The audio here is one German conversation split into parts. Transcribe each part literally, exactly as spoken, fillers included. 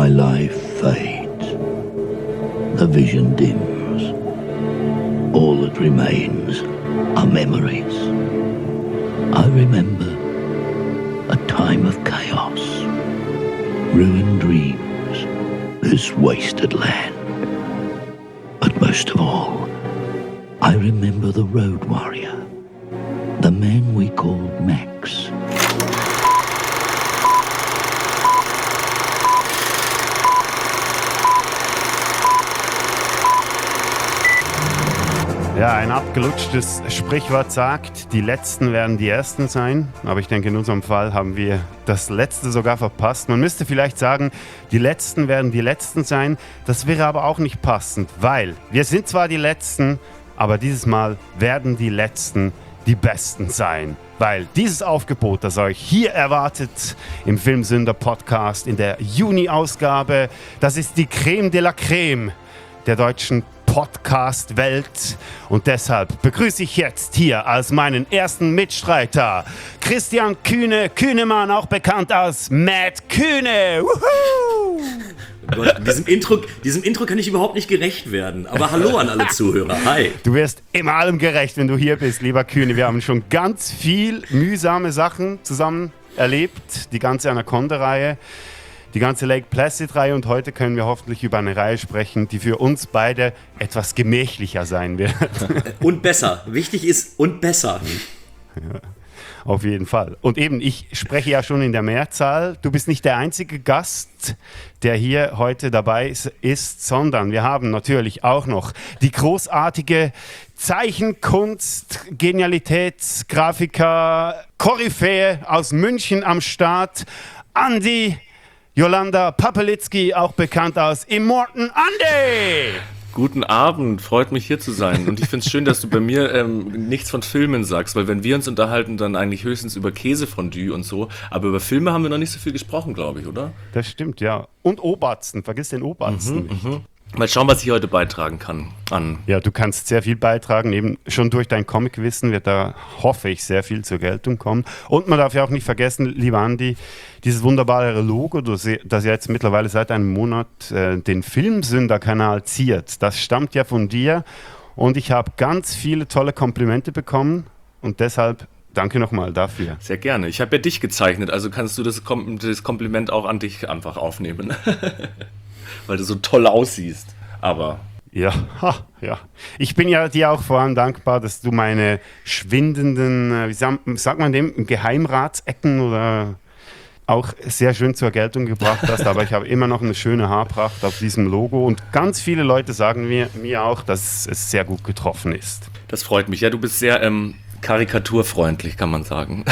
my life fades, the vision dims. All that remains are memories. I remember a time of chaos, ruined dreams, this wasted land. But most of all, I remember the road warrior, the man we called Max. Ja, ein abgelutschtes Sprichwort sagt, die Letzten werden die Ersten sein. Aber ich denke, in unserem Fall haben wir das Letzte sogar verpasst. Man müsste vielleicht sagen, die Letzten werden die Letzten sein. Das wäre aber auch nicht passend, weil wir sind zwar die Letzten, aber dieses Mal werden die Letzten die Besten sein. Weil dieses Aufgebot, das euch hier erwartet im Filmsünder-Podcast in der Juni-Ausgabe, das ist die Creme de la Creme der deutschen Podcast-Welt. Und deshalb begrüße ich jetzt hier als meinen ersten Mitstreiter Christian Kühne, Kühnemann, auch bekannt als Matt Kühne. Wuhu! Oh Gott, diesem Intro, diesem Intro kann ich überhaupt nicht gerecht werden. Aber hallo an alle Zuhörer. Hi. Du wirst immer allem gerecht, wenn du hier bist, lieber Kühne. Wir haben schon ganz viel mühsame Sachen zusammen erlebt. Die ganze Anaconda-Reihe, die ganze Lake Placid-Reihe, und heute können wir hoffentlich über eine Reihe sprechen, die für uns beide etwas gemächlicher sein wird. Und besser. Wichtig ist und besser. Ja, auf jeden Fall. Und eben, ich spreche ja schon in der Mehrzahl. Du bist nicht der einzige Gast, der hier heute dabei ist, sondern wir haben natürlich auch noch die großartige Zeichenkunst, Genialitätsgrafiker, Koryphäe aus München am Start, Andi Jolanda Papelitzky, auch bekannt als Immortan Andi. Guten Abend, freut mich hier zu sein. Und ich finde es schön, dass du bei mir ähm, nichts von Filmen sagst, weil wenn wir uns unterhalten, dann eigentlich höchstens über Käsefondue und so. Aber über Filme haben wir noch nicht so viel gesprochen, glaube ich, oder? Das stimmt, ja. Und Obersten, vergiss den Obersten mhm, nicht. Mhm. Mal schauen, was ich heute beitragen kann. An. Ja, du kannst sehr viel beitragen. Eben schon durch dein Comicwissen wird da, hoffe ich, sehr viel zur Geltung kommen. Und man darf ja auch nicht vergessen, lieber Andi, dieses wunderbare Logo, das ja jetzt mittlerweile seit einem Monat äh, den Filmsünder-Kanal ziert, das stammt ja von dir. Und ich habe ganz viele tolle Komplimente bekommen. Und deshalb danke nochmal dafür. Sehr gerne. Ich habe ja dich gezeichnet, also kannst du das, Kom- das Kompliment auch an dich einfach aufnehmen. Weil du so toll aussiehst, aber... Ja, ha, ja. Ich bin ja dir auch vor allem dankbar, dass du meine schwindenden, wie sagt, sagt man dem, Geheimratsecken oder auch sehr schön zur Geltung gebracht hast, aber ich habe immer noch eine schöne Haarpracht auf diesem Logo und ganz viele Leute sagen mir, mir auch, dass es sehr gut getroffen ist. Das freut mich. Ja, du bist sehr ähm, karikaturfreundlich, kann man sagen.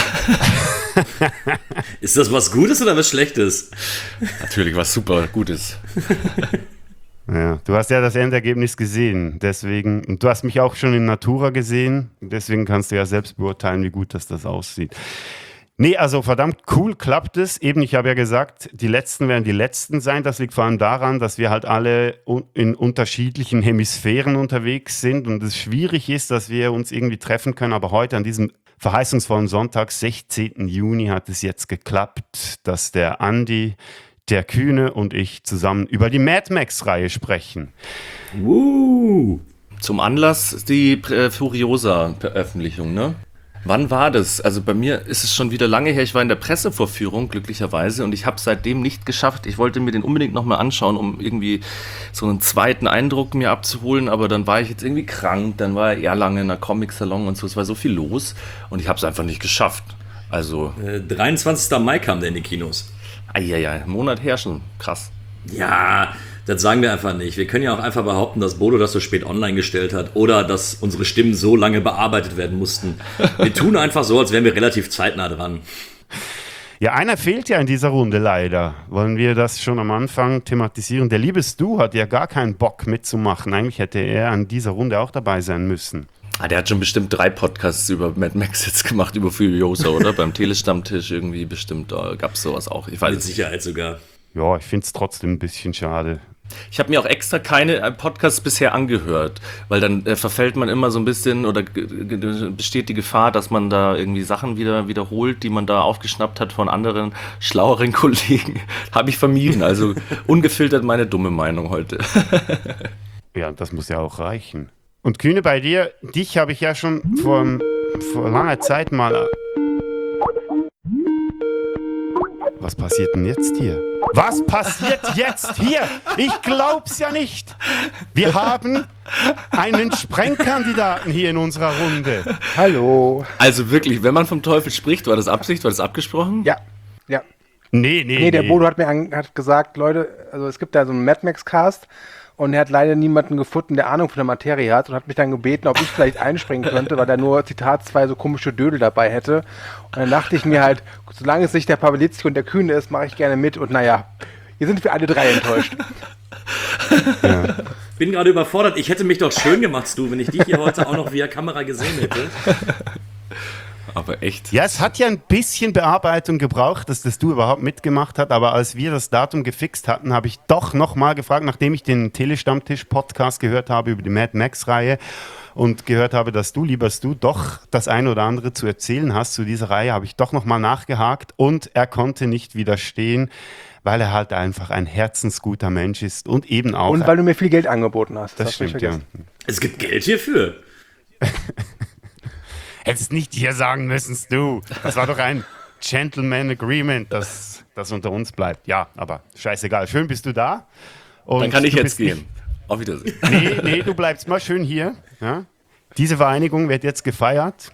Ist das was Gutes oder was Schlechtes? Natürlich was super Gutes. Ja, du hast ja das Endergebnis gesehen, deswegen, und du hast mich auch schon in Natura gesehen, deswegen kannst du ja selbst beurteilen, wie gut das, das aussieht. Nee, also verdammt cool klappt es. Eben, ich habe ja gesagt, die Letzten werden die Letzten sein. Das liegt vor allem daran, dass wir halt alle in unterschiedlichen Hemisphären unterwegs sind und es schwierig ist, dass wir uns irgendwie treffen können. Aber heute an diesem verheißungsvollen Sonntag, sechzehnten Juni, hat es jetzt geklappt, dass der Andi, der Kühne und ich zusammen über die Mad Max-Reihe sprechen. Uh. Zum Anlass die äh, Furiosa-Veröffentlichung, ne? Wann war das? Also bei mir ist es schon wieder lange her. Ich war in der Pressevorführung, glücklicherweise, und ich habe es seitdem nicht geschafft. Ich wollte mir den unbedingt nochmal anschauen, um irgendwie so einen zweiten Eindruck mir abzuholen, aber dann war ich jetzt irgendwie krank, dann war Erlangen in einer Comic-Salon und so, es war so viel los und ich habe es einfach nicht geschafft. Also... Äh, dreiundzwanzigsten Mai kam der in die Kinos. Eieiei, einen Monat her schon, krass. Ja, das sagen wir einfach nicht. Wir können ja auch einfach behaupten, dass Bodo das so spät online gestellt hat oder dass unsere Stimmen so lange bearbeitet werden mussten. Wir tun einfach so, als wären wir relativ zeitnah dran. Ja, einer fehlt ja in dieser Runde leider. Wollen wir das schon am Anfang thematisieren? Der liebe Stu hat ja gar keinen Bock mitzumachen. Eigentlich hätte er an dieser Runde auch dabei sein müssen. Ah, der hat schon bestimmt drei Podcasts über Mad Max jetzt gemacht, über Furiosa, oder? Beim Telestammtisch irgendwie bestimmt, da gab es sowas auch. Ich weiß Mit Sicherheit sogar. Ja, ich finde es trotzdem ein bisschen schade. Ich habe mir auch extra keine Podcasts bisher angehört, weil dann äh, verfällt man immer so ein bisschen oder g- g- besteht die Gefahr, dass man da irgendwie Sachen wieder wiederholt, die man da aufgeschnappt hat von anderen schlaueren Kollegen. Habe ich vermieden, also ungefiltert meine dumme Meinung heute. Ja, das muss ja auch reichen. Und Kühne, bei dir, dich habe ich ja schon vor, vor langer Zeit mal... Was passiert denn jetzt hier? Was passiert jetzt hier? Ich glaub's ja nicht. Wir haben einen Sprengkandidaten hier in unserer Runde. Hallo. Also wirklich, wenn man vom Teufel spricht, war das Absicht, war das abgesprochen? Ja, ja. Nee, nee, Nee, der nee. Bodo hat mir an, hat gesagt, Leute, also es gibt da so einen Mad Max Cast und er hat leider niemanden gefunden, der Ahnung von der Materie hat und hat mich dann gebeten, ob ich vielleicht einspringen könnte, weil er nur, Zitat, zwei so komische Dödel dabei hätte. Und dann dachte ich mir halt, solange es nicht der Pawlitzki und der Kühne ist, mache ich gerne mit und naja, hier sind wir alle drei enttäuscht. Bin gerade überfordert. Ich hätte mich doch schön gemacht, Stu, wenn ich dich hier heute auch noch via Kamera gesehen hätte. Aber echt. Ja, es hat ja ein bisschen Bearbeitung gebraucht, dass das du überhaupt mitgemacht hast, aber als wir das Datum gefixt hatten, habe ich doch nochmal gefragt, nachdem ich den Telestammtisch-Podcast gehört habe über die Mad Max-Reihe und gehört habe, dass du, lieber Stu, doch das eine oder andere zu erzählen hast zu dieser Reihe, habe ich doch nochmal nachgehakt und er konnte nicht widerstehen, weil er halt einfach ein herzensguter Mensch ist und eben auch... Und weil du mir viel Geld angeboten hast. das hast du nicht stimmt, ja. vergessen. Es gibt Geld hierfür. Hättest nicht hier sagen müssen, Stu. Das war doch ein Gentleman Agreement, dass das unter uns bleibt. Ja, aber scheißegal. Schön bist du da. Und Dann kann ich du jetzt bist nicht- gehen. Auf Wiedersehen. Nee, nee, du bleibst mal schön hier. Ja? Diese Vereinigung wird jetzt gefeiert.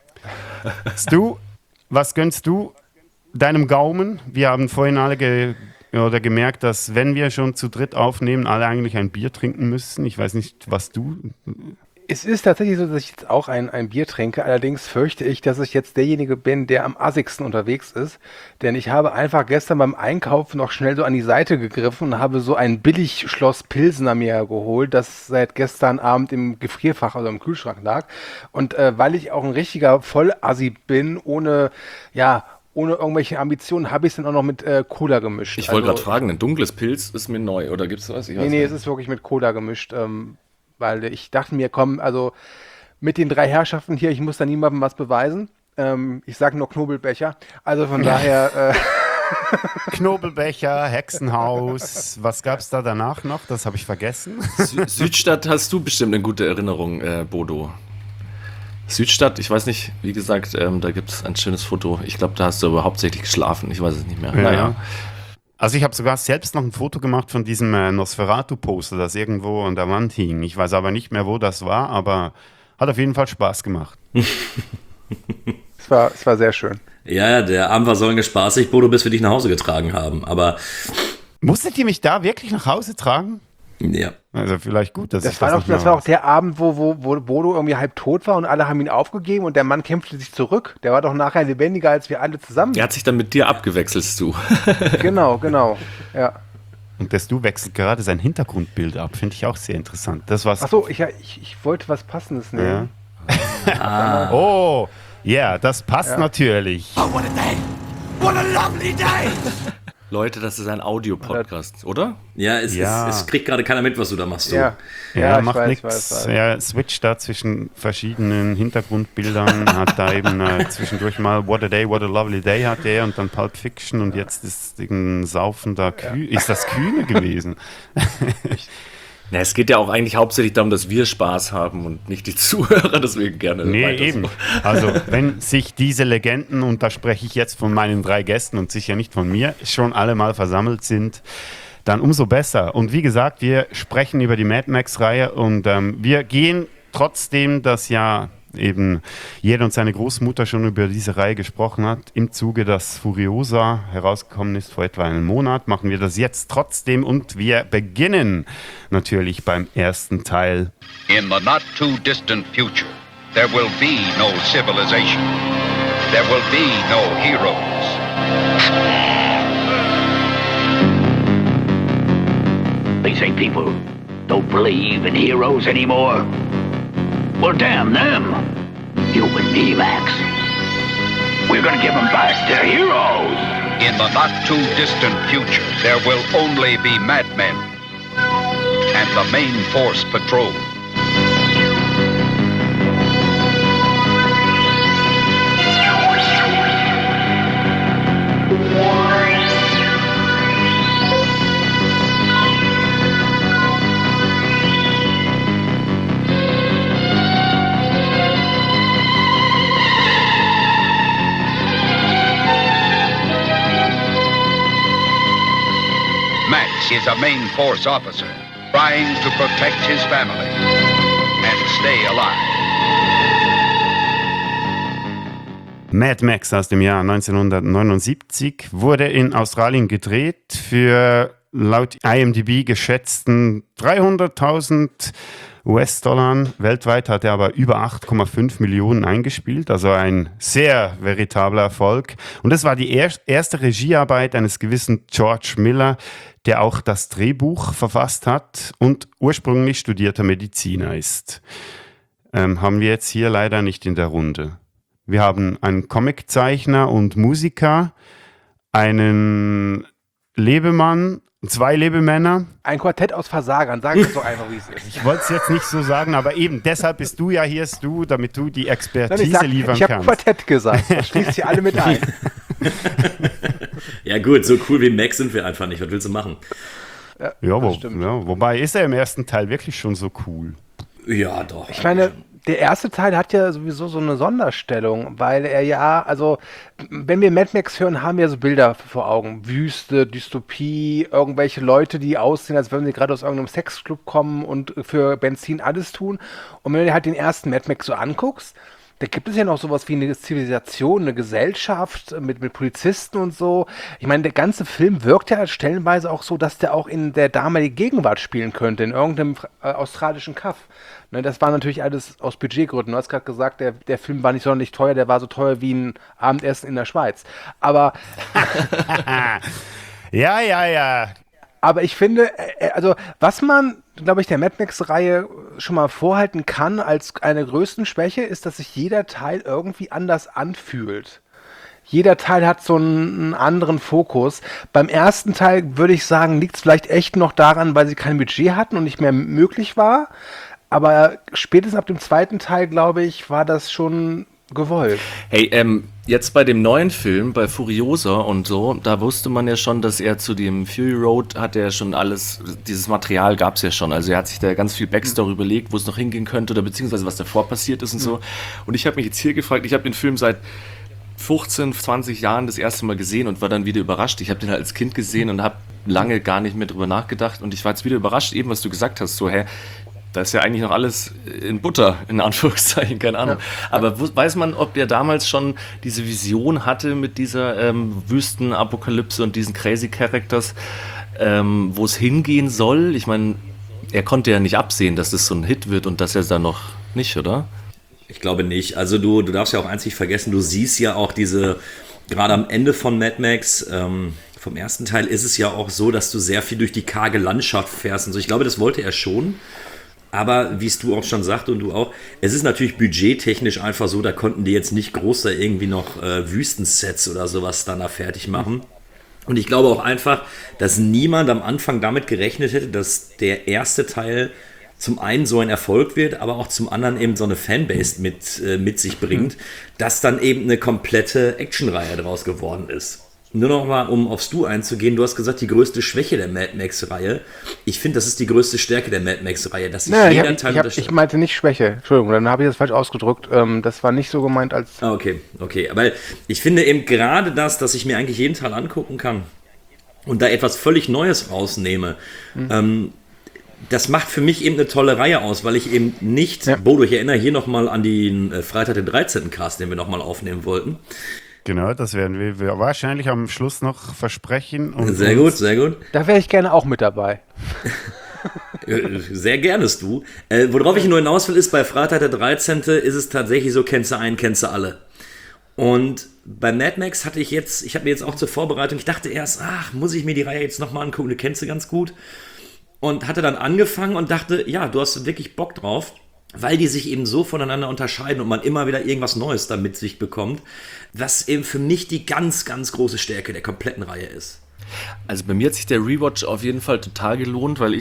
Stu, was gönnst du deinem Gaumen? Wir haben vorhin alle ge oder gemerkt, dass wenn wir schon zu dritt aufnehmen, alle eigentlich ein Bier trinken müssen. Ich weiß nicht, was du... Es ist tatsächlich so, dass ich jetzt auch ein, ein Bier trinke. Allerdings fürchte ich, dass ich jetzt derjenige bin, der am assigsten unterwegs ist. Denn ich habe einfach gestern beim Einkaufen noch schnell so an die Seite gegriffen und habe so ein Billigschloss Pilsener mir geholt, das seit gestern Abend im Gefrierfach, also im Kühlschrank lag. Und äh, weil ich auch ein richtiger Vollassi bin, ohne, ja, ohne irgendwelche Ambitionen, habe ich es dann auch noch mit äh, Cola gemischt. Ich wollte Also- gerade fragen, ein dunkles Pilz ist mir neu. Oder gibt's was? Ich weiß Nee, nee, nicht. es ist wirklich mit Cola gemischt, ähm, weil ich dachte mir, komm, also mit den drei Herrschaften hier, ich muss da niemandem was beweisen. Ähm, ich sage nur Knobelbecher. Also von daher, äh, Knobelbecher, Hexenhaus, was gab's da danach noch? Das habe ich vergessen. Sü- Südstadt hast du bestimmt eine gute Erinnerung, äh, Bodo. Südstadt, ich weiß nicht, wie gesagt, ähm, da gibt es ein schönes Foto. Ich glaube, da hast du aber hauptsächlich geschlafen. Ich weiß es nicht mehr. Naja. Also ich habe sogar selbst noch ein Foto gemacht von diesem äh, Nosferatu-Poster, das irgendwo an der Wand hing. Ich weiß aber nicht mehr, wo das war, aber hat auf jeden Fall Spaß gemacht. es war, es war sehr schön. Ja, ja, der Abend war so lange spaßig, Bodo, bis wir dich nach Hause getragen haben. Aber, Musstet ihr mich da wirklich nach Hause tragen? ja. Also vielleicht gut, dass ich Das war, das doch, nicht mehr das war auch weiß. der Abend, wo, wo, wo Bodo irgendwie halb tot war und alle haben ihn aufgegeben und der Mann kämpfte sich zurück. Der war doch nachher lebendiger als wir alle zusammen. Er hat sich dann mit dir abgewechselt, du. Genau, genau. Ja. Und das Du wechselt gerade sein Hintergrundbild ab, finde ich auch sehr interessant. Das war's. Achso, ich, ich, ich wollte was Passendes nehmen. Ja. Oh, ja, das passt natürlich. Leute, das ist ein Audio-Podcast, oder? Ja, es, Ja. Es, es kriegt gerade keiner mit, was du da machst. So. Ja, Ja, ich macht weiß, nichts. weiß, weiß. Er switcht da zwischen verschiedenen Hintergrundbildern, hat da eben äh, zwischendurch mal What a Day, What a Lovely Day hat er und dann Pulp Fiction und jetzt ist ein saufender Kühne. Ist das Kühne gewesen? Na, es geht ja auch eigentlich hauptsächlich darum, dass wir Spaß haben und nicht die Zuhörer, deswegen gerne Nee, weiter eben. so. Also, wenn sich diese Legenden, und da spreche ich jetzt von meinen drei Gästen und sicher nicht von mir, schon alle mal versammelt sind, dann umso besser. Und wie gesagt, wir sprechen über die Mad Max-Reihe und ähm, wir gehen trotzdem, dass ja eben jeder und seine Großmutter schon über diese Reihe gesprochen hat, im Zuge, dass Furiosa herausgekommen ist vor etwa einem Monat, machen wir das jetzt trotzdem und wir beginnen natürlich beim ersten Teil. In the not too distant future, there will be no civilization. There will be no heroes. They say people don't believe in heroes anymore. Well, damn them. You and me, Max. We're gonna give them back their heroes. In the not too distant future, there will only be madmen. and the Main Force Patrol. Max is a Main Force officer trying to protect his family and stay alive. Mad Max aus dem Jahr neunzehnhundertneunundsiebzig wurde in Australien gedreht für laut I M D B geschätzten dreihunderttausend U S-Dollar. Weltweit hat er aber über acht Komma fünf Millionen eingespielt, also ein sehr veritabler Erfolg. Und das war die er- erste Regiearbeit eines gewissen George Miller, der auch das Drehbuch verfasst hat und ursprünglich studierter Mediziner ist. Ähm, haben wir jetzt hier leider nicht in der Runde. Wir haben einen Comiczeichner und Musiker, einen Lebemann, zwei Lebemänner. Ein Quartett aus Versagern, sagen wir es so einfach, wie es ist. Ich wollte es jetzt nicht so sagen, aber eben deshalb bist du ja hier, du, damit du die Expertise Nein, ich sag, liefern ich habe kannst. Quartett gesagt, das schließt hier alle mit ein. Ja gut, so cool wie Max sind wir einfach nicht. Was willst du machen? Ja, Ja, wo, das stimmt. ja, wobei ist er im ersten Teil wirklich schon so cool. Ja, doch. Ich meine, der erste Teil hat ja sowieso so eine Sonderstellung, weil er ja, also wenn wir Mad Max hören, haben wir so Bilder vor Augen. Wüste, Dystopie, irgendwelche Leute, die aussehen, als würden sie gerade aus irgendeinem Sexclub kommen und für Benzin alles tun. Und wenn du dir halt den ersten Mad Max so anguckst, da gibt es ja noch sowas wie eine Zivilisation, eine Gesellschaft mit, mit Polizisten und so. Ich meine, der ganze Film wirkt ja stellenweise auch so, dass der auch in der damaligen Gegenwart spielen könnte, in irgendeinem äh, australischen Kaff. Ne, das war natürlich alles aus Budgetgründen. Du hast gerade gesagt, der, der Film war nicht sonderlich teuer, der war so teuer wie ein Abendessen in der Schweiz. Aber, Ja, ja, ja. aber ich finde, äh, also was man, glaube ich, der Mad Max-Reihe schon mal vorhalten kann als eine größten Schwäche, ist, dass sich jeder Teil irgendwie anders anfühlt. Jeder Teil hat so einen, einen anderen Fokus. Beim ersten Teil würde ich sagen, liegt es vielleicht echt noch daran, weil sie kein Budget hatten und nicht mehr möglich war. Aber spätestens ab dem zweiten Teil, glaube ich, war das schon gewollt. Hey, ähm, jetzt bei dem neuen Film, bei Furiosa und so, da wusste man ja schon, dass er zu dem Fury Road hat er schon alles, dieses Material gab es ja schon. Also er hat sich da ganz viel Backstory überlegt, wo es noch hingehen könnte oder beziehungsweise was davor passiert ist und so. Und ich habe mich jetzt hier gefragt, ich habe den Film seit fünfzehn, zwanzig Jahren das erste Mal gesehen und war dann wieder überrascht. Ich habe den halt als Kind gesehen und habe lange gar nicht mehr drüber nachgedacht und ich war jetzt wieder überrascht, eben was du gesagt hast, so, hä, da ist ja eigentlich noch alles in Butter, in Anführungszeichen, keine Ahnung. Ja. Aber wo, weiß man, ob der damals schon diese Vision hatte mit dieser ähm, Wüstenapokalypse und diesen Crazy Characters, ähm, wo es hingehen soll? Ich meine, er konnte ja nicht absehen, dass das so ein Hit wird und dass er dann noch nicht, oder? Ich glaube nicht. Also du, du darfst ja auch eins nicht vergessen, du siehst ja auch diese, gerade am Ende von Mad Max, ähm, vom ersten Teil ist es ja auch so, dass du sehr viel durch die karge Landschaft fährst und so. Ich glaube, das wollte er schon. Aber wie es du auch schon sagst und du auch, es ist natürlich budgettechnisch einfach so, da konnten die jetzt nicht groß da irgendwie noch äh, Wüstensets oder sowas dann da fertig machen. Und ich glaube auch einfach, dass niemand am Anfang damit gerechnet hätte, dass der erste Teil zum einen so ein Erfolg wird, aber auch zum anderen eben so eine Fanbase mit, äh, mit sich bringt, dass dann eben eine komplette Actionreihe draus geworden ist. Nur noch mal, um aufs Du einzugehen, du hast gesagt, die größte Schwäche der Mad Max-Reihe. Ich finde, das ist die größte Stärke der Mad Max-Reihe, dass sich Nein, jeder ich, hab, Teil ich, hab, ich meinte nicht Schwäche. Entschuldigung, dann habe ich das falsch ausgedrückt. Ähm, das war nicht so gemeint als... Ah, okay, okay. Aber ich finde eben gerade das, dass ich mir eigentlich jeden Teil angucken kann und da etwas völlig Neues rausnehme, mhm. ähm, das macht für mich eben eine tolle Reihe aus, weil ich eben nicht... Ja. Bodo, ich erinnere hier nochmal an den äh, Freitag den dreizehnten Cast, den wir nochmal aufnehmen wollten. Genau, das werden wir, wir wahrscheinlich am Schluss noch versprechen. Und sehr gut, sehr gut. Da wäre ich gerne auch mit dabei. Sehr gerne, du. Äh, worauf ich nur hinaus will, ist, bei Freitag der dreizehnte ist es tatsächlich so, kennst du einen, kennst du alle. Und bei Mad Max hatte ich jetzt, ich habe mir jetzt auch zur Vorbereitung, ich dachte erst, ach, muss ich mir die Reihe jetzt nochmal angucken, du kennst sie ganz gut. Und hatte dann angefangen und dachte, ja, du hast wirklich Bock drauf, weil die sich eben so voneinander unterscheiden und man immer wieder irgendwas Neues da mit sich bekommt, was eben für mich die ganz, ganz große Stärke der kompletten Reihe ist. Also bei mir hat sich der Rewatch auf jeden Fall total gelohnt, weil ich habe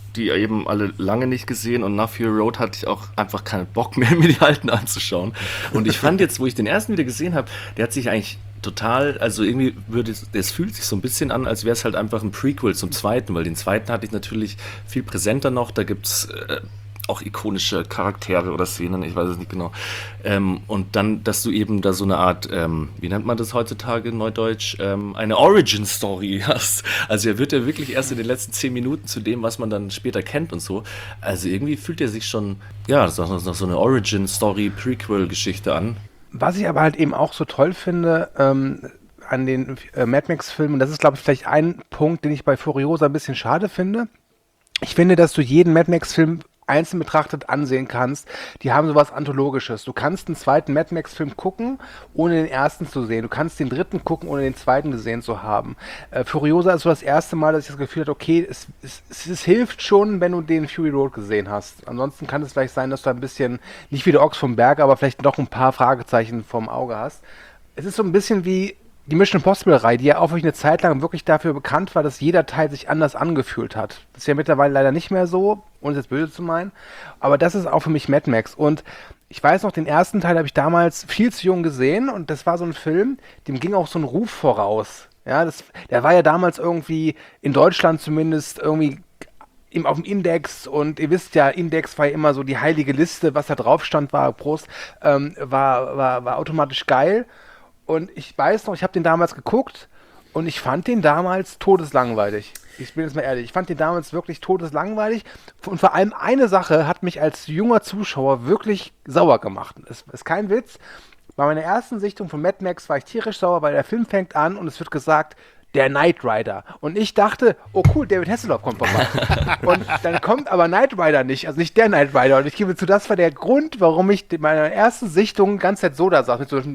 die eben alle lange nicht gesehen und nach Fury Road hatte ich auch einfach keinen Bock mehr, mir die alten anzuschauen. Und ich fand jetzt, wo ich den ersten wieder gesehen habe, der hat sich eigentlich total, also irgendwie würde es, es fühlt sich so ein bisschen an, als wäre es halt einfach ein Prequel zum zweiten, weil den zweiten hatte ich natürlich viel präsenter noch, da gibt es äh, auch ikonische Charaktere oder Szenen, ich weiß es nicht genau. Ähm, und dann, dass du eben da so eine Art, ähm, wie nennt man das heutzutage in Neudeutsch, ähm, eine Origin-Story hast. Also er wird ja wirklich erst in den letzten zehn Minuten zu dem, was man dann später kennt und so. Also irgendwie fühlt er sich schon, ja, das ist noch so eine Origin-Story, Prequel-Geschichte an. Was ich aber halt eben auch so toll finde, ähm, an den äh, Mad Max-Filmen, das ist, glaube ich, vielleicht ein Punkt, den ich bei Furiosa ein bisschen schade finde. Ich finde, dass du jeden Mad Max-Film einzeln betrachtet ansehen kannst. Die haben sowas Anthologisches. Du kannst einen zweiten Mad Max-Film gucken, ohne den ersten zu sehen. Du kannst den dritten gucken, ohne den zweiten gesehen zu haben. Äh, Furiosa ist so das erste Mal, dass ich das Gefühl hatte, okay, es, es, es, es hilft schon, wenn du den Fury Road gesehen hast. Ansonsten kann es vielleicht sein, dass du ein bisschen, nicht wie der Ochs vom Berg, aber vielleicht noch ein paar Fragezeichen vom Auge hast. Es ist so ein bisschen wie die Mission Impossible-Reihe, die ja auch wirklich eine Zeit lang wirklich dafür bekannt war, dass jeder Teil sich anders angefühlt hat. Das ist ja mittlerweile leider nicht mehr so, ohne es jetzt böse zu meinen. Aber das ist auch für mich Mad Max. Und ich weiß noch, den ersten Teil habe ich damals viel zu jung gesehen und das war so ein Film, dem ging auch so ein Ruf voraus. Ja, das, der war ja damals irgendwie in Deutschland zumindest irgendwie im, auf dem Index und ihr wisst ja, Index war ja immer so die heilige Liste, was da drauf stand, war Prost, ähm, war, war, war automatisch geil. Und ich weiß noch, ich habe den damals geguckt und ich fand den damals todeslangweilig. Ich bin jetzt mal ehrlich, ich fand den damals wirklich todeslangweilig. Und vor allem eine Sache hat mich als junger Zuschauer wirklich sauer gemacht. Das ist kein Witz. Bei meiner ersten Sichtung von Mad Max war ich tierisch sauer, weil der Film fängt an und es wird gesagt, der Knight Rider. Und ich dachte, oh cool, David Hasselhoff kommt vorbei. Und dann kommt aber Knight Rider nicht, also nicht der Knight Rider. Und ich gebe zu, das war der Grund, warum ich in meiner ersten Sichtung die ganze Zeit so da saß. Mit so,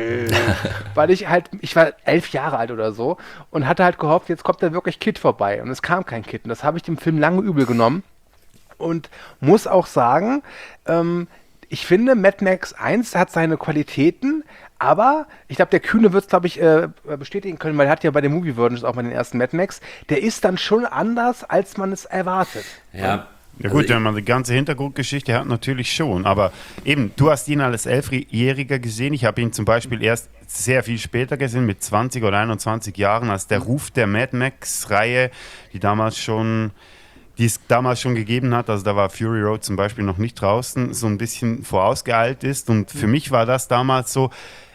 weil ich halt, ich war elf Jahre alt oder so und hatte halt gehofft, jetzt kommt da wirklich Kid vorbei. Und es kam kein Kid. Und das habe ich dem Film lange übel genommen. Und muss auch sagen, ähm, ich finde, Mad Max eins hat seine Qualitäten, aber ich glaube, der Kühne wird es, glaube ich, äh, bestätigen können, weil er hat ja bei den Movie-Versions auch mal den ersten Mad Max, der ist dann schon anders, als man es erwartet. Ja. Ja gut, wenn man die ganze Hintergrundgeschichte hat, natürlich schon. Aber eben, du hast ihn als Elfjähriger gesehen. Ich habe ihn zum Beispiel erst sehr viel später gesehen, mit zwanzig oder einundzwanzig Jahren, als der Ruf der Mad Max-Reihe, die damals schon... die es damals schon gegeben hat, also da war Fury Road zum Beispiel noch nicht draußen, so ein bisschen vorausgeeilt ist. Und für mich war das damals so,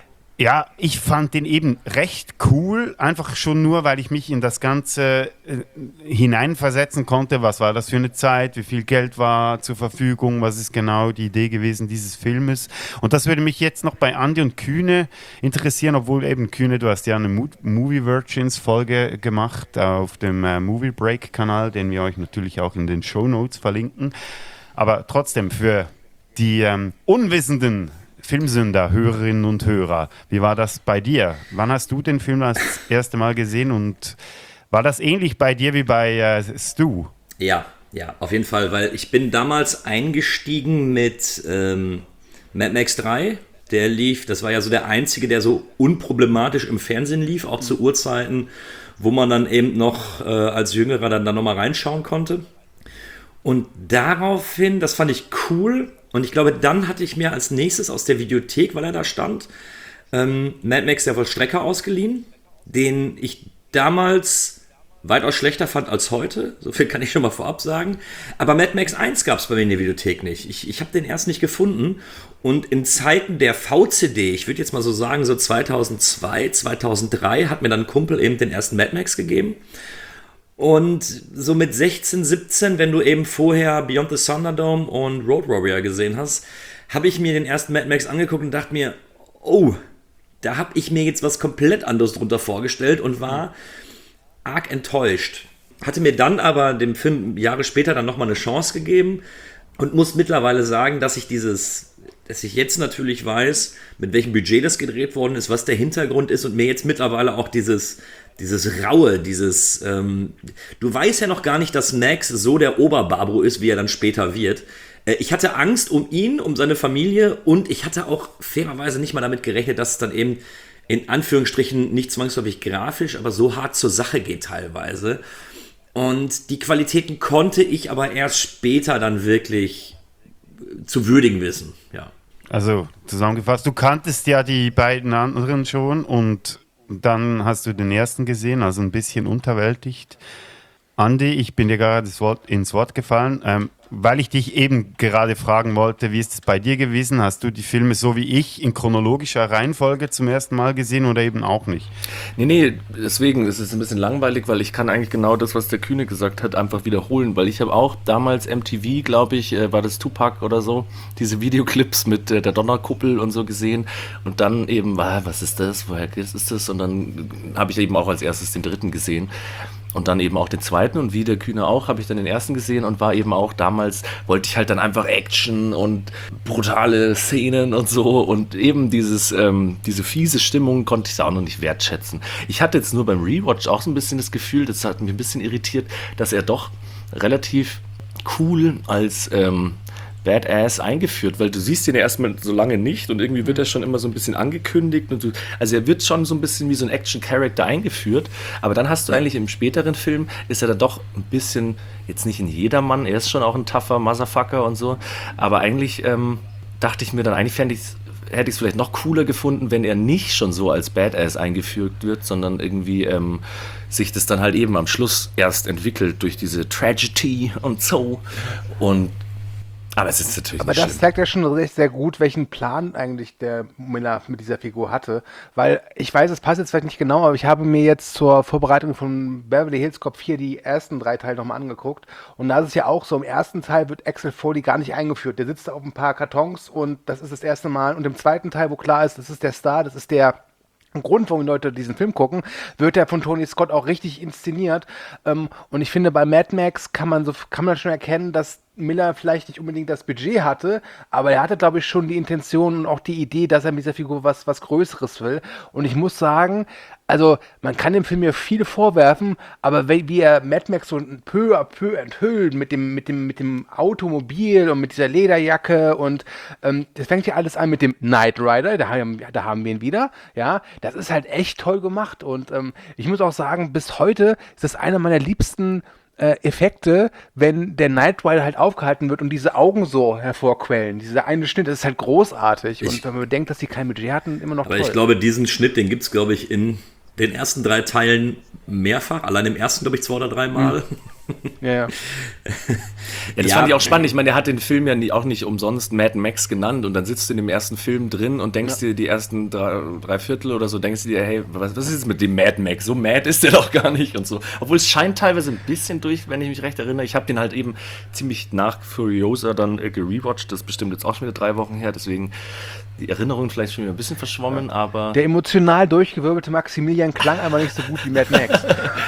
ja, ich fand den eben recht cool, einfach schon nur, weil ich mich in das Ganze äh, hineinversetzen konnte. Was war das für eine Zeit? Wie viel Geld war zur Verfügung? Was ist genau die Idee gewesen dieses Filmes? Und das würde mich jetzt noch bei Andi und Kühne interessieren, obwohl eben, Kühne, du hast ja eine Mo- Movie Virgins Folge gemacht auf dem äh, Movie Break Kanal, den wir euch natürlich auch in den Shownotes verlinken. Aber trotzdem, für die ähm, Unwissenden Filmsünder, Hörerinnen und Hörer, wie war das bei dir? Wann hast du den Film das erste Mal gesehen und war das ähnlich bei dir wie bei äh, Stu? Ja, ja, auf jeden Fall, weil ich bin damals eingestiegen mit ähm, Mad Max drei, der lief, das war ja so der einzige, der so unproblematisch im Fernsehen lief, auch zu Uhrzeiten, wo man dann eben noch äh, als Jüngerer dann, dann nochmal reinschauen konnte. Und daraufhin, das fand ich cool. Und ich glaube, dann hatte ich mir als nächstes aus der Videothek, weil er da stand, ähm, Mad Max der Vollstrecker ausgeliehen, den ich damals weitaus schlechter fand als heute. So viel kann ich schon mal vorab sagen. Aber Mad Max eins gab es bei mir in der Videothek nicht. Ich, ich habe den erst nicht gefunden. Und in Zeiten der V C D, ich würde jetzt mal so sagen, so zweitausendzwei, zweitausenddrei, hat mir dann ein Kumpel eben den ersten Mad Max gegeben. Und so mit sechzehn, siebzehn, wenn du eben vorher Beyond the Thunderdome und Road Warrior gesehen hast, habe ich mir den ersten Mad Max angeguckt und dachte mir, oh, da habe ich mir jetzt was komplett anderes drunter vorgestellt und war arg enttäuscht. Hatte mir dann aber dem Film Jahre später dann nochmal eine Chance gegeben und muss mittlerweile sagen, dass ich dieses, dass ich jetzt natürlich weiß, mit welchem Budget das gedreht worden ist, was der Hintergrund ist und mir jetzt mittlerweile auch dieses... Dieses Raue, dieses, ähm, du weißt ja noch gar nicht, dass Max so der Oberbarbaro ist, wie er dann später wird. Äh, ich hatte Angst um ihn, um seine Familie und ich hatte auch fairerweise nicht mal damit gerechnet, dass es dann eben in Anführungsstrichen nicht zwangsläufig grafisch, aber so hart zur Sache geht teilweise. Und die Qualitäten konnte ich aber erst später dann wirklich zu würdigen wissen, ja. Also zusammengefasst, du kanntest ja die beiden anderen schon und dann hast du den ersten gesehen, also ein bisschen unterwältigt. Andi, ich bin dir gerade das Wort, ins Wort gefallen, ähm, weil ich dich eben gerade fragen wollte, wie ist es bei dir gewesen? Hast du die Filme so wie ich in chronologischer Reihenfolge zum ersten Mal gesehen oder eben auch nicht? Nee, nee, deswegen ist es ein bisschen langweilig, weil ich kann eigentlich genau das, was der Kühne gesagt hat, einfach wiederholen, weil ich habe auch damals M T V, glaube ich, äh, war das Tupac oder so, diese Videoclips mit äh, der Donnerkuppel und so gesehen und dann eben, ah, was ist das, woher ist das? Und dann habe ich eben auch als erstes den dritten gesehen. Und dann eben auch den zweiten und wie der Kühne auch, habe ich dann den ersten gesehen und war eben auch damals, wollte ich halt dann einfach Action und brutale Szenen und so und eben dieses, ähm, diese fiese Stimmung konnte ich auch noch nicht wertschätzen. Ich hatte jetzt nur beim Rewatch auch so ein bisschen das Gefühl, das hat mich ein bisschen irritiert, dass er doch relativ cool als ähm, Badass eingeführt, weil du siehst ihn ja erstmal so lange nicht und irgendwie wird er schon immer so ein bisschen angekündigt und du, also er wird schon so ein bisschen wie so ein Action-Character eingeführt, aber dann hast du eigentlich im späteren Film, ist er da doch ein bisschen, jetzt nicht in jedermann, er ist schon auch ein tougher Motherfucker und so, aber eigentlich ähm, dachte ich mir dann, eigentlich fände ich hätte ich es vielleicht noch cooler gefunden, wenn er nicht schon so als Badass eingeführt wird, sondern irgendwie ähm, sich das dann halt eben am Schluss erst entwickelt durch diese Tragedy und so und aber es ist natürlich Aber nicht das schlimm. zeigt ja schon recht sehr gut, welchen Plan eigentlich der Miller mit dieser Figur hatte. Weil ich weiß, es passt jetzt vielleicht nicht genau, aber ich habe mir jetzt zur Vorbereitung von Beverly Hills Cop vier die ersten drei Teile nochmal angeguckt. Und da ist es ja auch so, im ersten Teil wird Axel Foley gar nicht eingeführt. Der sitzt da auf ein paar Kartons und das ist das erste Mal. Und im zweiten Teil, wo klar ist, das ist der Star, das ist der Grund, warum die Leute diesen Film gucken, wird der von Tony Scott auch richtig inszeniert. Ähm, und ich finde, bei Mad Max kann man so kann man schon erkennen, dass Miller vielleicht nicht unbedingt das Budget hatte, aber er hatte, glaube ich, schon die Intention und auch die Idee, dass er mit dieser Figur was, was Größeres will. Und ich muss sagen, also man kann dem Film ja viel vorwerfen, aber wie, wie er Mad Max so peu à peu enthüllt mit dem, mit dem, mit dem Automobil und mit dieser Lederjacke und ähm, das fängt ja alles an mit dem Knight Rider, da haben, da haben wir ihn wieder, ja, das ist halt echt toll gemacht und ähm, ich muss auch sagen, bis heute ist das einer meiner liebsten äh, Effekte, wenn der Knight Rider halt aufgehalten wird und diese Augen so hervorquellen. Dieser eine Schnitt, das ist halt großartig. Ich, und wenn man bedenkt, dass die kein Budget hatten, immer noch aber toll. ich glaube, diesen Schnitt, den gibt es, glaube ich, in den ersten drei Teilen mehrfach. Allein im ersten, glaube ich, zwei oder drei Mal. Mhm. Ja, ja. Ja, das Ja, fand ich auch spannend. Ich meine, der hat den Film ja nie, auch nicht umsonst Mad Max genannt und dann sitzt du in dem ersten Film drin und denkst Ja. dir die ersten drei, drei Viertel oder so, denkst du dir, hey, was, was ist jetzt mit dem Mad Max? So mad ist der doch gar nicht und so. Obwohl es scheint teilweise ein bisschen durch, wenn ich mich recht erinnere. Ich habe den halt eben ziemlich nach Furiosa dann äh, gerewatcht. Das ist bestimmt jetzt auch schon wieder drei Wochen her, deswegen die Erinnerung vielleicht schon wieder ein bisschen verschwommen, ja. aber... Der emotional durchgewirbelte Maximilian klang einfach nicht so gut wie Mad Max.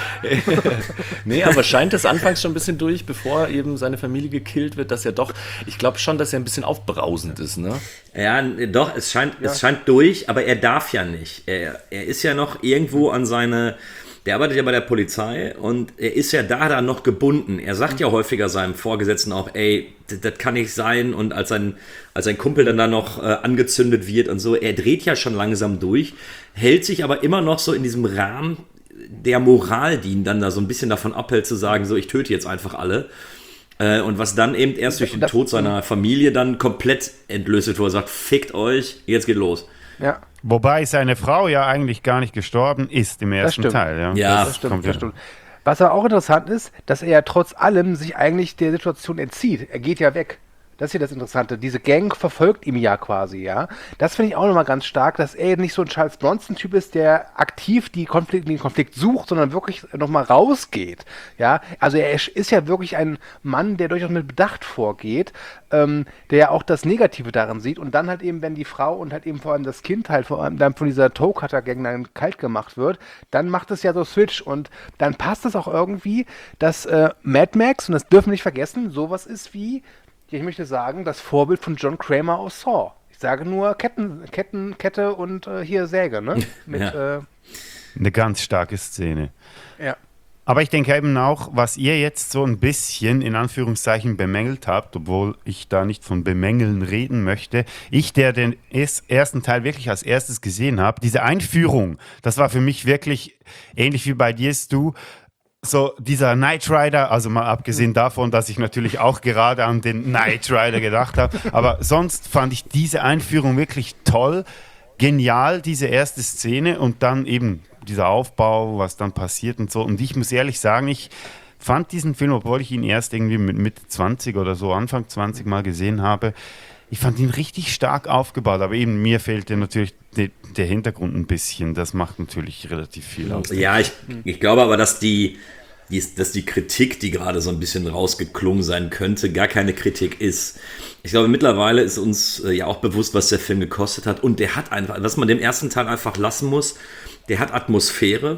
Nee, aber scheint das anfangs schon ein bisschen durch, bevor eben seine Familie gekillt wird, dass er doch, ich glaube schon, dass er ein bisschen aufbrausend ist, ne? Ja, doch, es scheint, ja. es scheint durch, aber er darf ja nicht. Er, er ist ja noch irgendwo an seine... Der arbeitet ja bei der Polizei und er ist ja da dann noch gebunden. Er sagt ja häufiger seinem Vorgesetzten auch, ey, das, das kann nicht sein. Und als sein, als sein Kumpel dann da noch äh, angezündet wird und so, er dreht ja schon langsam durch, hält sich aber immer noch so in diesem Rahmen der Moral, die ihn dann da so ein bisschen davon abhält, zu sagen, so, ich töte jetzt einfach alle. Äh, und was dann eben erst durch den Tod seiner Familie dann komplett entlöst, wo er sagt, fickt euch, jetzt geht los. Ja. Wobei seine Frau ja eigentlich gar nicht gestorben ist im ersten Teil. Ja, ja das stimmt. kommt Das ja. stimmt. Was aber auch interessant ist, dass er ja trotz allem sich eigentlich der Situation entzieht. Er geht ja weg. Das ist hier das Interessante. Diese Gang verfolgt ihn ja quasi, ja. Das finde ich auch nochmal ganz stark, dass er nicht so ein Charles Bronson-Typ ist, der aktiv die Konflikt, den Konflikt sucht, sondern wirklich nochmal rausgeht, ja. Also er ist ja wirklich ein Mann, der durchaus mit Bedacht vorgeht, ähm, der ja auch das Negative darin sieht und dann halt eben, wenn die Frau und halt eben vor allem das Kind halt vor allem dann von dieser Toe-Cutter-Gang dann kalt gemacht wird, dann macht es ja so Switch und dann passt es auch irgendwie, dass äh, Mad Max, und das dürfen wir nicht vergessen, sowas ist wie, ich möchte sagen, das Vorbild von John Kramer aus Saw. Ich sage nur Ketten, Ketten, Kette und äh, hier Säge, ne? Mit, ja. äh, Eine ganz starke Szene. ja. Aber ich denke eben auch, was ihr jetzt so ein bisschen in Anführungszeichen bemängelt habt, obwohl ich da nicht von bemängeln reden möchte, ich, der den ersten Teil wirklich als erstes gesehen habe, diese Einführung, das war für mich wirklich ähnlich wie bei dir, Stu, so dieser Knight Rider, also mal abgesehen davon, dass ich natürlich auch gerade an den Knight Rider gedacht habe, aber sonst fand ich diese Einführung wirklich toll, genial, diese erste Szene und dann eben dieser Aufbau, was dann passiert und so. Und ich muss ehrlich sagen, ich fand diesen Film, obwohl ich ihn erst irgendwie mit Mitte zwanzig oder so, Anfang zwanzig mal gesehen habe, ich fand ihn richtig stark aufgebaut, aber eben mir fehlte natürlich de, der Hintergrund ein bisschen. Das macht natürlich relativ viel aus. Ja, ich, ich glaube aber, dass die, die, dass die Kritik, die gerade so ein bisschen rausgeklungen sein könnte, gar keine Kritik ist. Ich glaube, mittlerweile ist uns äh, ja auch bewusst, was der Film gekostet hat. Und der hat einfach, was man dem ersten Teil einfach lassen muss, der hat Atmosphäre.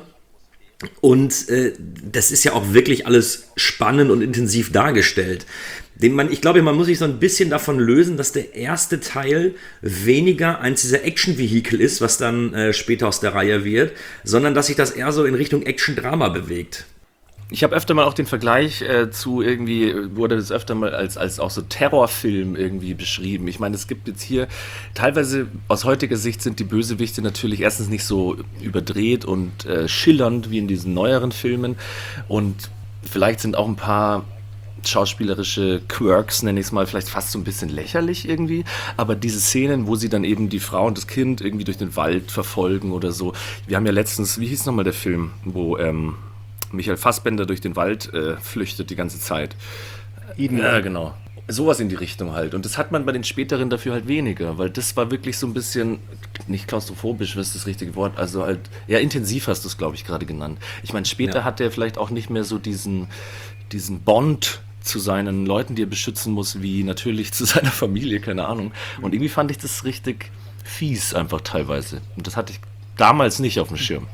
Und äh, das ist ja auch wirklich alles spannend und intensiv dargestellt. Den man, ich glaube, man muss sich so ein bisschen davon lösen, dass der erste Teil weniger eins dieser Action-Vehikel ist, was dann äh, später aus der Reihe wird, sondern dass sich das eher so in Richtung Action-Drama bewegt. Ich habe öfter mal auch den Vergleich äh, zu irgendwie, wurde das öfter mal als, als auch so Terrorfilm irgendwie beschrieben. Ich meine, es gibt jetzt hier, teilweise aus heutiger Sicht sind die Bösewichte natürlich erstens nicht so überdreht und äh, schillernd wie in diesen neueren Filmen und vielleicht sind auch ein paar schauspielerische Quirks, nenne ich es mal, vielleicht fast so ein bisschen lächerlich irgendwie, aber diese Szenen, wo sie dann eben die Frau und das Kind irgendwie durch den Wald verfolgen oder so. Wir haben ja letztens, wie hieß nochmal der Film, wo ähm, Michael Fassbender durch den Wald äh, flüchtet die ganze Zeit. Eden. Ja, genau. Sowas in die Richtung halt. Und das hat man bei den späteren dafür halt weniger, weil das war wirklich so ein bisschen, nicht klaustrophobisch, was ist das richtige Wort, also halt, ja, intensiv hast du es, glaube ich, gerade genannt. Ich meine, später Ja. hat er vielleicht auch nicht mehr so diesen, diesen Bond zu seinen Leuten, die er beschützen muss, wie natürlich zu seiner Familie, keine Ahnung. Und irgendwie fand ich das richtig fies einfach teilweise. Und das hatte ich damals nicht auf dem Schirm.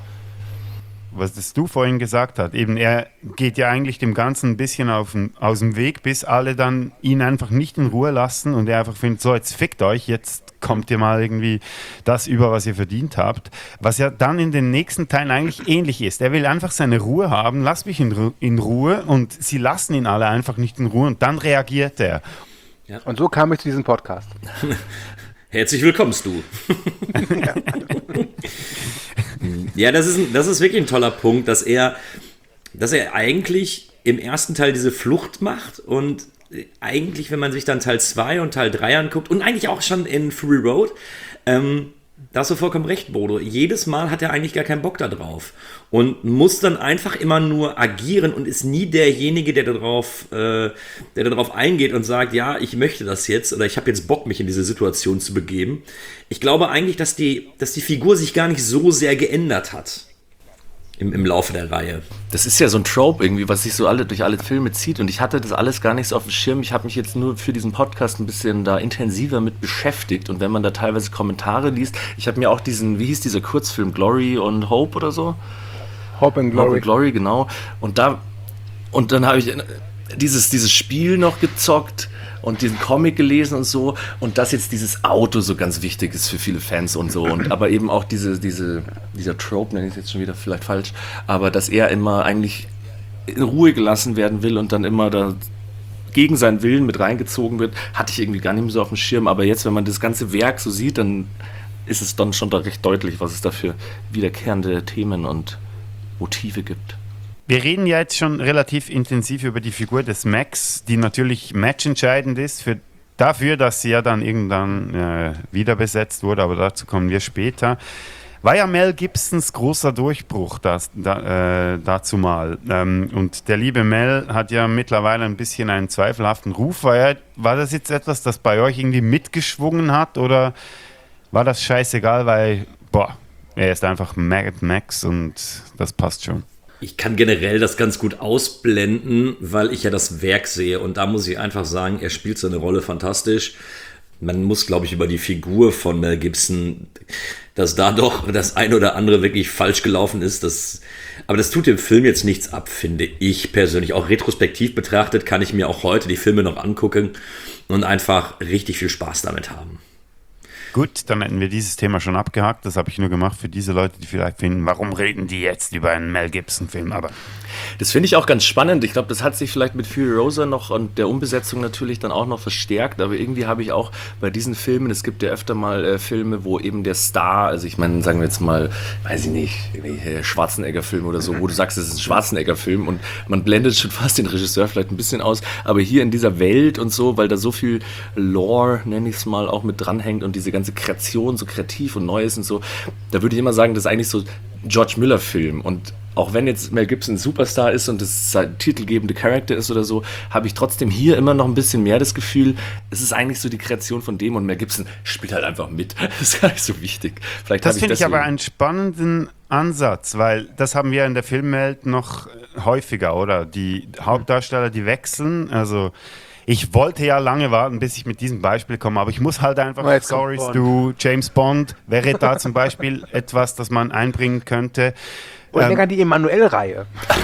Was das du vorhin gesagt hast, eben er geht ja eigentlich dem Ganzen ein bisschen auf den, aus dem Weg, bis alle dann ihn einfach nicht in Ruhe lassen und er einfach findet, so jetzt fickt euch, jetzt kommt ihr mal irgendwie das über, was ihr verdient habt. Was ja dann in den nächsten Teilen eigentlich ähnlich ist. Er will einfach seine Ruhe haben, lass mich in, Ru- in Ruhe und sie lassen ihn alle einfach nicht in Ruhe und dann reagiert er. Und so kam ich zu diesem Podcast. Herzlich willkommen, du. Ja, das ist, ein, das ist wirklich ein toller Punkt, dass er, dass er eigentlich im ersten Teil diese Flucht macht und eigentlich, wenn man sich dann Teil zwei und Teil drei anguckt und eigentlich auch schon in Fury Road, ähm, da hast du vollkommen recht, Bodo. Jedes Mal hat er eigentlich gar keinen Bock da drauf und muss dann einfach immer nur agieren und ist nie derjenige, der darauf, äh, der darauf eingeht und sagt, ja, ich möchte das jetzt oder ich habe jetzt Bock, mich in diese Situation zu begeben. Ich glaube eigentlich, dass die, dass die Figur sich gar nicht so sehr geändert hat im, im Laufe der Reihe. Das ist ja so ein Trope irgendwie, was sich so alle durch alle Filme zieht und ich hatte das alles gar nicht so auf dem Schirm. Ich habe mich jetzt nur für diesen Podcast ein bisschen da intensiver mit beschäftigt und wenn man da teilweise Kommentare liest, ich habe mir auch diesen, wie hieß dieser Kurzfilm, Glory und Hope oder so? Hope and Hope Glory. and Glory, genau. Und da und dann habe ich dieses, dieses Spiel noch gezockt und diesen Comic gelesen und so und dass jetzt dieses Auto so ganz wichtig ist für viele Fans und so und aber eben auch diese, diese, dieser Trope, nenne ich es jetzt schon wieder vielleicht falsch, aber dass er immer eigentlich in Ruhe gelassen werden will und dann immer da gegen seinen Willen mit reingezogen wird, hatte ich irgendwie gar nicht mehr so auf dem Schirm, aber jetzt, wenn man das ganze Werk so sieht, dann ist es dann schon da recht deutlich, was es da für wiederkehrende Themen und Motive gibt. Wir reden ja jetzt schon relativ intensiv über die Figur des Max, die natürlich matchentscheidend ist für, dafür, dass sie ja dann irgendwann äh, wieder besetzt wurde, aber dazu kommen wir später. War ja Mel Gibsons großer Durchbruch das, da, äh, dazu mal. Ähm, und der liebe Mel hat ja mittlerweile ein bisschen einen zweifelhaften Ruf. War, er, war das jetzt etwas, das bei euch irgendwie mitgeschwungen hat oder war das scheißegal, weil, boah, er ist einfach Mad Max und das passt schon. Ich kann generell das ganz gut ausblenden, weil ich ja das Werk sehe. Und da muss ich einfach sagen, er spielt seine Rolle fantastisch. Man muss, glaube ich, über die Figur von Mel Gibson, dass da doch das ein oder andere wirklich falsch gelaufen ist. Das, aber das tut dem Film jetzt nichts ab, finde ich persönlich. Auch retrospektiv betrachtet kann ich mir auch heute die Filme noch angucken und einfach richtig viel Spaß damit haben. Gut, dann hätten wir dieses Thema schon abgehakt. Das habe ich nur gemacht für diese Leute, die vielleicht finden, warum reden die jetzt über einen Mel Gibson-Film? Aber Das finde ich auch ganz spannend. Ich glaube, das hat sich vielleicht mit Furiosa noch und der Umbesetzung natürlich dann auch noch verstärkt. Aber irgendwie habe ich auch bei diesen Filmen, es gibt ja öfter mal äh, Filme, wo eben der Star, also ich meine, sagen wir jetzt mal, weiß ich nicht, äh, Schwarzenegger-Film oder so, wo du sagst, es ist ein Schwarzenegger-Film und man blendet schon fast den Regisseur vielleicht ein bisschen aus. Aber hier in dieser Welt und so, weil da so viel Lore, nenne ich es mal, auch mit dranhängt und diese ganze Kreation so kreativ und Neues und so, da würde ich immer sagen, das ist eigentlich so George Miller-Film. Und auch wenn jetzt Mel Gibson ein Superstar ist und das sein titelgebende Charakter ist oder so, habe ich trotzdem hier immer noch ein bisschen mehr das Gefühl, es ist eigentlich so die Kreation von dem und Mel Gibson spielt halt einfach mit. Das ist gar nicht so wichtig. Vielleicht Das habe finde ich deswegen- aber einen spannenden Ansatz, weil das haben wir in der Filmwelt noch häufiger, oder? Die Hauptdarsteller, die wechseln, also ich wollte ja lange warten, bis ich mit diesem Beispiel komme, aber ich muss halt einfach, Oh, jetzt kommt Stories Bond. du, James Bond, wäre da zum Beispiel etwas, das man einbringen könnte. Und ich Ähm, denke an die Emanuel-Reihe.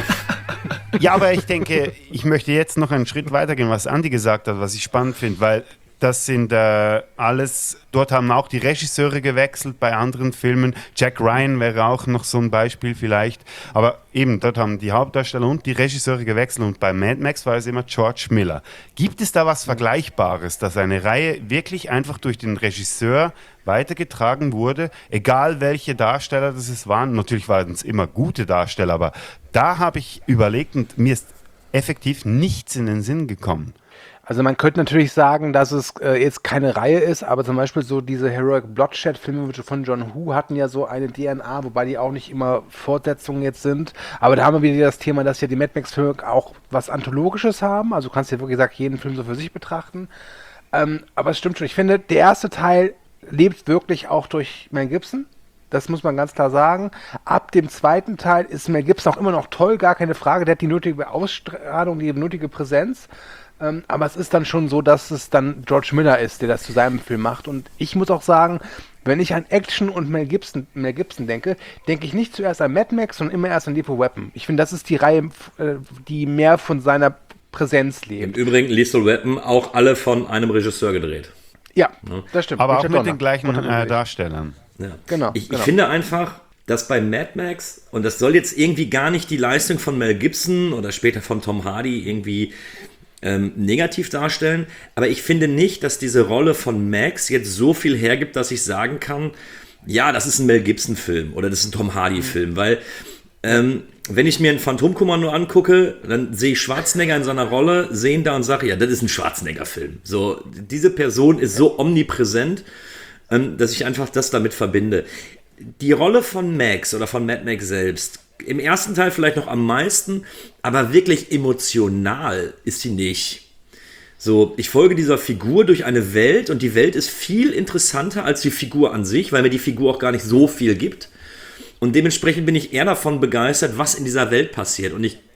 Ja, aber ich denke, ich möchte jetzt noch einen Schritt weitergehen, was Andi gesagt hat, was ich spannend finde, weil das sind äh, alles, dort haben auch die Regisseure gewechselt bei anderen Filmen. Jack Ryan wäre auch noch so ein Beispiel vielleicht. Aber eben, dort haben die Hauptdarsteller und die Regisseure gewechselt und bei Mad Max war es immer George Miller. Gibt es da was Vergleichbares, dass eine Reihe wirklich einfach durch den Regisseur weitergetragen wurde, egal welche Darsteller das es waren? Natürlich waren es immer gute Darsteller, aber da habe ich überlegt und mir ist effektiv nichts in den Sinn gekommen. Also man könnte natürlich sagen, dass es äh, jetzt keine Reihe ist, aber zum Beispiel so diese Heroic Bloodshed-Filme von John Woo hatten ja so eine D N A, wobei die auch nicht immer Fortsetzungen jetzt sind. Aber da haben wir wieder das Thema, dass ja die Mad Max-Filme auch was Anthologisches haben. Also du kannst ja wirklich gesagt jeden Film so für sich betrachten. Ähm, aber es stimmt schon. Ich finde, der erste Teil lebt wirklich auch durch Mel Gibson. Das muss man ganz klar sagen. Ab dem zweiten Teil ist Mel Gibson auch immer noch toll, gar keine Frage. Der hat die nötige Ausstrahlung, die nötige Präsenz. Ähm, aber es ist dann schon so, dass es dann George Miller ist, der das zu seinem Film macht. Und ich muss auch sagen, wenn ich an Action und Mel Gibson, Mel Gibson denke, denke ich nicht zuerst an Mad Max, sondern immer erst an Lethal Weapon. Ich finde, das ist die Reihe, äh, die mehr von seiner Präsenz Im lebt. Übrigen Lethal Weapon auch alle von einem Regisseur gedreht. Ja, das stimmt. Aber auch Richard mit Donner. den gleichen Donner äh, natürlich. Darstellern. Ja. Genau, Ich, genau. ich finde einfach, dass bei Mad Max, und das soll jetzt irgendwie gar nicht die Leistung von Mel Gibson oder später von Tom Hardy irgendwie ähm, negativ darstellen, aber ich finde nicht, dass diese Rolle von Max jetzt so viel hergibt, dass ich sagen kann, ja, das ist ein Mel Gibson-Film oder das ist ein Tom Hardy-Film, weil ähm, wenn ich mir ein Phantomkommando angucke, dann sehe ich Schwarzenegger in seiner Rolle, sehe ihn da und sage, ja, das ist ein Schwarzenegger-Film. So, diese Person ist so omnipräsent, ähm, dass ich einfach das damit verbinde. Die Rolle von Max oder von Mad Max selbst, im ersten Teil vielleicht noch am meisten, aber wirklich emotional ist sie nicht. So, ich folge dieser Figur durch eine Welt und die Welt ist viel interessanter als die Figur an sich, weil mir die Figur auch gar nicht so viel gibt. Und dementsprechend bin ich eher davon begeistert, was in dieser Welt passiert. Und ich,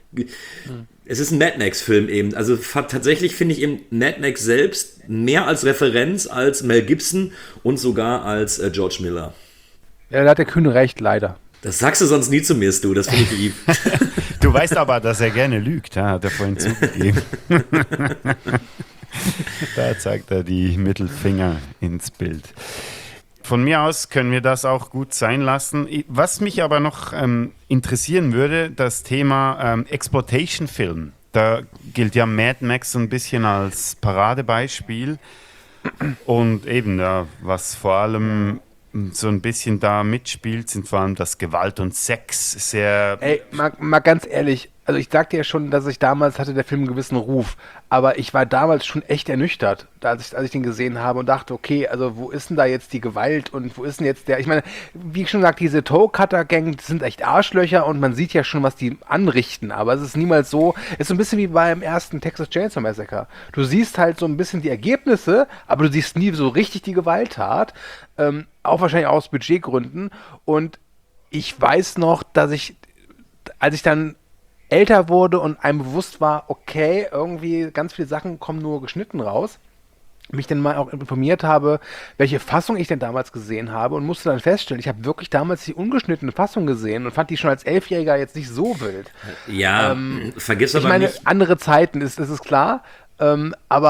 es ist ein Mad Max-Film eben. Also tatsächlich finde ich eben Mad Max selbst mehr als Referenz als Mel Gibson und sogar als äh, George Miller. Ja, da hat der Kühne recht, leider. Das sagst du sonst nie zu mir, Stu. Das finde ich lieb. Du weißt aber, dass er gerne lügt, ja, hat er vorhin zugegeben. Da zeigt er die Mittelfinger ins Bild. Von mir aus können wir das auch gut sein lassen. Was mich aber noch ähm, interessieren würde, das Thema ähm, Exploitation-Film. Da gilt ja Mad Max so ein bisschen als Paradebeispiel. Und eben, ja, was vor allem so ein bisschen da mitspielt, sind vor allem, dass Gewalt und Sex sehr... Ey, mal, mal ganz ehrlich, also ich sagte ja schon, dass ich damals hatte der Film einen gewissen Ruf, aber ich war damals schon echt ernüchtert, als ich, als ich den gesehen habe und dachte, okay, also wo ist denn da jetzt die Gewalt und wo ist denn jetzt der, ich meine, wie ich schon gesagt, diese Toe-Cutter-Gang, das sind echt Arschlöcher und man sieht ja schon, was die anrichten, aber es ist niemals so, es ist so ein bisschen wie beim ersten Texas Chainsaw Massacre. Du siehst halt so ein bisschen die Ergebnisse, aber du siehst nie so richtig die Gewalttat, ähm, auch wahrscheinlich aus Budgetgründen und ich weiß noch, dass ich, als ich dann älter wurde und einem bewusst war, okay, irgendwie ganz viele Sachen kommen nur geschnitten raus, mich dann mal auch informiert habe, welche Fassung ich denn damals gesehen habe und musste dann feststellen, ich habe wirklich damals die ungeschnittene Fassung gesehen und fand die schon als Elfjähriger jetzt nicht so wild. Ja, Ähm, vergiss Ich aber meine, nicht. andere Zeiten ist, ist es klar, ähm, aber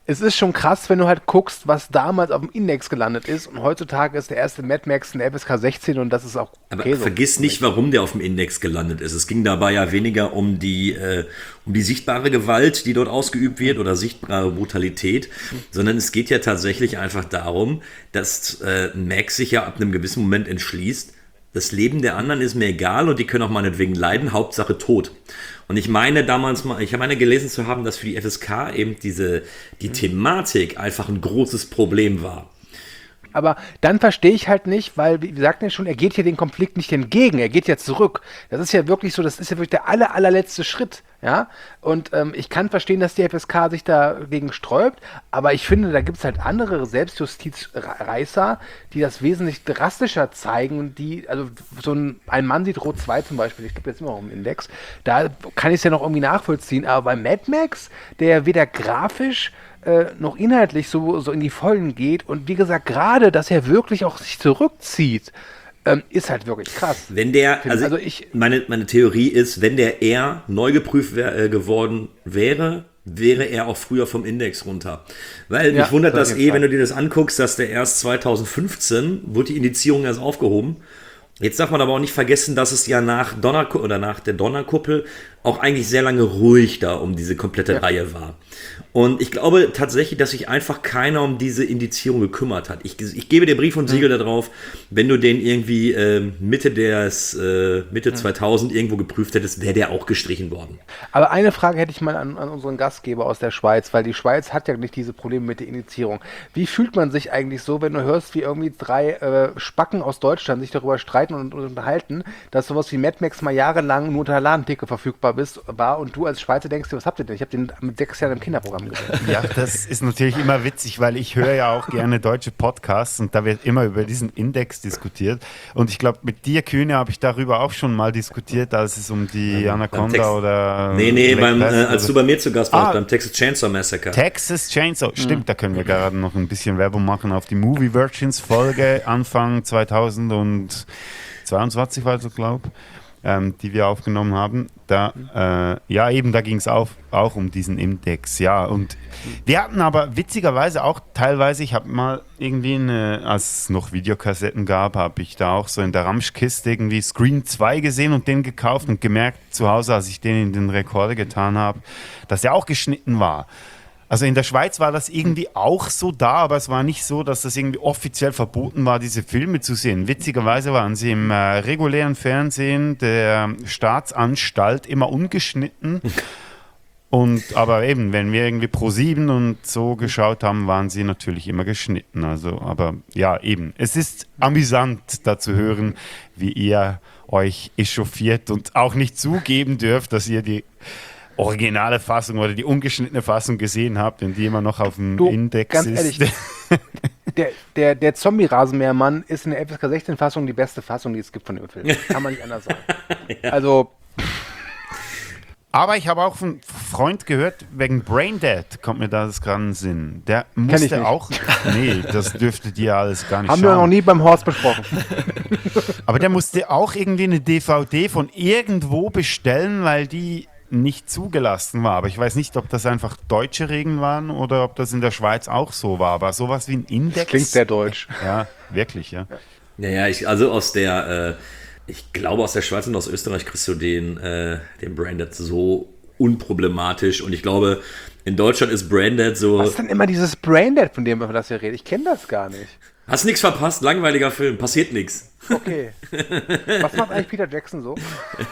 Es ist schon krass, wenn du halt guckst, was damals auf dem Index gelandet ist. Und heutzutage ist der erste Mad Max ein F S K sechzehn und das ist auch okay. Aber so. vergiss nicht, warum der auf dem Index gelandet ist. Es ging dabei ja weniger um die, äh, um die sichtbare Gewalt, die dort ausgeübt wird, oder sichtbare Brutalität, sondern es geht ja tatsächlich einfach darum, dass äh, Max sich ja ab einem gewissen Moment entschließt, das Leben der anderen ist mir egal und die können auch meinetwegen leiden, Hauptsache tot. Und ich meine damals mal, ich meine gelesen zu haben, dass für die F S K eben diese, die Thematik einfach ein großes Problem war. Aber dann verstehe ich halt nicht, weil, wie gesagt ja schon, er geht hier den Konflikt nicht entgegen, er geht ja zurück. Das ist ja wirklich so, das ist ja wirklich der aller, allerletzte Schritt, ja. Und ähm, ich kann verstehen, dass die F S K sich dagegen sträubt, aber ich finde, da gibt es halt andere Selbstjustizreißer, die das wesentlich drastischer zeigen, die, also so ein, ein Mann sieht Rot zwei zum Beispiel, ich gebe jetzt immer noch einen Index, da kann ich es ja noch irgendwie nachvollziehen, aber bei Mad Max, der weder grafisch äh, noch inhaltlich so, so in die Vollen geht und wie gesagt, gerade, dass er wirklich auch sich zurückzieht, ähm, ist halt wirklich krass. Wenn der, Finde- also, also ich- meine, meine Theorie ist, wenn der eher neu geprüft wär, äh, geworden wäre, wäre er auch früher vom Index runter. Weil Ja, mich wundert auf das jeden eh, Fall. wenn du dir das anguckst, dass der erst zwanzig fünfzehn wurde die Indizierung erst aufgehoben. Jetzt darf man aber auch nicht vergessen, dass es ja nach Donnerku- oder nach der Donnerkuppel auch eigentlich sehr lange ruhig da um diese komplette Ja. Reihe war. Und ich glaube tatsächlich, dass sich einfach keiner um diese Indizierung gekümmert hat. Ich, ich gebe dir Brief und Siegel Mhm. darauf, wenn du den irgendwie äh, Mitte des äh, Mitte Mhm. zweitausend irgendwo geprüft hättest, wäre der auch gestrichen worden. Aber eine Frage hätte ich mal an, an unseren Gastgeber aus der Schweiz, weil die Schweiz hat ja nicht diese Probleme mit der Indizierung. Wie fühlt man sich eigentlich so, wenn du hörst, wie irgendwie drei äh, Spacken aus Deutschland sich darüber streiten und, und unterhalten, dass sowas wie Mad Max mal jahrelang nur unter der Ladentheke verfügbar bist, war und du als Schweizer denkst dir, was habt ihr denn? Ich habe den mit sechs Jahren im Kinderprogramm gesehen. Ja, das ist natürlich immer witzig, weil ich höre ja auch gerne deutsche Podcasts und da wird immer über diesen Index diskutiert. Und ich glaube, mit dir, Kühne, habe ich darüber auch schon mal diskutiert, als es um die Anaconda Text- oder... Nee, nee, Black beim, äh, Panther als oder- du bei mir zu Gast warst, Ah. beim Texas Chainsaw Massacre. Texas Chainsaw, stimmt, da können wir gerade noch ein bisschen Werbung machen auf die Movie Virgins Folge Anfang zweitausendzweiundzwanzig war das, glaube ich, ähm, die wir aufgenommen haben. Da, äh, ja, eben, da ging es auch, auch um diesen Index, ja. Und wir hatten aber witzigerweise auch teilweise, ich habe mal irgendwie, eine, als es noch Videokassetten gab, habe ich da auch so in der Ramschkiste irgendwie Scream zwei gesehen und den gekauft und gemerkt zu Hause, als ich den in den Rekorder getan habe, dass der auch geschnitten war. Also in der Schweiz war das irgendwie auch so da, aber es war nicht so, dass das irgendwie offiziell verboten war, diese Filme zu sehen. Witzigerweise waren sie im äh, regulären Fernsehen der Staatsanstalt immer ungeschnitten. Und aber eben, wenn wir irgendwie Pro sieben und so geschaut haben, waren sie natürlich immer geschnitten. Also, aber ja, eben. Es ist amüsant, da zu hören, wie ihr euch echauffiert und auch nicht zugeben dürft, dass ihr die originale Fassung oder die ungeschnittene Fassung gesehen habt und die immer noch auf dem Du, Index ganz ist. ehrlich, der, der, der Zombie-Rasenmähermann ist in der F S K sechzehn-Fassung die beste Fassung, die es gibt von dem Film. Kann man nicht anders sagen. Also, Aber ich habe auch von einem Freund gehört, wegen Braindead kommt mir das gerade in den Sinn. Der ich musste nicht. auch. Nee, das dürftet ihr alles gar nicht haben schauen. wir noch nie beim Horst besprochen. Aber der musste auch irgendwie eine D V D von irgendwo bestellen, weil die nicht zugelassen war. Aber ich weiß nicht, ob das einfach deutsche Regeln waren oder ob das in der Schweiz auch so war. Aber sowas wie ein Index. Klingt sehr deutsch. Ja, wirklich, ja. Ja, ja, ich, also aus der, äh, ich glaube aus der Schweiz und aus Österreich kriegst du den, äh, den Branded so unproblematisch und ich glaube, in Deutschland ist Branded so. Was ist denn immer dieses Braindead, von dem wir das hier reden? Ich kenne das gar nicht. Hast nichts verpasst, langweiliger Film, passiert nichts. Okay. Was macht eigentlich Peter Jackson so?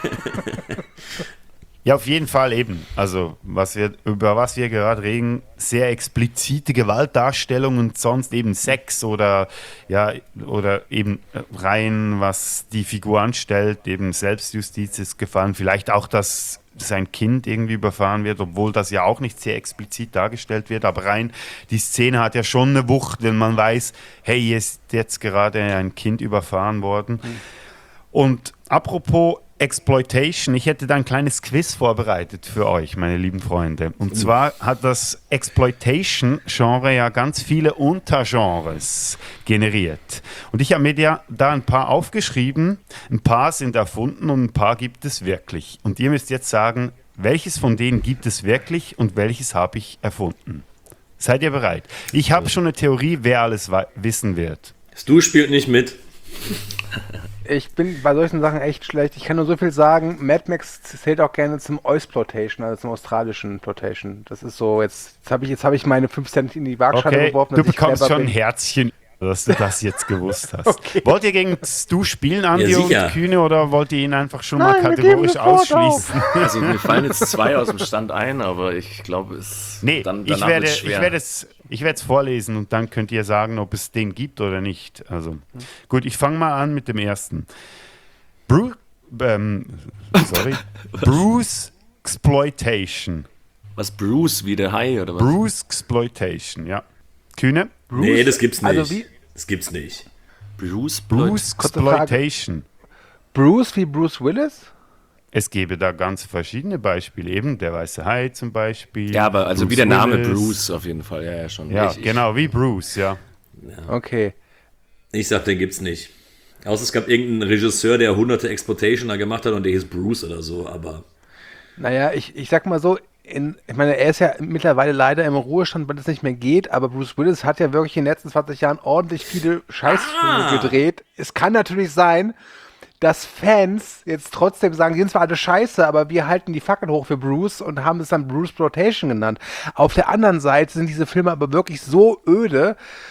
Ja, auf jeden Fall eben. Also, was wir, über was wir gerade reden, sehr explizite Gewaltdarstellung und sonst eben Sex oder, ja, oder eben rein, was die Figur anstellt, eben Selbstjustiz ist gefallen. Vielleicht auch, dass sein Kind irgendwie überfahren wird, obwohl das ja auch nicht sehr explizit dargestellt wird. Aber rein, die Szene hat ja schon eine Wucht, wenn man weiß, hey, hier ist jetzt gerade ein Kind überfahren worden. Mhm. Und apropos Exploitation, ich hätte da ein kleines Quiz vorbereitet für euch, meine lieben Freunde. Und zwar hat das Exploitation-Genre ja ganz viele Untergenres generiert. Und ich habe mir da, da ein paar aufgeschrieben, ein paar sind erfunden und ein paar gibt es wirklich. Und ihr müsst jetzt sagen, welches von denen gibt es wirklich und welches habe ich erfunden? Seid ihr bereit? Ich habe schon eine Theorie, wer alles wa- wissen wird. Stu spielt nicht mit. Ich bin bei solchen Sachen echt schlecht. Ich kann nur so viel sagen, Mad Max zählt auch gerne zum Exploitation, also zum australischen Plotation. Das ist so, jetzt, jetzt habe ich, jetzt hab ich meine fünf Cent in die Waagschale Okay, geworfen. du dass ich bekommst clever schon ein bin. Herzchen, dass du das jetzt gewusst hast. Okay. Wollt ihr gegen Stu spielen, Andi Ja, und sicher. Kühne, oder wollt ihr ihn einfach schon Nein, mal wir geben kategorisch sofort ausschließen? Also mir fallen jetzt zwei aus dem Stand ein, aber ich glaube, es Nee, dann, ich danach werde, wird's ich schwer. werde es ich werde es vorlesen und dann könnt ihr sagen, ob es den gibt oder nicht. Also gut, ich fange mal an mit dem ersten. Bru ähm, sorry. Bruce Exploitation. Was, Bruce wie der Hai oder was? Bruce Exploitation, ja. Kühne? Nee, das gibt's nicht. Also wie- Das gibt's nicht. Bruce? Bruce Kurze Frage. Exploitation. Bruce wie Bruce Willis? Es gäbe da ganz verschiedene Beispiele. Eben der weiße Hai zum Beispiel. Ja, aber also Bruce wie der Name Willis. Bruce auf jeden Fall, ja, ja schon. Ja, Ich- ich- genau, wie Bruce, ja. Okay. Ich sag, den gibt's nicht. Außer es gab irgendeinen Regisseur, der hunderte Exploitationer gemacht hat und der hieß Bruce oder so, aber Naja, ich, ich sag mal so, in, ich meine, er ist ja mittlerweile leider im Ruhestand, weil es nicht mehr geht, aber Bruce Willis hat ja wirklich in den letzten zwanzig Jahren ordentlich viele Scheißfilme Ah. gedreht. Es kann natürlich sein, dass Fans jetzt trotzdem sagen, die sind zwar alle scheiße, aber wir halten die Fackel hoch für Bruce und haben es dann Bruce Exploitation genannt. Auf der anderen Seite sind diese Filme aber wirklich so öde,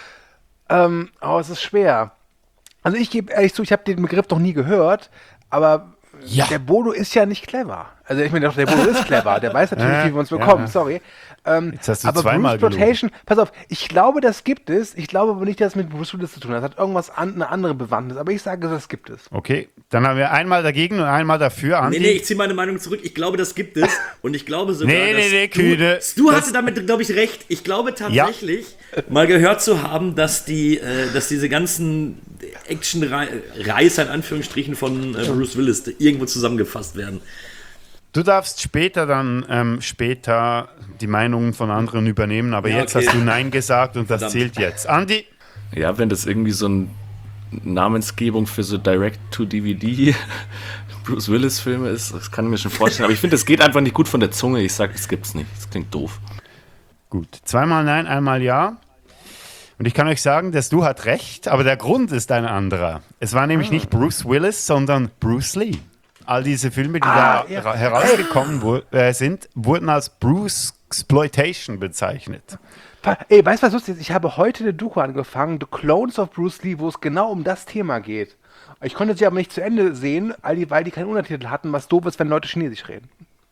ähm, aber es ist schwer. Also ich gebe ehrlich zu, ich habe den Begriff noch nie gehört, aber Ja. der Bodo ist ja nicht clever. Also ich meine, doch, der Bodo ist clever, der weiß natürlich, Ja, wie wir uns ja. bekommen, sorry. Ähm, Jetzt hast du aber zweimal Bruce Exploitation, pass auf, ich glaube, das gibt es. Ich glaube aber nicht, dass es mit Bruce Willis zu tun hat. Das hat irgendwas an, eine andere Bewandtnis, aber ich sage, das gibt es. Okay, dann haben wir einmal dagegen und einmal dafür. Andi. nee, nee, ich ziehe meine Meinung zurück. Ich glaube, das gibt es und ich glaube sogar, Nee, nee, dass nee, Stu, Kühne. Stu Das- hatte damit, glaube ich, recht. Ich glaube tatsächlich, mal gehört zu haben, dass die, äh, dass diese ganzen Action-Reißer in Anführungsstrichen von äh, Bruce Willis irgendwo zusammengefasst werden. Du darfst später dann ähm, später die Meinungen von anderen übernehmen, aber Ja, jetzt okay. hast du Nein gesagt und das Verdammt. zählt jetzt. Andi? Ja, wenn das irgendwie so eine Namensgebung für so Direct-to-D V D Bruce Willis-Filme ist, das kann ich mir schon vorstellen. Aber ich finde, es geht einfach nicht gut von der Zunge. Ich sage, das gibt's nicht. Das klingt doof. Gut, zweimal Nein, einmal Ja. Und ich kann euch sagen, dass du hat recht, aber der Grund ist ein anderer. Es war nämlich nicht Bruce Willis, sondern Bruce Lee. All diese Filme, die Ah, da ja. ra- herausgekommen wu- äh, sind, wurden als Bruce Exploitation bezeichnet. Pa- Ey, weißt du was lustig ist? Ich habe heute eine Doku angefangen, The Clones of Bruce Lee, wo es genau um das Thema geht. Ich konnte sie aber nicht zu Ende sehen, weil die, weil die keinen Untertitel hatten, was doof ist, wenn Leute Chinesisch reden.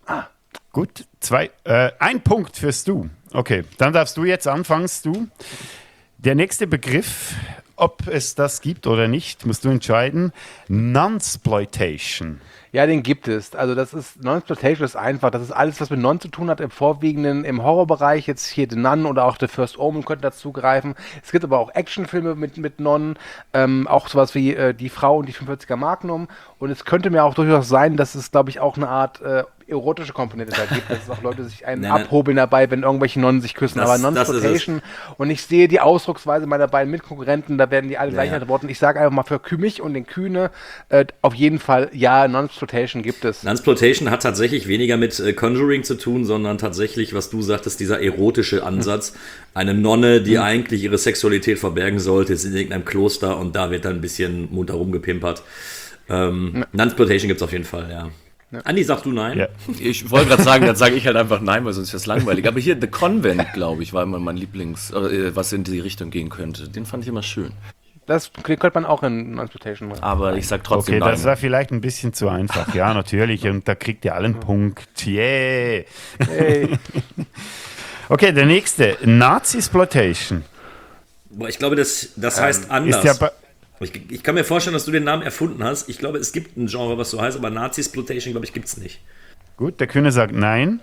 Gut, zwei, äh, ein Punkt für Stu. Okay, dann darfst du jetzt anfangen, Stu. Der nächste Begriff, ob es das gibt oder nicht, musst du entscheiden. Nonsploitation. Ja, den gibt es. Also das ist, Non-Exploitation ist einfach, das ist alles, was mit Non zu tun hat, im Vorwiegenden im Horrorbereich, jetzt hier The Nun oder auch The First Omen könnten dazu greifen. Es gibt aber auch Actionfilme mit, mit Non, ähm, auch sowas wie äh, Die Frau und die fünfundvierziger Magnum. Und es könnte mir auch durchaus sein, dass es, glaube ich, auch eine Art äh, erotische Komponente da gibt, dass es auch Leute sich einen Nein, nein. abhobeln dabei, wenn irgendwelche Nonnen sich küssen. Das- aber das ist es. Non-Exploitation, und ich sehe die Ausdrucksweise meiner beiden Mitkonkurrenten, da werden die alle gleich ja. antworten. Ich sage einfach mal für mich und den Kühne, äh, auf jeden Fall, ja, Non-Exploitation gibt es. Nunsploitation hat tatsächlich weniger mit äh, Conjuring zu tun, sondern tatsächlich, was du sagtest, dieser erotische Ansatz. Eine Nonne, die eigentlich ihre Sexualität verbergen sollte, ist in irgendeinem Kloster und da wird dann ein bisschen munter rumgepimpert. Ähm, Nunsploitation gibt es auf jeden Fall, ja. Andi, sagst du nein? Ja. Ich wollte gerade sagen, dann sage ich halt einfach nein, weil sonst ist das langweilig. Aber hier The Convent, glaube ich, war immer mein Lieblings, äh, was in die Richtung gehen könnte. Den fand ich immer schön. Das könnte man auch in Non-Exploitation machen. Aber ich sag trotzdem Okay, nein. das war vielleicht ein bisschen zu einfach. Ja, natürlich. Und da kriegt ihr alle einen Punkt. Yeah. Hey. Okay, der nächste. Nazi-Exploitation. Boah, ich glaube, das, das heißt anders. Ist ja bei, ich, ich kann mir vorstellen, dass du den Namen erfunden hast. Ich glaube, es gibt ein Genre, was so heißt, aber Nazi-Exploitation, glaube ich, gibt es nicht. gut, der Kühne sagt nein.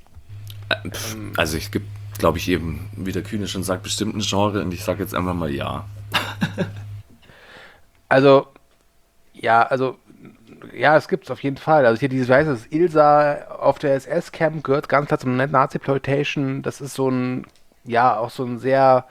Also es gibt, glaube ich, eben, wie der Kühne schon sagt, bestimmt ein Genre und ich sage jetzt einfach mal ja. Also, ja, also, ja, es gibt es auf jeden Fall. Also hier dieses, weiß das Ilsa auf der S S-Camp gehört ganz klar zum Nazi-Exploitation. Das ist so ein, ja, auch so ein sehr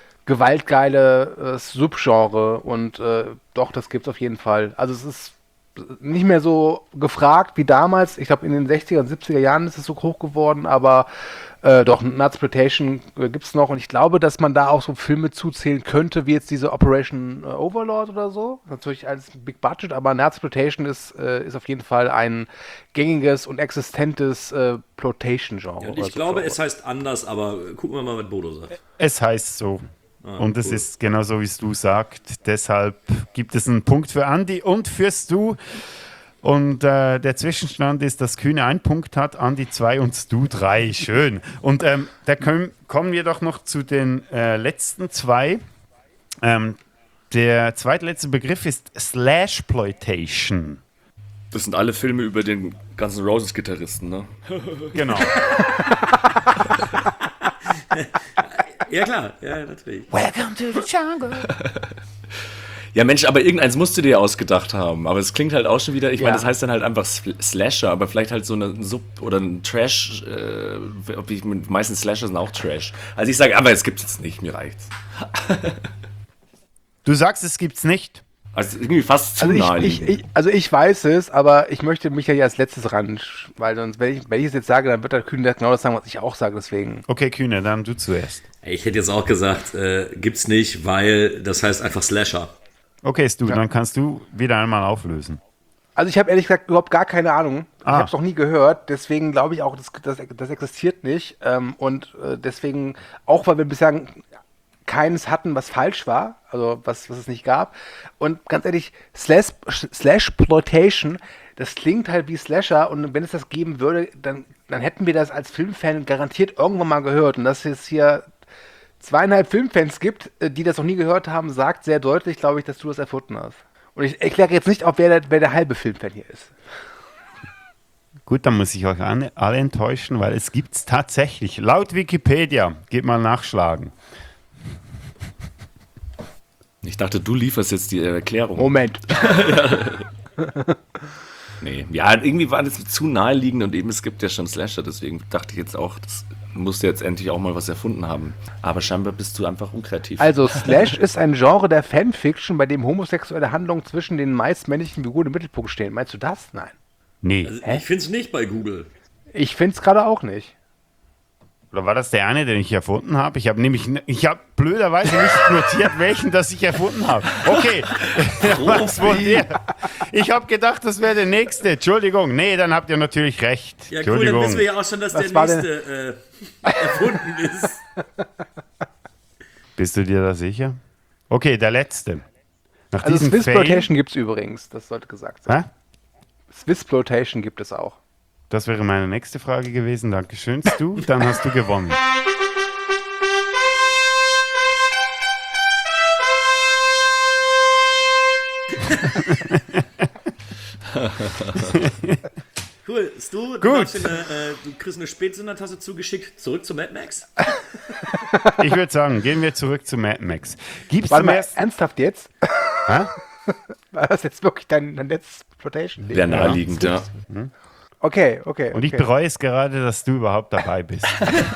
gewaltgeile äh, Subgenre und äh, doch, das gibt es auf jeden Fall. Also es ist, nicht mehr so gefragt wie damals. Ich glaube, in den sechziger und siebziger Jahren ist es so hoch geworden, aber äh, doch, Nutsploitation äh, gibt es noch. Und ich glaube, dass man da auch so Filme zuzählen könnte, wie jetzt diese Operation äh, Overlord oder so. Natürlich als Big Budget, aber Nutsploitation ist, äh, ist auf jeden Fall ein gängiges und existentes äh, Ploitation-Genre. Ja, und ich also, glaube, es heißt anders, aber gucken wir mal, was Bodo sagt. Es heißt so. Ah, und es cool. ist genau so, wie es du sagst. Deshalb gibt es einen Punkt für Andi und für Stu. Und äh, der Zwischenstand ist, dass Kühne einen Punkt hat, Andi zwei und Stu drei. Schön. Und ähm, da können, kommen wir doch noch zu den äh, letzten zwei. Ähm, der zweitletzte Begriff ist Slashploitation. Das sind alle Filme über den ganzen Roses-Gitarristen, ne? Genau. Ja, klar, ja, natürlich. Welcome to the jungle. Ja, Mensch, aber irgendeins musst du dir ausgedacht haben. Aber es klingt halt auch schon wieder, ich Ja. meine, das heißt dann halt einfach Sl- Slasher, aber vielleicht halt so eine Sub- oder ein Trash, äh, ob ich, meistens Slasher sind auch Trash. Also ich sage, aber es gibt's jetzt nicht, mir reicht's. Du sagst, es gibt's nicht. Also irgendwie fast zu Also ich, ich, naheliegend. ich, also ich weiß es, aber ich möchte mich ja hier als letztes ran, weil sonst, wenn ich, wenn ich es jetzt sage, dann wird der Kühne genau das sagen, was ich auch sage, deswegen. Okay, Kühne, dann du zuerst. Ich hätte jetzt auch gesagt, äh, gibt's nicht, weil das heißt einfach Slasher. Okay, Stu, dann kannst du wieder einmal auflösen. Also ich habe ehrlich gesagt überhaupt gar keine Ahnung. Ich Ah. habe es noch nie gehört, deswegen glaube ich auch, das, das, das existiert nicht. Ähm, und äh, deswegen, auch weil wir bisher keines hatten, was falsch war, also was, was es nicht gab. Und ganz ehrlich, Slash, Slashploitation, das klingt halt wie Slasher und wenn es das geben würde, dann, dann hätten wir das als Filmfan garantiert irgendwann mal gehört. Und dass es hier zweieinhalb Filmfans gibt, äh, die das noch nie gehört haben, sagt sehr deutlich, glaube ich, dass du das erfunden hast. Und ich erkläre jetzt nicht, ob wer der, wer der halbe Filmfan hier ist. Gut, dann muss ich euch alle, alle enttäuschen, weil es gibt es tatsächlich. Laut Wikipedia, geht mal nachschlagen. Ich dachte, du lieferst jetzt die Erklärung. Moment. Nee, ja, irgendwie war das zu naheliegend und eben es gibt ja schon Slasher, deswegen dachte ich jetzt auch, das musst du jetzt endlich auch mal was erfunden haben. Aber scheinbar bist du einfach unkreativ. Also Slash ist ein Genre der Fanfiction, bei dem homosexuelle Handlungen zwischen den meist männlichen Figuren im Mittelpunkt stehen. Meinst du das? Nein. Nee. Also ich finde es nicht bei Google. Ich finde es gerade auch nicht. Oder war das der eine, den ich erfunden habe? Ich habe nämlich, ich habe blöderweise nicht notiert, welchen das ich erfunden habe. Okay, was wohl der? Ich habe gedacht, das wäre der nächste. Entschuldigung. Nee, dann habt ihr natürlich recht. Ja, cool, dann Entschuldigung. wissen wir ja auch schon, dass Was der war nächste äh, erfunden ist. Bist du dir da sicher? Okay, der letzte. Nach Also diesem Swissploitation gibt es übrigens, das sollte gesagt sein. Hä? Swissploitation gibt es auch. Das wäre meine nächste Frage gewesen. Dankeschön, Stu. Dann hast du gewonnen. Cool, Stu, du, Gut. darfst dir eine, äh, du kriegst eine Spätsündertasse zugeschickt. Zurück zu Mad Max. Ich würde sagen, gehen wir zurück zu Mad Max. Gibt's Warte zum mal, ersten... ernsthaft jetzt? Hä? War das jetzt wirklich dein, dein letztes Ploitation? Wäre naheliegend, ja. Okay, okay. Und ich okay. bereue es gerade, dass du überhaupt dabei bist.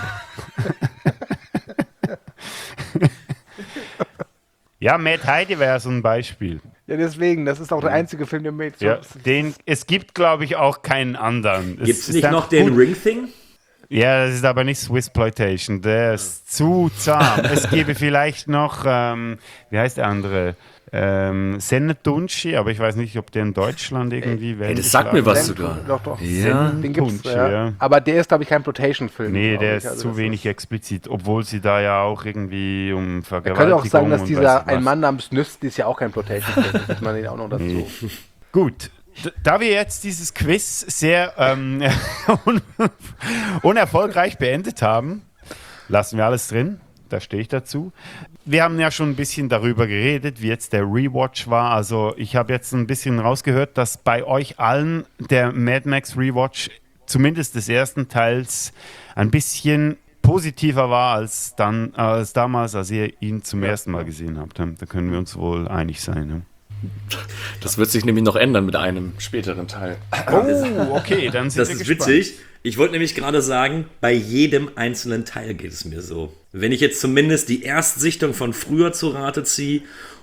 Ja, Mad Heidi wäre so ein Beispiel. Ja, deswegen, das ist auch der einzige Film, der mir Ja, den, es gibt, glaube ich, auch keinen anderen. Es Gibt es ist nicht einfach noch den gut. Ring-Thing? Ja, das ist aber nicht Swissploitation. Der ist zu zahm. Es gäbe vielleicht noch, ähm, wie heißt der andere? Ähm, Sennetunci, aber ich weiß nicht, ob der in Deutschland irgendwie Hey, das sagt mir was Senn- sogar. Doch, doch. Ja, Den gibt's, Tunci, ja. ja. Aber der ist, glaube ich, kein Ploitation-Film. Nee, glaub der ich. ist Also zu das wenig explizit, obwohl sie da ja auch irgendwie um Man Vergewaltigung könnte auch sagen, dass und dieser weiß ich Ein was. Mann namens Nüst ist ja auch kein Ploitation-Film. Das muss man den auch noch dazu. Nee. Gut, D- da wir jetzt dieses Quiz sehr ähm, un unerfolgreich beendet haben, lassen wir alles drin, da stehe ich dazu. Wir haben ja schon ein bisschen darüber geredet, wie jetzt der Rewatch war. Also ich habe jetzt ein bisschen rausgehört, dass bei euch allen der Mad Max Rewatch, zumindest des ersten Teils, ein bisschen positiver war als, dann, als damals, als ihr ihn zum ersten Mal gesehen habt. Da können wir uns wohl einig sein. Ne? Das wird sich nämlich noch ändern mit einem späteren Teil. Oh, okay, dann sind Das wir ist gespannt. witzig. Ich wollte nämlich gerade sagen, bei jedem einzelnen Teil geht es mir so. Wenn ich jetzt zumindest die Erstsichtung von früher zu Rate ziehe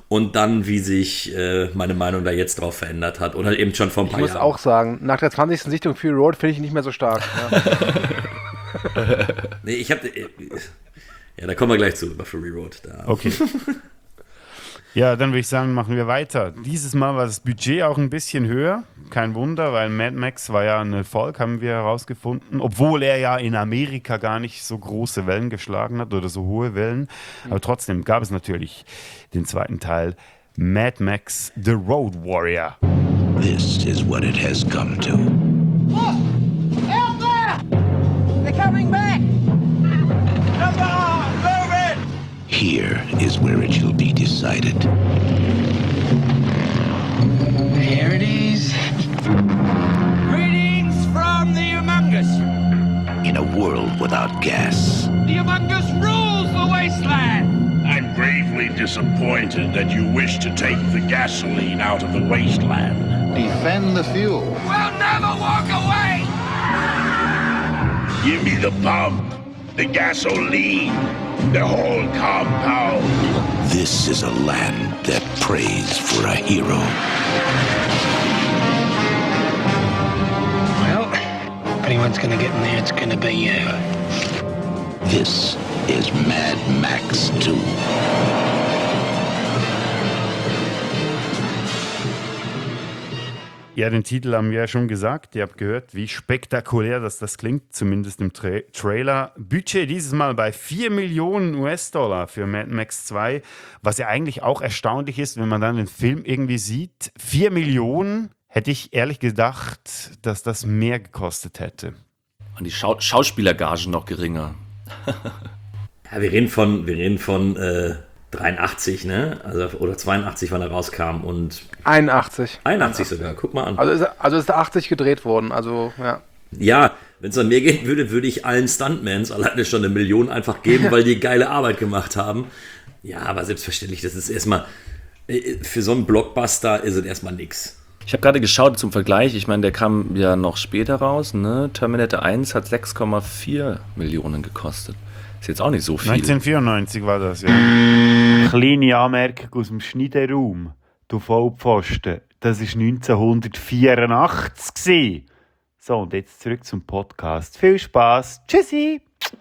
und dann, wie sich äh, meine Meinung da jetzt drauf verändert hat oder eben schon vor ein Ich paar muss Jahren. auch sagen, nach der zwanzigsten Sichtung Fury Road finde ich ihn nicht mehr so stark. Ja. Nee, ich habe... Äh, ja, da kommen wir gleich zu, über Fury Road. Da. Okay. Ja, dann würde ich sagen, machen wir weiter. Dieses Mal war das Budget auch ein bisschen höher. Kein Wunder, weil Mad Max war ja ein Erfolg, haben wir herausgefunden. Obwohl er ja in Amerika gar nicht so große Wellen geschlagen hat oder so hohe Wellen. Aber trotzdem gab es natürlich den zweiten Teil, Mad Max The Road Warrior. This is what it has come to. Look! Out there! They're coming back! Come on, move it! Here is where it shall be decided. Here it is. Greetings from the Humongous. In a world without gas, The Humongous rules the wasteland. I'm gravely disappointed that you wish to take the gasoline out of the wasteland. Defend the fuel. We'll never walk away. Give me the pump, the gasoline, the whole compound. this is a land that prays for a hero. Well, if anyone's gonna get in there, it's gonna be you. This is Mad Max two. Ja, den Titel haben wir ja schon gesagt. Ihr habt gehört, wie spektakulär das, das klingt, zumindest im Tra- Trailer. Budget dieses Mal bei vier Millionen U S-Dollar für Mad Max zwei, was ja eigentlich auch erstaunlich ist, wenn man dann den Film irgendwie sieht. vier Millionen hätte ich ehrlich gedacht, dass das mehr gekostet hätte. Und die Schau- Schauspielergagen noch geringer. Ja, wir reden von, wir reden von äh, dreiundachtzig, ne? Also, oder zweiundachtzig, wann er rauskam und einundachtzig. einundachtzig sogar, guck mal an. Also ist, also ist der achtzig gedreht worden, also ja. Ja, wenn es an mir gehen würde, würde ich allen Stuntmans alleine schon eine Million einfach geben, weil die geile Arbeit gemacht haben. Ja, aber selbstverständlich, das ist erstmal, für so einen Blockbuster ist es erstmal nix. Ich habe gerade geschaut zum Vergleich, ich meine, der kam ja noch später raus, ne? Terminator eins hat sechs Komma vier Millionen gekostet. Ist jetzt auch nicht so viel. neunzehnhundertvierundneunzig war das, ja. Kleine Anmerkung aus dem Schneideraum. Du Vollpfosten, das war neunzehnhundertvierundachtzig gewesen. So, und jetzt zurück zum Podcast. Viel Spaß. Tschüssi.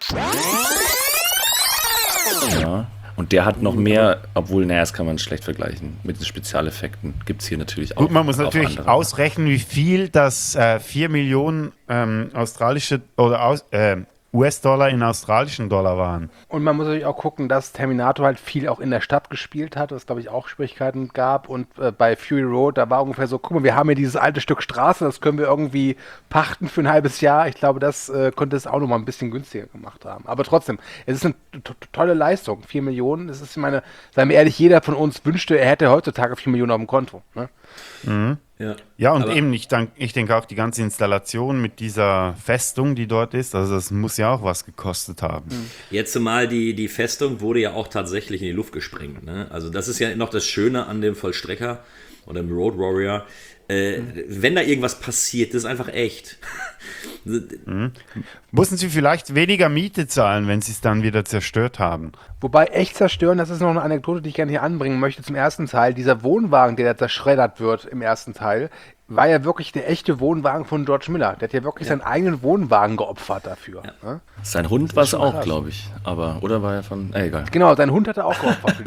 Ja. Und der hat noch mehr, obwohl, naja, das kann man schlecht vergleichen. Mit den Spezialeffekten gibt es hier natürlich auch. Gut, man muss auch natürlich andere. ausrechnen, wie viel das äh, vier Millionen ähm, australische oder aus, äh, U S-Dollar in australischen Dollar waren. Und man muss natürlich auch gucken, dass Terminator halt viel auch in der Stadt gespielt hat, was glaube ich auch Schwierigkeiten gab. Und äh, bei Fury Road, da war ungefähr so, guck mal, wir haben hier dieses alte Stück Straße, das können wir irgendwie pachten für ein halbes Jahr. Ich glaube, das äh, könnte es auch noch mal ein bisschen günstiger gemacht haben. Aber trotzdem, es ist eine to- to- tolle Leistung. vier Millionen, das ist, ich meine, seien wir ehrlich, jeder von uns wünschte, er hätte heutzutage vier Millionen auf dem Konto. Ne? Mhm. Ja, Ja, und aber- eben, ich, denk, ich denke auch die ganze Installation mit dieser Festung, die dort ist, also das muss ja auch was gekostet haben. Jetzt zumal die, die Festung wurde ja auch tatsächlich in die Luft gesprengt. Ne? Also das ist ja noch das Schöne an dem Vollstrecker oder dem Road Warrior. Äh, wenn da irgendwas passiert, das ist einfach echt. Mussten sie vielleicht weniger Miete zahlen, wenn sie es dann wieder zerstört haben? Wobei echt zerstören, das ist noch eine Anekdote, die ich gerne hier anbringen möchte zum ersten Teil. Dieser Wohnwagen, der da zerschreddert wird im ersten Teil, war ja wirklich der echte Wohnwagen von George Miller. Der hat ja wirklich seinen eigenen Wohnwagen geopfert dafür. Ja. Ne? Sein Hund war es schon auch, krass. glaube ich. Aber, oder war er von, äh, egal. Genau, sein Hund hat er auch geopfert.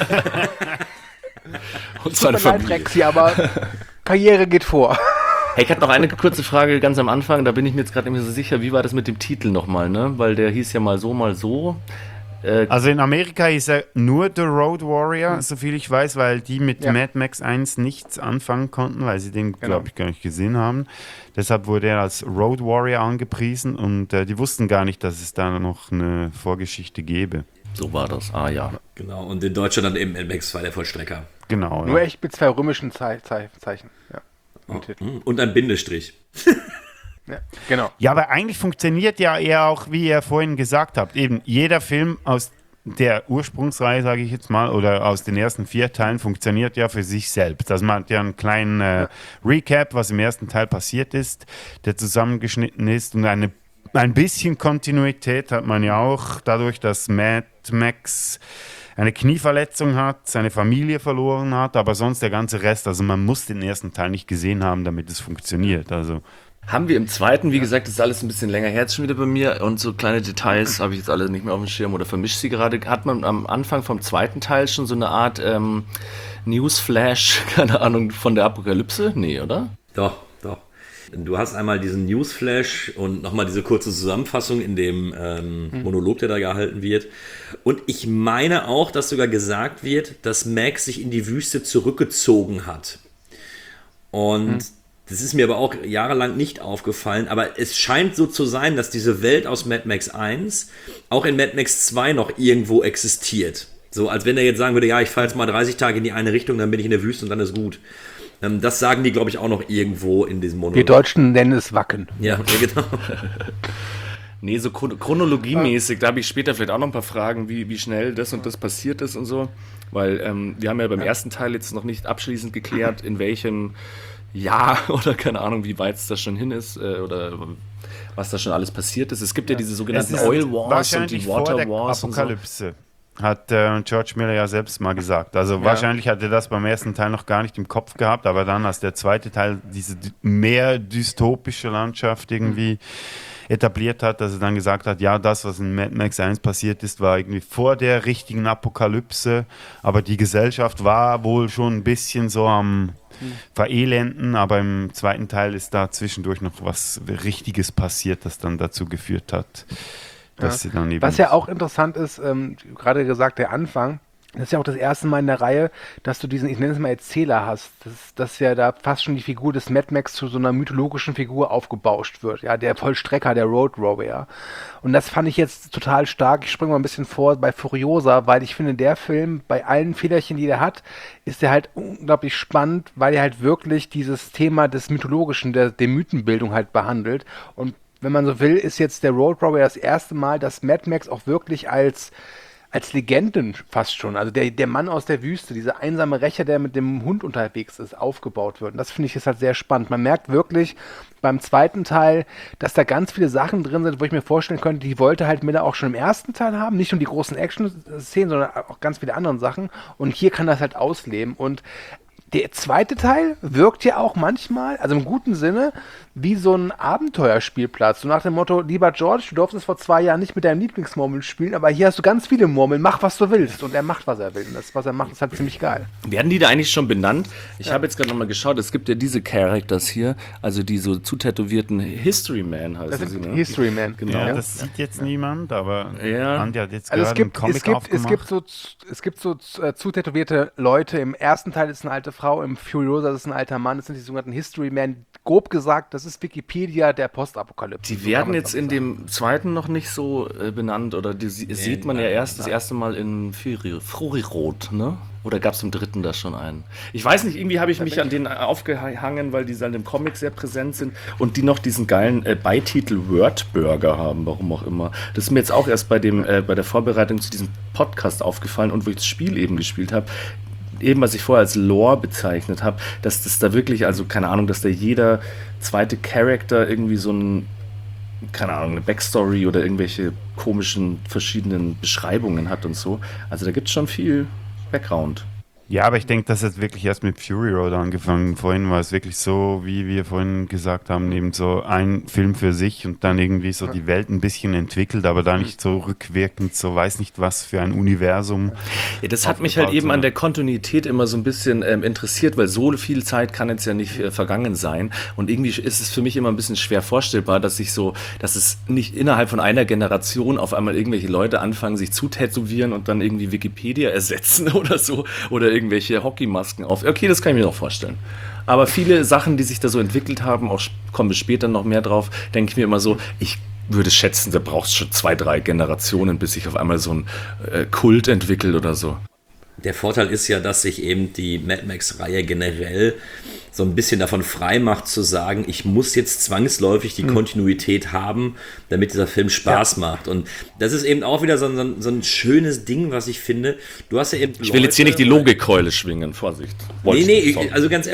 Und seine Tut mir leid, Familie. Rexy, aber Karriere geht vor. Hey, ich hatte noch eine kurze Frage ganz am Anfang, da bin ich mir jetzt gerade nicht mehr so sicher, wie war das mit dem Titel nochmal, ne? Weil der hieß ja mal so, mal so. Äh, Also in Amerika ist er nur The Road Warrior, soviel ich weiß, weil die mit Ja. Mad Max eins nichts anfangen konnten, weil sie den, Genau. glaube ich, gar nicht gesehen haben. Deshalb wurde er als Road Warrior angepriesen und äh, die wussten gar nicht, dass es da noch eine Vorgeschichte gäbe. so war das, ah ja. Genau, und in Deutschland dann eben Mad Max zwei, der Vollstrecker. Genau. Nur Ja. echt mit zwei römischen Zei Zei Zeichen. Ja. Oh, und ein Bindestrich. Ja, genau. Ja, aber eigentlich funktioniert ja eher auch, wie ihr vorhin gesagt habt, eben jeder Film aus der Ursprungsreihe, sage ich jetzt mal, oder aus den ersten vier Teilen funktioniert ja für sich selbst. Also man hat ja einen kleinen äh, Recap, was im ersten Teil passiert ist, der zusammengeschnitten ist und eine ein bisschen Kontinuität hat man ja auch dadurch, dass Mad Max eine Knieverletzung hat, seine Familie verloren hat, aber sonst der ganze Rest, also man muss den ersten Teil nicht gesehen haben, damit es funktioniert. Also haben wir im zweiten, wie gesagt, das ist alles ein bisschen länger her jetzt schon wieder bei mir und so kleine Details habe ich jetzt alle nicht mehr auf dem Schirm oder vermischt sie gerade. Hat man am Anfang vom zweiten Teil schon so eine Art ähm, Newsflash, keine Ahnung, von der Apokalypse? Nee, oder? Doch, doch. Du hast einmal diesen Newsflash und nochmal diese kurze Zusammenfassung in dem ähm, hm. Monolog, der da gehalten wird. Und ich meine auch, dass sogar gesagt wird, dass Max sich in die Wüste zurückgezogen hat. Und hm. das ist mir aber auch jahrelang nicht aufgefallen. Aber es scheint so zu sein, dass diese Welt aus Mad Max eins auch in Mad Max zwei noch irgendwo existiert. So, als wenn er jetzt sagen würde, ja, ich fahre jetzt mal dreißig Tage in die eine Richtung, dann bin ich in der Wüste und dann ist gut. Das sagen die, glaube ich, auch noch irgendwo in diesem Monolog. Wir Deutschen nennen es Wacken. Ja, genau. Nee, so chronologiemäßig, da habe ich später vielleicht auch noch ein paar Fragen, wie, wie schnell das und das passiert ist und so. Weil ähm, wir haben ja beim ersten Teil jetzt noch nicht abschließend geklärt, in welchem Jahr oder keine Ahnung, wie weit es da schon hin ist äh, oder was da schon alles passiert ist. Es gibt ja diese sogenannten Oil Wars und die Water Wars Apokalypse. Und so. Hat äh, George Miller ja selbst mal gesagt. Also ja. wahrscheinlich hat er das beim ersten Teil noch gar nicht im Kopf gehabt, aber dann, als der zweite Teil diese mehr dystopische Landschaft irgendwie mhm. etabliert hat, dass er dann gesagt hat, ja, das, was in Mad Max eins passiert ist, war irgendwie vor der richtigen Apokalypse, aber die Gesellschaft war wohl schon ein bisschen so am mhm. verelenden, aber im zweiten Teil ist da zwischendurch noch was Richtiges passiert, das dann dazu geführt hat. Ja. Was ja auch interessant ist, ähm, gerade gesagt, der Anfang, das ist ja auch das erste Mal in der Reihe, dass du diesen, ich nenne es mal Erzähler hast, dass, dass ja da fast schon die Figur des Mad Max zu so einer mythologischen Figur aufgebauscht wird, ja, der Vollstrecker, der Road Warrior. Und das fand ich jetzt total stark. Ich springe mal ein bisschen vor bei Furiosa, weil ich finde, der Film, bei allen Fehlerchen, die der hat, ist der halt unglaublich spannend, weil er halt wirklich dieses Thema des Mythologischen, der, der Mythenbildung halt behandelt. Und wenn man so will, ist jetzt der Road Warrior das erste Mal, dass Mad Max auch wirklich als, als Legenden fast schon, also der, der Mann aus der Wüste, dieser einsame Rächer, der mit dem Hund unterwegs ist, aufgebaut wird. Und das finde ich ist halt sehr spannend. Man merkt wirklich beim zweiten Teil, dass da ganz viele Sachen drin sind, wo ich mir vorstellen könnte, die wollte halt Miller auch schon im ersten Teil haben. Nicht nur die großen Action-Szenen, sondern auch ganz viele andere Sachen. Und hier kann das halt ausleben. Und der zweite Teil wirkt ja auch manchmal, also im guten Sinne, wie so ein Abenteuerspielplatz. So nach dem Motto, lieber George, du durftest vor zwei Jahren nicht mit deinem Lieblingsmurmeln spielen, aber hier hast du ganz viele Murmeln, mach was du willst. Und er macht, was er will. Und das, was er macht, ist halt ziemlich geil. Werden die da eigentlich schon benannt? Ich ja. habe jetzt gerade nochmal geschaut, es gibt ja diese Characters hier, also die so zutätowierten History Man heißen das sie, ne? History Man, genau. Ja, das sieht jetzt ja. niemand, aber ja. Andi hat jetzt also gerade es gibt, einen Comic es gibt, aufgemacht. Es gibt so, es gibt so äh, zutätowierte Leute. Im ersten Teil ist eine alte Frau, im Furiosa ist ein alter Mann. Das sind die sogenannten History Men. Grob gesagt, das ist Wikipedia der Postapokalypse. Die werden jetzt in dem zweiten noch nicht so äh, benannt, oder die nee, sieht man ja erst das erste Mal in Furirot, ne? Oder gab es im dritten da schon einen? Ich weiß nicht, irgendwie habe ich mich an denen aufgehangen, weil die dann im Comic sehr präsent sind und die noch diesen geilen äh, Beititel Wordburger haben, warum auch immer. Das ist mir jetzt auch erst bei, dem, äh, bei der Vorbereitung zu diesem Podcast aufgefallen und wo ich das Spiel eben gespielt habe. Eben, was ich vorher als Lore bezeichnet habe, dass das da wirklich, also keine Ahnung, dass da jeder zweite Charakter irgendwie so ein, keine Ahnung, eine Backstory oder irgendwelche komischen verschiedenen Beschreibungen hat und so. Also da gibt es schon viel Background. Ja, aber ich denke, das hat wirklich erst mit Fury Road angefangen. Vorhin war es wirklich so, wie wir vorhin gesagt haben, eben so ein Film für sich und dann irgendwie so die Welt ein bisschen entwickelt, aber da nicht so rückwirkend, so weiß nicht was für ein Universum. Ja, das hat mich halt eben an der Kontinuität immer so ein bisschen ähm, interessiert, weil so viel Zeit kann jetzt ja nicht äh, vergangen sein und irgendwie ist es für mich immer ein bisschen schwer vorstellbar, dass ich so, dass es nicht innerhalb von einer Generation auf einmal irgendwelche Leute anfangen, sich zu tätowieren und dann irgendwie Wikipedia ersetzen oder so oder irgendwelche Hockeymasken auf. Okay, das kann ich mir noch vorstellen. Aber viele Sachen, die sich da so entwickelt haben, auch kommen wir später noch mehr drauf, denke ich mir immer so, ich würde schätzen, da braucht es schon zwei, drei Generationen, bis sich auf einmal so ein äh, Kult entwickelt oder so. Der Vorteil ist ja, dass sich eben die Mad Max-Reihe generell so ein bisschen davon frei macht zu sagen, ich muss jetzt zwangsläufig die mhm. Kontinuität haben, damit dieser Film Spaß ja. macht. Und das ist eben auch wieder so ein, so ein schönes Ding, was ich finde. Du hast ja eben Ich will Leute, jetzt hier nicht die Logikkeule schwingen, Vorsicht. Wollte nee, nee, ich, also ganz ehrlich,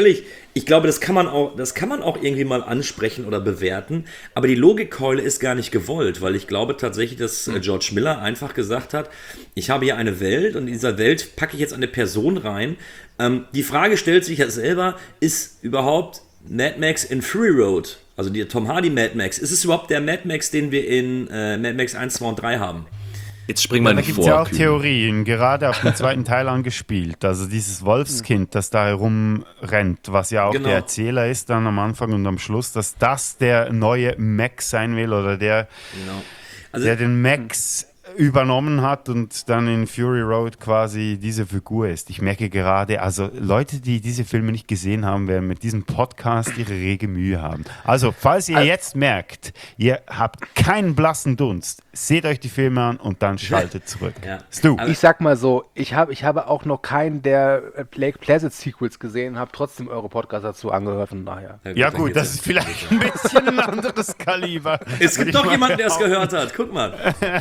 ich glaube, das kann man auch, das kann man auch irgendwie mal ansprechen oder bewerten, aber die Logikkeule ist gar nicht gewollt, weil ich glaube tatsächlich, dass äh, George Miller einfach gesagt hat, ich habe hier eine Welt und in dieser Welt packe ich jetzt eine Person rein. Ähm, die Frage stellt sich ja selber, ist überhaupt Mad Max in Fury Road, also die Tom Hardy Mad Max, ist es überhaupt der Mad Max, den wir in äh, Mad Max eins, zwei und drei haben? Jetzt springen wir Da nicht gibt vor. es ja auch Kühn. Theorien, gerade auf den zweiten Teil angespielt. Also dieses Wolfskind, das da herumrennt, was ja auch Genau. der Erzähler ist dann am Anfang und am Schluss, dass das der neue Max sein will oder der, Genau. Also, der den Max übernommen hat und dann in Fury Road quasi diese Figur ist. Ich merke gerade, also Leute, die diese Filme nicht gesehen haben, werden mit diesem Podcast ihre rege Mühe haben. Also, falls ihr jetzt merkt, ihr habt keinen blassen Dunst, seht euch die Filme an und dann schaltet zurück. Ja. Stu. Aber- Ich sag mal so, ich, hab, ich habe auch noch keinen der äh, Lake Placid Sequels gesehen, habe trotzdem eure Podcast dazu angehört, von daher. Ja gut, das ist vielleicht ein bisschen ein anderes Kaliber. Es gibt doch jemanden, der es gehört hat. Guck mal.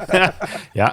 Ja.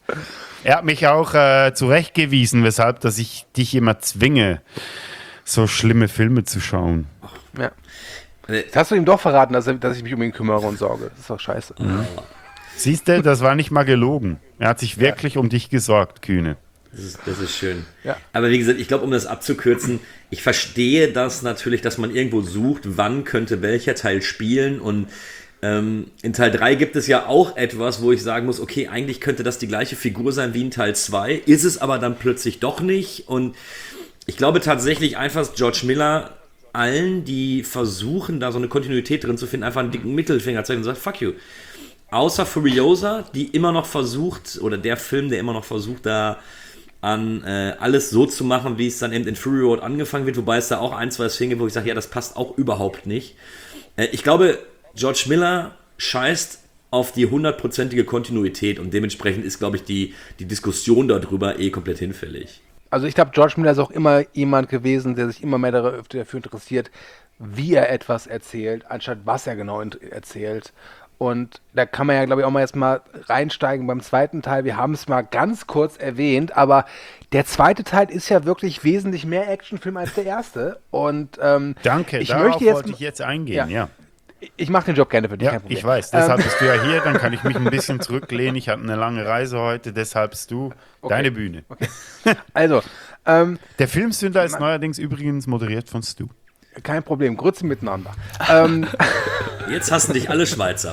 Er hat mich auch äh, zurechtgewiesen, weshalb, dass ich dich immer zwinge, so schlimme Filme zu schauen. Ja. Jetzt hast du ihm doch verraten, dass, er, dass ich mich um ihn kümmere und sorge. Das ist doch scheiße. Siehst du, das war nicht mal gelogen. Er hat sich wirklich um dich gesorgt, Kühne. Das ist, das ist schön. Ja. Aber wie gesagt, ich glaube, um das abzukürzen, ich verstehe das natürlich, dass man irgendwo sucht, wann könnte welcher Teil spielen und ähm, in Teil drei gibt es ja auch etwas, wo ich sagen muss, okay, eigentlich könnte das die gleiche Figur sein wie in Teil zwei, ist es aber dann plötzlich doch nicht und ich glaube tatsächlich einfach, dass George Miller allen, die versuchen, da so eine Kontinuität drin zu finden, einfach einen dicken Mittelfinger zeigt und sagt, fuck you. Außer Furiosa, die immer noch versucht, oder der Film, der immer noch versucht, da an äh, alles so zu machen, wie es dann eben in Fury Road angefangen wird, wobei es da auch ein, zwei Szenen gibt, wo ich sage, ja, das passt auch überhaupt nicht. Äh, ich glaube, George Miller scheißt auf die hundertprozentige Kontinuität und dementsprechend ist, glaube ich, die, die Diskussion darüber eh komplett hinfällig. Also ich glaube, George Miller ist auch immer jemand gewesen, der sich immer mehr dafür interessiert, wie er etwas erzählt, anstatt was er genau erzählt. Und da kann man ja, glaube ich, auch mal jetzt mal reinsteigen beim zweiten Teil. Wir haben es mal ganz kurz erwähnt, aber der zweite Teil ist ja wirklich wesentlich mehr Actionfilm als der erste. Und ähm, Danke, ich darauf möchte jetzt, wollte ich jetzt eingehen, ja. ja. Ich mache den Job gerne für dich, Ja, kein Problem. ich weiß, deshalb Ähm, bist du ja hier, dann kann ich mich ein bisschen zurücklehnen. Ich hatte eine lange Reise heute, deshalb bist du Okay. deine Bühne. Okay. Also, ähm, Der Filmsünder ist neuerdings übrigens moderiert von Stu. kein Problem, Grütze miteinander. ähm, Jetzt hassen dich alle Schweizer.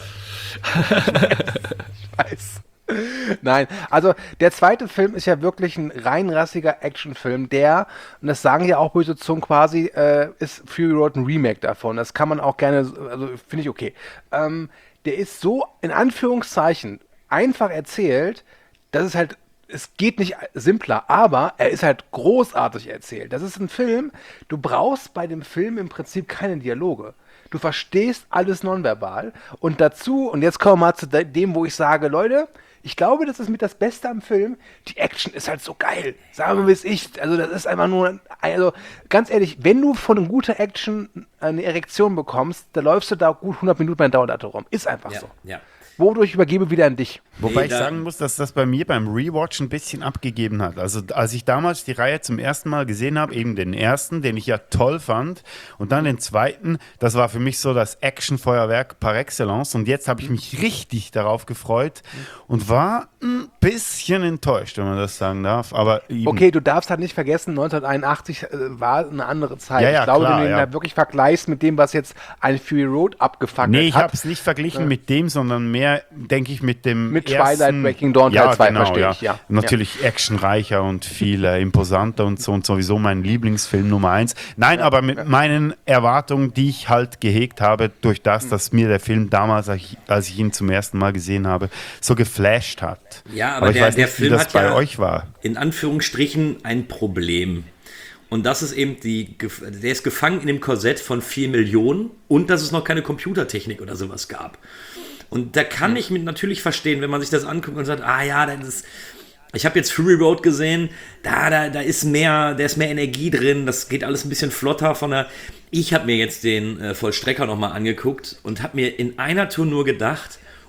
ich weiß. Nein, also der zweite Film ist ja wirklich ein reinrassiger Actionfilm, der, und das sagen ja auch böse Zungen quasi, äh, ist Fury Road ein Remake davon. Das kann man auch gerne, also finde ich okay. Ähm, der ist so, in Anführungszeichen, einfach erzählt, dass es halt, es geht nicht simpler, aber er ist halt großartig erzählt. Das ist ein Film, du brauchst bei dem Film im Prinzip keine Dialoge. Du verstehst alles nonverbal und dazu, und jetzt kommen wir mal zu dem, wo ich sage, Leute, ich glaube, das ist mit das Beste am Film. Die Action ist halt so geil. Sagen wir, wie es ich. Also, das ist einfach nur. Also, ganz ehrlich, wenn du von guter Action eine Erektion bekommst, dann läufst du da gut hundert Minuten bei Dauerdatum rum. Ist einfach Ja, so. ja. Wodurch übergebe wieder an dich. Wobei Nee, ich da- sagen muss, dass das bei mir beim Rewatch ein bisschen abgegeben hat. Also als ich damals die Reihe zum ersten Mal gesehen habe, eben den ersten, den ich ja toll fand, und dann den zweiten, das war für mich so das Actionfeuerwerk par excellence. Und jetzt habe ich mich richtig darauf gefreut und war ein bisschen enttäuscht, wenn man das sagen darf. Aber eben, Okay, du darfst halt nicht vergessen, neunzehnhunderteinundachtzig äh, war eine andere Zeit. Ja, ja, ich glaube, klar, wenn du ihn ja. da wirklich vergleichst mit dem, was jetzt ein Fury Road abgefackelt nee, ich hat. habe es nicht verglichen mit dem, sondern mehr, denke ich, mit dem Mit ersten, Twilight Breaking Dawn ja, Teil zwei, genau, verstehe ja. ich, ja. Natürlich actionreicher und viel äh, imposanter und so und sowieso mein Lieblingsfilm Nummer eins. Nein, aber mit meinen Erwartungen, die ich halt gehegt habe, durch das, dass mir der Film damals, als ich- als ich ihn zum ersten Mal gesehen habe, so geflasht hat. Ja, aber, ich der, weiß der nicht, Film wie das hat bei ja euch war. in Anführungsstrichen ein Problem. Und das ist eben die, der ist gefangen in dem Korsett von vier Millionen und dass es noch keine Computertechnik oder sowas gab. Und da kann ich mit natürlich verstehen, wenn man sich das anguckt und sagt, ah ja, das ist, ich habe jetzt Fury Road gesehen, da, da, da ist mehr, da ist mehr Energie drin, das geht alles ein bisschen flotter von der. Ich habe mir jetzt den äh, Vollstrecker nochmal angeguckt und habe mir in einer Tour nur gedacht,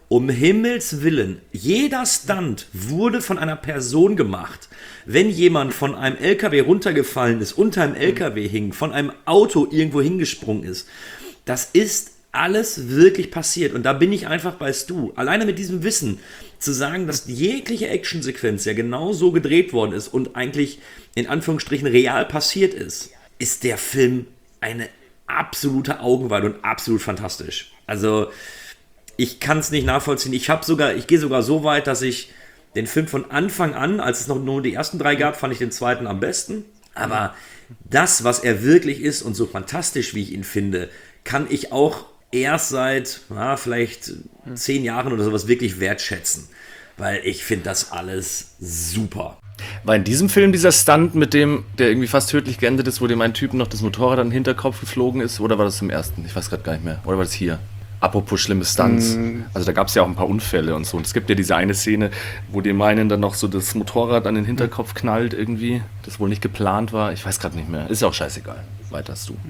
Um Himmels Willen, jeder Stunt wurde von einer Person gemacht. Wenn jemand von einem L K W runtergefallen ist, unter einem L K W hing, von einem Auto irgendwo hingesprungen ist, das ist alles wirklich passiert. Und da bin ich einfach bei Stu. Alleine mit diesem Wissen zu sagen, dass jegliche Actionsequenz ja genau so gedreht worden ist und eigentlich in Anführungsstrichen real passiert ist, ist der Film eine absolute Augenweide und absolut fantastisch. Also ich kann es nicht nachvollziehen. Ich habe sogar, ich gehe sogar so weit, dass ich den Film von Anfang an, als es noch nur die ersten drei gab, fand ich den zweiten am besten. Aber das, was er wirklich ist und so fantastisch, wie ich ihn finde, kann ich auch erst seit na, vielleicht zehn Jahren oder sowas wirklich wertschätzen. Weil ich finde das alles super. War in diesem Film dieser Stunt mit dem, der irgendwie fast tödlich geendet ist, wo dem einen Typen noch das Motorrad an den Hinterkopf geflogen ist? Oder war das im ersten? Ich weiß gerade gar nicht mehr. Oder war das hier? Apropos schlimme Stunts. Mm. Also da gab es ja auch ein paar Unfälle und so. Und es gibt ja diese eine Szene, wo dem einen dann noch so das Motorrad an den Hinterkopf knallt irgendwie. Das wohl nicht geplant war. Ich weiß gerade nicht mehr. Ist auch scheißegal. Weiter hast du.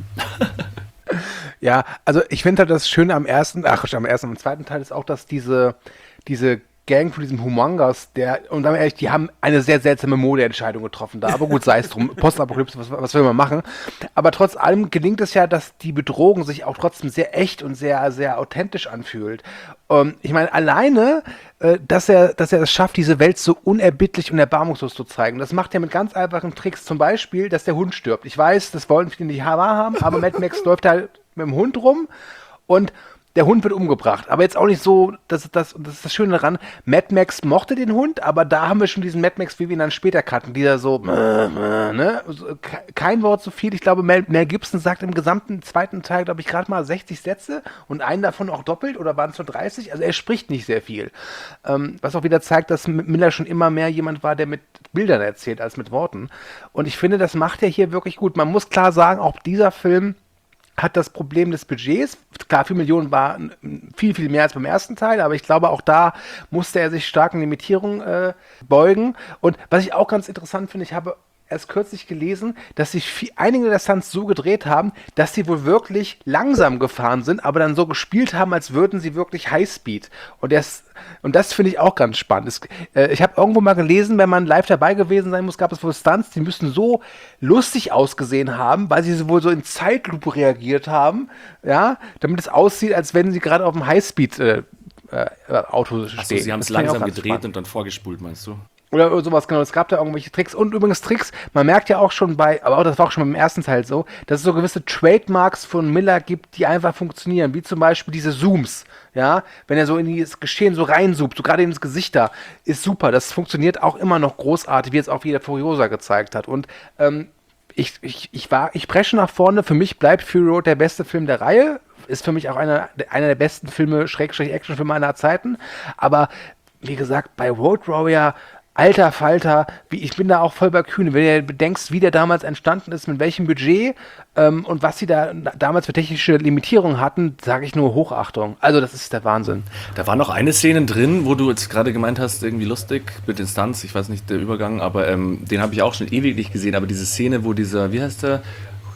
Ja, also ich finde halt das Schöne am ersten, ach am ersten, am zweiten Teil ist auch, dass diese, diese Gang von diesem Humongous, der, und dann ehrlich, die haben eine sehr seltsame Modeentscheidung getroffen da, aber gut, sei es drum, Postapokalypse, was, was will man machen, aber trotz allem gelingt es ja, dass die Bedrohung sich auch trotzdem sehr echt und sehr, sehr authentisch anfühlt. Ähm, ich meine, alleine, äh, dass er, dass er es schafft, diese Welt so unerbittlich und erbarmungslos zu zeigen, das macht er mit ganz einfachen Tricks, zum Beispiel, dass der Hund stirbt. Ich weiß, das wollen viele nicht wahrhaben, aber Mad Max läuft halt mit dem Hund rum und der Hund wird umgebracht, aber jetzt auch nicht so, das, das, das ist das Schöne daran, Mad Max mochte den Hund, aber da haben wir schon diesen Mad Max, wie wir ihn dann später kannten, dieser so, äh, äh, ne? Kein Wort so viel, ich glaube, Mel, Mel Gibson sagt im gesamten zweiten Teil, glaube ich, gerade mal sechzig Sätze und einen davon auch doppelt, oder waren es nur dreißig, also er spricht nicht sehr viel, ähm, was auch wieder zeigt, dass Miller schon immer mehr jemand war, der mit Bildern erzählt, als mit Worten, und ich finde, das macht er hier wirklich gut. Man muss klar sagen, auch dieser Film hat das Problem des Budgets. Klar, vier Millionen war viel, viel mehr als beim ersten Teil, aber ich glaube, auch da musste er sich starken Limitierungen äh, beugen. Und was ich auch ganz interessant finde, ich habe erst kürzlich gelesen, dass sich viel, einige der Stunts so gedreht haben, dass sie wohl wirklich langsam gefahren sind, aber dann so gespielt haben, als würden sie wirklich Highspeed. Und das, und das finde ich auch ganz spannend. Es, äh, ich habe irgendwo mal gelesen, wenn man live dabei gewesen sein muss, gab es wohl Stunts, die müssten so lustig ausgesehen haben, weil sie wohl so in Zeitlupe reagiert haben, ja, damit es aussieht, als wenn sie gerade auf dem Highspeed äh, äh, Auto stehen. Achso, sie haben es langsam gedreht spannend. Und dann vorgespult, meinst du? Oder sowas, genau. Es gab da irgendwelche Tricks. Und übrigens Tricks, man merkt ja auch schon bei, aber auch das war auch schon beim ersten Teil so, dass es so gewisse Trademarks von Miller gibt, die einfach funktionieren. Wie zum Beispiel diese Zooms. Ja, wenn er so in das Geschehen so reinzoomt, so gerade ins Gesicht da, ist super. Das funktioniert auch immer noch großartig, wie jetzt auch wieder Furiosa gezeigt hat. Und ähm, ich, ich, ich war, ich presche nach vorne. Für mich bleibt Fury Road der beste Film der Reihe. Ist für mich auch einer, einer der besten Filme, Schrägstrich Actionfilme aller Zeiten. Aber wie gesagt, bei Road Warrior, alter Falter, wie, ich bin da auch voll bei Kühne, wenn du bedenkst, wie der damals entstanden ist, mit welchem Budget ähm, und was sie da damals für technische Limitierungen hatten, sage ich nur Hochachtung. Also das ist der Wahnsinn. Da war noch eine Szene drin, wo du jetzt gerade gemeint hast, irgendwie lustig mit den Stunts, ich weiß nicht, der Übergang, aber ähm, den habe ich auch schon ewig nicht gesehen, aber diese Szene, wo dieser, wie heißt der,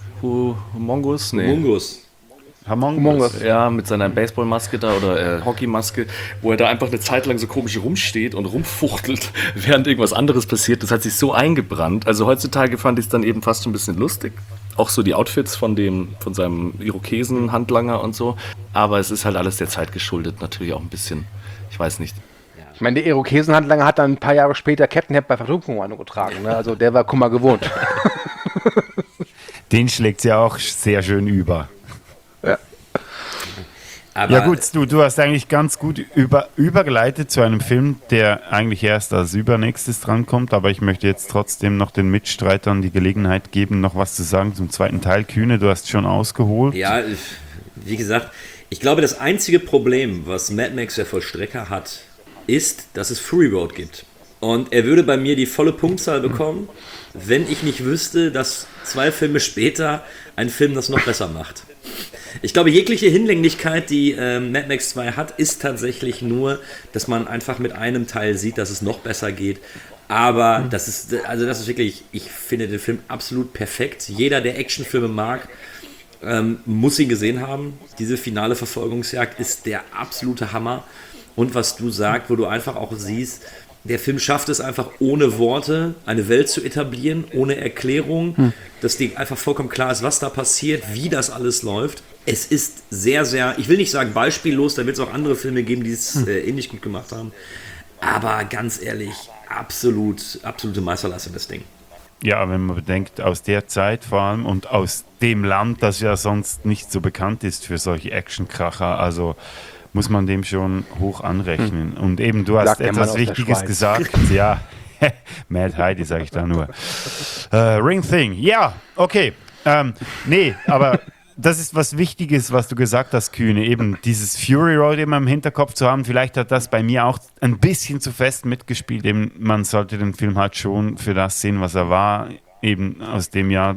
Humongous? Nee. Humongous. Humongous. Ja, mit seiner Baseballmaske da oder äh, Hockeymaske, wo er da einfach eine Zeit lang so komisch rumsteht und rumfuchtelt, während irgendwas anderes passiert. Das hat sich so eingebrannt. Also heutzutage fand ich es dann eben fast schon ein bisschen lustig. Auch so die Outfits von dem, von seinem Irokesen-Handlanger und so. Aber es ist halt alles der Zeit geschuldet, natürlich auch ein bisschen. Ich weiß nicht. Ich meine, der Irokesenhandlanger hat dann ein paar Jahre später Captain Hep bei Versuchung getragen. Ne? Also der war Kummer gewohnt. Den schlägt ja auch sehr schön über. Ja. Aber ja gut, du, du hast eigentlich ganz gut über, übergeleitet zu einem Film, der eigentlich erst als übernächstes drankommt, aber ich möchte jetzt trotzdem noch den Mitstreitern die Gelegenheit geben, noch was zu sagen zum zweiten Teil. Kühne, du hast schon ausgeholt. Ja, wie gesagt, ich glaube, das einzige Problem, was Mad Max der Vollstrecker hat, ist, dass es Fury Road gibt. Und er würde bei mir die volle Punktzahl bekommen, wenn ich nicht wüsste, dass zwei Filme später ein Film das noch besser macht. Ich glaube, jegliche Hinlänglichkeit, die ähm, Mad Max zwei hat, ist tatsächlich nur, dass man einfach mit einem Teil sieht, dass es noch besser geht. Aber das ist, also das ist wirklich, ich finde den Film absolut perfekt. Jeder, der Actionfilme mag, ähm, muss ihn gesehen haben. Diese finale Verfolgungsjagd ist der absolute Hammer. Und was du sagst, wo du einfach auch siehst, der Film schafft es einfach ohne Worte, eine Welt zu etablieren, ohne Erklärung, hm. dass dir einfach vollkommen klar ist, was da passiert, wie das alles läuft. Es ist sehr, sehr, ich will nicht sagen beispiellos, da wird es auch andere Filme geben, die es hm. äh, ähnlich gut gemacht haben. Aber ganz ehrlich, absolut, absolute Meisterleistung, das Ding. Ja, wenn man bedenkt, aus der Zeit vor allem und aus dem Land, das ja sonst nicht so bekannt ist für solche Actionkracher, also muss man dem schon hoch anrechnen. Hm. Und eben, du hast Sagt etwas Wichtiges gesagt. Ja, Mad Heidi, sage ich da nur. Uh, Ring Thing, ja, okay. Ähm, nee, aber das ist was Wichtiges, was du gesagt hast, Kühne. Eben dieses Fury Road immer im Hinterkopf zu haben. Vielleicht hat das bei mir auch ein bisschen zu fest mitgespielt. Eben, man sollte den Film halt schon für das sehen, was er war. Eben aus dem Jahr,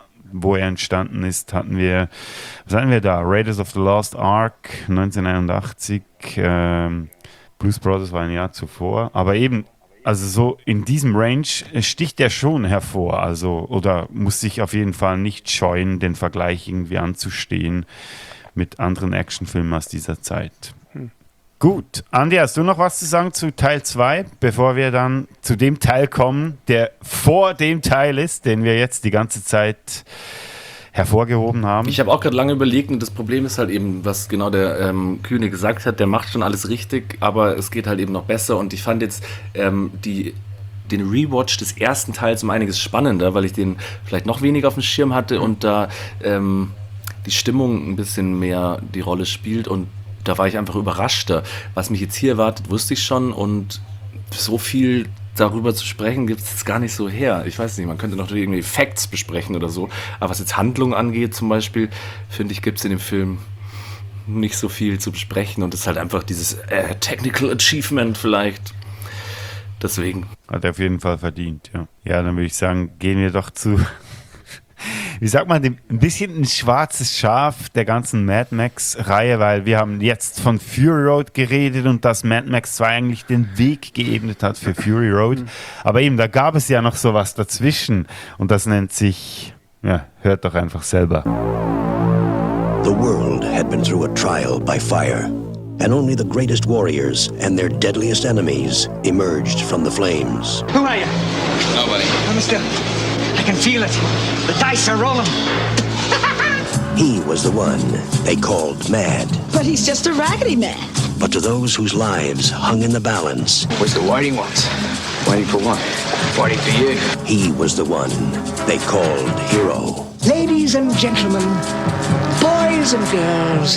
wo er entstanden ist, hatten wir, was hatten wir da? Raiders of the Lost Ark, neunzehnhunderteinundachtzig, ähm, Blues Brothers war ein Jahr zuvor, aber eben, also so in diesem Range sticht er schon hervor, also, oder muss sich auf jeden Fall nicht scheuen, den Vergleich irgendwie anzustehen mit anderen Actionfilmen aus dieser Zeit. Hm. Gut, Andi, hast du noch was zu sagen zu Teil zwei, bevor wir dann zu dem Teil kommen, der vor dem Teil ist, den wir jetzt die ganze Zeit hervorgehoben haben? Ich habe auch gerade lange überlegt und das Problem ist halt eben, was genau der ähm, Kühne gesagt hat, der macht schon alles richtig, aber es geht halt eben noch besser und ich fand jetzt ähm, die den Rewatch des ersten Teils um einiges spannender, weil ich den vielleicht noch weniger auf dem Schirm hatte und da ähm, die Stimmung ein bisschen mehr die Rolle spielt und da war ich einfach überraschter. Was mich jetzt hier erwartet, wusste ich schon und so viel darüber zu sprechen gibt es gar nicht so her. Ich weiß nicht, man könnte noch irgendwie Facts besprechen oder so, aber was jetzt Handlung angeht zum Beispiel, finde ich, gibt es in dem Film nicht so viel zu besprechen und es ist halt einfach dieses äh, Technical Achievement vielleicht. Deswegen. Hat er auf jeden Fall verdient, ja. Ja, dann würde ich sagen, gehen wir doch zu... Wie sagt man, ein bisschen ein schwarzes Schaf der ganzen Mad Max-Reihe, weil wir haben jetzt von Fury Road geredet und dass Mad Max zwei eigentlich den Weg geebnet hat für Fury Road. Aber eben, da gab es ja noch sowas dazwischen und das nennt sich, ja, hört doch einfach selber. The world had been through a trial by fire, and only the greatest warriors and their deadliest enemies emerged from the flames. Who are you? Nobody. I'm still. I can feel it. The dice are rolling. He was the one they called Mad. But he's just a raggedy man. But to those whose lives hung in the balance... Where's the waiting ones? Waiting for what? Waiting for you. He was the one they called Hero. Ladies and gentlemen, boys and girls,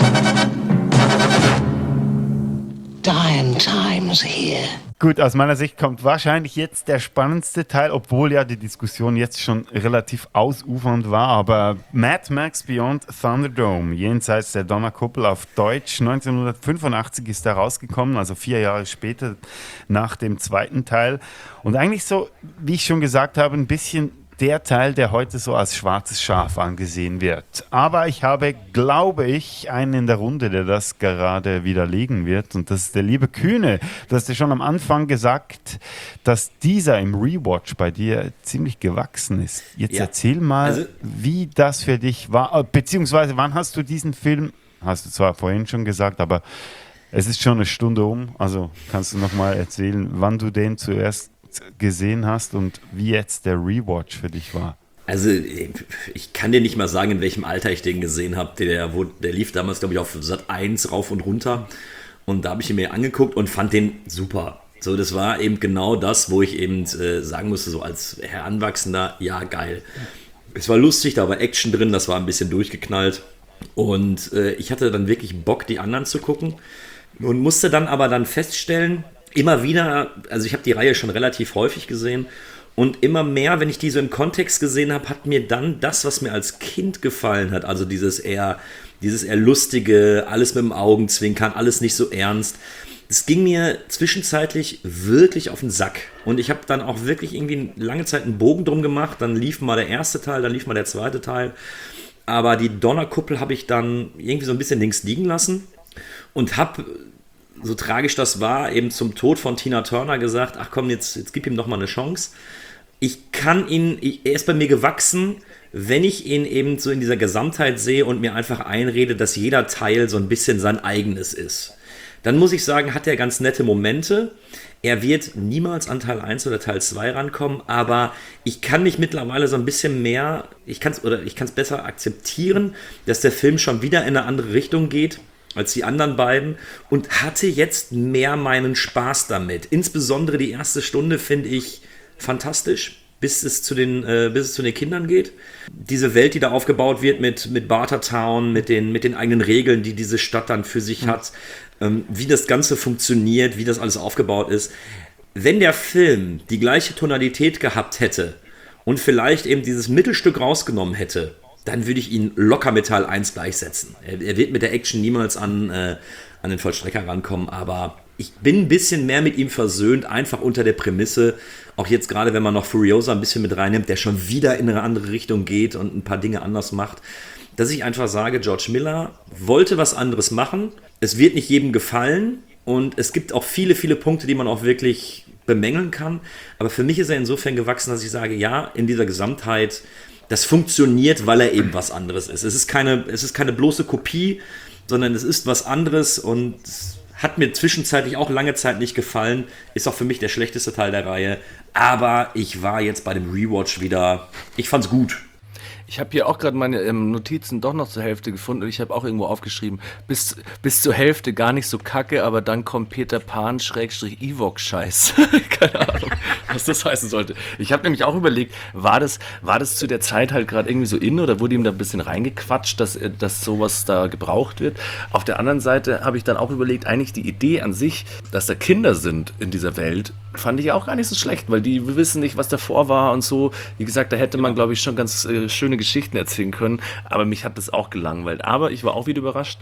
dying times here. Gut, aus meiner Sicht kommt wahrscheinlich jetzt der spannendste Teil, obwohl ja die Diskussion jetzt schon relativ ausufernd war, aber Mad Max Beyond Thunderdome, jenseits der Donnerkuppel auf Deutsch, neunzehnhundertfünfundachtzig ist er rausgekommen, also vier Jahre später nach dem zweiten Teil und eigentlich so, wie ich schon gesagt habe, ein bisschen der Teil, der heute so als schwarzes Schaf angesehen wird. Aber ich habe, glaube ich, einen in der Runde, der das gerade widerlegen wird. Und das ist der liebe Kühne. Du hast ja schon am Anfang gesagt, dass dieser im Rewatch bei dir ziemlich gewachsen ist. Jetzt ja. erzähl mal, also, wie das für dich war. Beziehungsweise, wann hast du diesen Film, hast du zwar vorhin schon gesagt, aber es ist schon eine Stunde um. Also kannst du noch mal erzählen, wann du den zuerst gesehen hast und wie jetzt der Rewatch für dich war? Also ich kann dir nicht mal sagen, in welchem Alter ich den gesehen habe. Der, der lief damals, glaube ich, auf Sat eins rauf und runter und da habe ich ihn mir angeguckt und fand den super. So, das war eben genau das, wo ich eben äh, sagen musste, so als Heranwachsender, ja geil. Es war lustig, da war Action drin, das war ein bisschen durchgeknallt und äh, ich hatte dann wirklich Bock, die anderen zu gucken und musste dann aber dann feststellen, immer wieder, also ich habe die Reihe schon relativ häufig gesehen und immer mehr, wenn ich die so im Kontext gesehen habe, hat mir dann das, was mir als Kind gefallen hat, also dieses eher, dieses eher lustige, alles mit dem Augenzwinkern, alles nicht so ernst, das ging mir zwischenzeitlich wirklich auf den Sack und ich habe dann auch wirklich irgendwie lange Zeit einen Bogen drum gemacht, dann lief mal der erste Teil, dann lief mal der zweite Teil, aber die Donnerkuppel habe ich dann irgendwie so ein bisschen links liegen lassen und habe, so tragisch das war, eben zum Tod von Tina Turner gesagt, ach komm, jetzt, jetzt gib ihm doch mal eine Chance. Ich kann ihn, ich, er ist bei mir gewachsen, wenn ich ihn eben so in dieser Gesamtheit sehe und mir einfach einrede, dass jeder Teil so ein bisschen sein eigenes ist. dann muss ich sagen, hat er ganz nette Momente. Er wird niemals an Teil eins oder Teil zwei rankommen, aber ich kann mich mittlerweile so ein bisschen mehr, ich kann es oder ich kann es besser akzeptieren, dass der Film schon wieder in eine andere Richtung geht als die anderen beiden und hatte jetzt mehr meinen Spaß damit. Insbesondere die erste Stunde finde ich fantastisch, bis es zu den, äh, bis es zu den Kindern geht. Diese Welt, die da aufgebaut wird mit, mit Bartertown, mit den, mit den eigenen Regeln, die diese Stadt dann für sich mhm. hat, ähm, wie das Ganze funktioniert, wie das alles aufgebaut ist. Wenn der Film die gleiche Tonalität gehabt hätte und vielleicht eben dieses Mittelstück rausgenommen hätte, dann würde ich ihn locker mit Teil eins gleichsetzen. Er, er wird mit der Action niemals an, äh, an den Vollstrecker rankommen, aber ich bin ein bisschen mehr mit ihm versöhnt, einfach unter der Prämisse, auch jetzt gerade, wenn man noch Furiosa ein bisschen mit reinnimmt, der schon wieder in eine andere Richtung geht und ein paar Dinge anders macht, dass ich einfach sage, George Miller wollte was anderes machen, es wird nicht jedem gefallen und es gibt auch viele, viele Punkte, die man auch wirklich bemängeln kann, aber für mich ist er insofern gewachsen, dass ich sage, ja, in dieser Gesamtheit, das funktioniert, weil er eben was anderes ist. Es ist keine, es ist keine bloße Kopie, sondern es ist was anderes und hat mir zwischenzeitlich auch lange Zeit nicht gefallen. Ist auch für mich der schlechteste Teil der Reihe. Aber ich war jetzt bei dem Rewatch wieder, ich fand's gut. Ich habe hier auch gerade meine ähm, Notizen doch noch zur Hälfte gefunden und ich habe auch irgendwo aufgeschrieben, bis, bis zur Hälfte gar nicht so kacke, aber dann kommt Peter Pan Schrägstrich Ewok-Scheiß. Keine Ahnung, was das heißen sollte. Ich habe nämlich auch überlegt, war das, war das zu der Zeit halt gerade irgendwie so in oder wurde ihm da ein bisschen reingequatscht, dass, dass sowas da gebraucht wird? Auf der anderen Seite habe ich dann auch überlegt, eigentlich die Idee an sich, dass da Kinder sind in dieser Welt, fand ich auch gar nicht so schlecht, weil die wissen nicht, was davor war und so. Wie gesagt, da hätte man, glaube ich, schon ganz äh, schöne Geschichten erzählen können, aber mich hat das auch gelangweilt. Aber ich war auch wieder überrascht.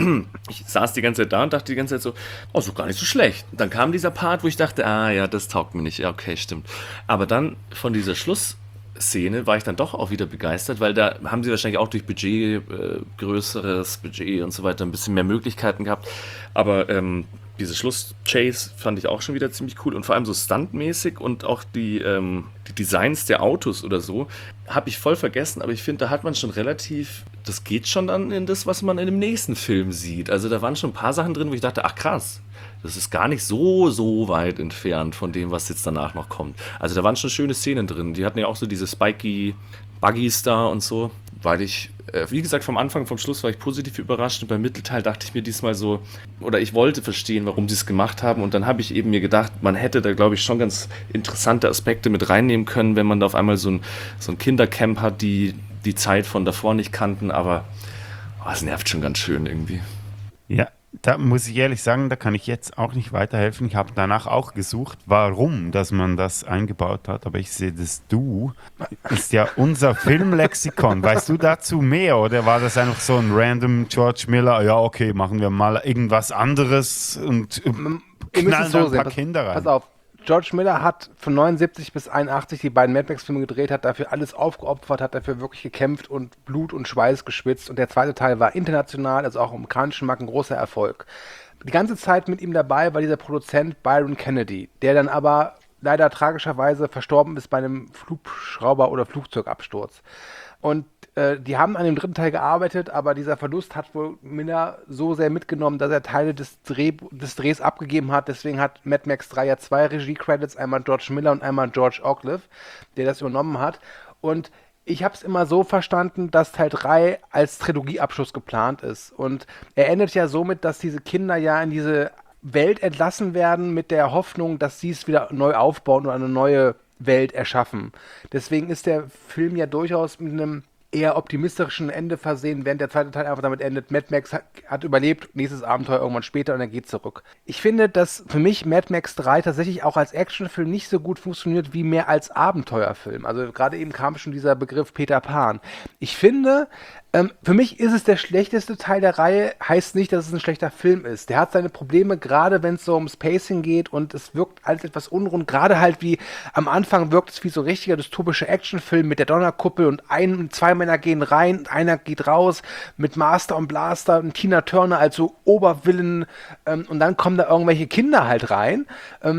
Ich saß die ganze Zeit da und dachte die ganze Zeit so, oh, so gar nicht so schlecht. Dann kam dieser Part, wo ich dachte, ah ja, das taugt mir nicht. Ja, okay, stimmt. Aber dann von dieser Schlussszene war ich dann doch auch wieder begeistert, weil da haben sie wahrscheinlich auch durch Budget, äh, größeres Budget und so weiter ein bisschen mehr Möglichkeiten gehabt. Aber ähm, diese Schluss-Chase fand ich auch schon wieder ziemlich cool und vor allem so stuntmäßig und auch die, ähm, die Designs der Autos oder so habe ich voll vergessen, aber ich finde, da hat man schon relativ, das geht schon dann in das, was man in dem nächsten Film sieht. Also da waren schon ein paar Sachen drin, wo ich dachte, ach krass, das ist gar nicht so, so weit entfernt von dem, was jetzt danach noch kommt. Also da waren schon schöne Szenen drin. Die hatten ja auch so diese spiky Buggies da und so, weil ich, äh, wie gesagt, vom Anfang, vom Schluss war ich positiv überrascht und beim Mittelteil dachte ich mir diesmal so, oder ich wollte verstehen, warum sie es gemacht haben und dann habe ich eben mir gedacht, man hätte da, glaube ich, schon ganz interessante Aspekte mit reinnehmen können, wenn man da auf einmal so ein, so ein Kindercamp hat, die die Zeit von davor nicht kannten, aber oh, es nervt schon ganz schön irgendwie. Ja, da muss ich ehrlich sagen, da kann ich jetzt auch nicht weiterhelfen. Ich habe danach auch gesucht, warum, dass man das eingebaut hat. Aber ich sehe, das Du ist ja unser Filmlexikon. Weißt du dazu mehr oder war das einfach so ein random George Miller? Ja, okay, machen wir mal irgendwas anderes und knallen da ein paar Kinder rein. Pass auf. George Miller hat von neunundsiebzig bis einundachtzig die beiden Mad Max-Filme gedreht, hat dafür alles aufgeopfert, hat dafür wirklich gekämpft und Blut und Schweiß geschwitzt. Und der zweite Teil war international, also auch im amerikanischen Markt, ein großer Erfolg. Die ganze Zeit mit ihm dabei war dieser Produzent Byron Kennedy, der dann aber leider tragischerweise verstorben ist bei einem Flugschrauber- oder Flugzeugabsturz. Und äh, die haben an dem dritten Teil gearbeitet, aber dieser Verlust hat wohl Miller so sehr mitgenommen, dass er Teile des, Dreh, des Drehs abgegeben hat. Deswegen hat Mad Max drei ja zwei Regie-Credits, einmal George Miller und einmal George Oglivie, der das übernommen hat. Und ich habe es immer so verstanden, dass Teil drei als Trilogieabschluss geplant ist. Und er endet ja somit, dass diese Kinder ja in diese Welt entlassen werden mit der Hoffnung, dass sie es wieder neu aufbauen oder eine neue Welt erschaffen. Deswegen ist der Film ja durchaus mit einem eher optimistischen Ende versehen, während der zweite Teil einfach damit endet, Mad Max hat, hat überlebt, nächstes Abenteuer irgendwann später und er geht zurück. Ich finde, dass für mich Mad Max drei tatsächlich auch als Actionfilm nicht so gut funktioniert wie mehr als Abenteuerfilm. Also gerade eben kam schon dieser Begriff Peter Pan. Ich finde, ähm, für mich ist es der schlechteste Teil der Reihe, heißt nicht, dass es ein schlechter Film ist. Der hat seine Probleme, gerade wenn es so ums Pacing geht und es wirkt alles etwas unrund, gerade halt wie am Anfang wirkt es wie so richtiger dystopischer Actionfilm mit der Donnerkuppel und ein, zwei Männer gehen rein, einer geht raus mit Master und Blaster und Tina Turner als so Obervillen ähm, und dann kommen da irgendwelche Kinder halt rein. Ähm,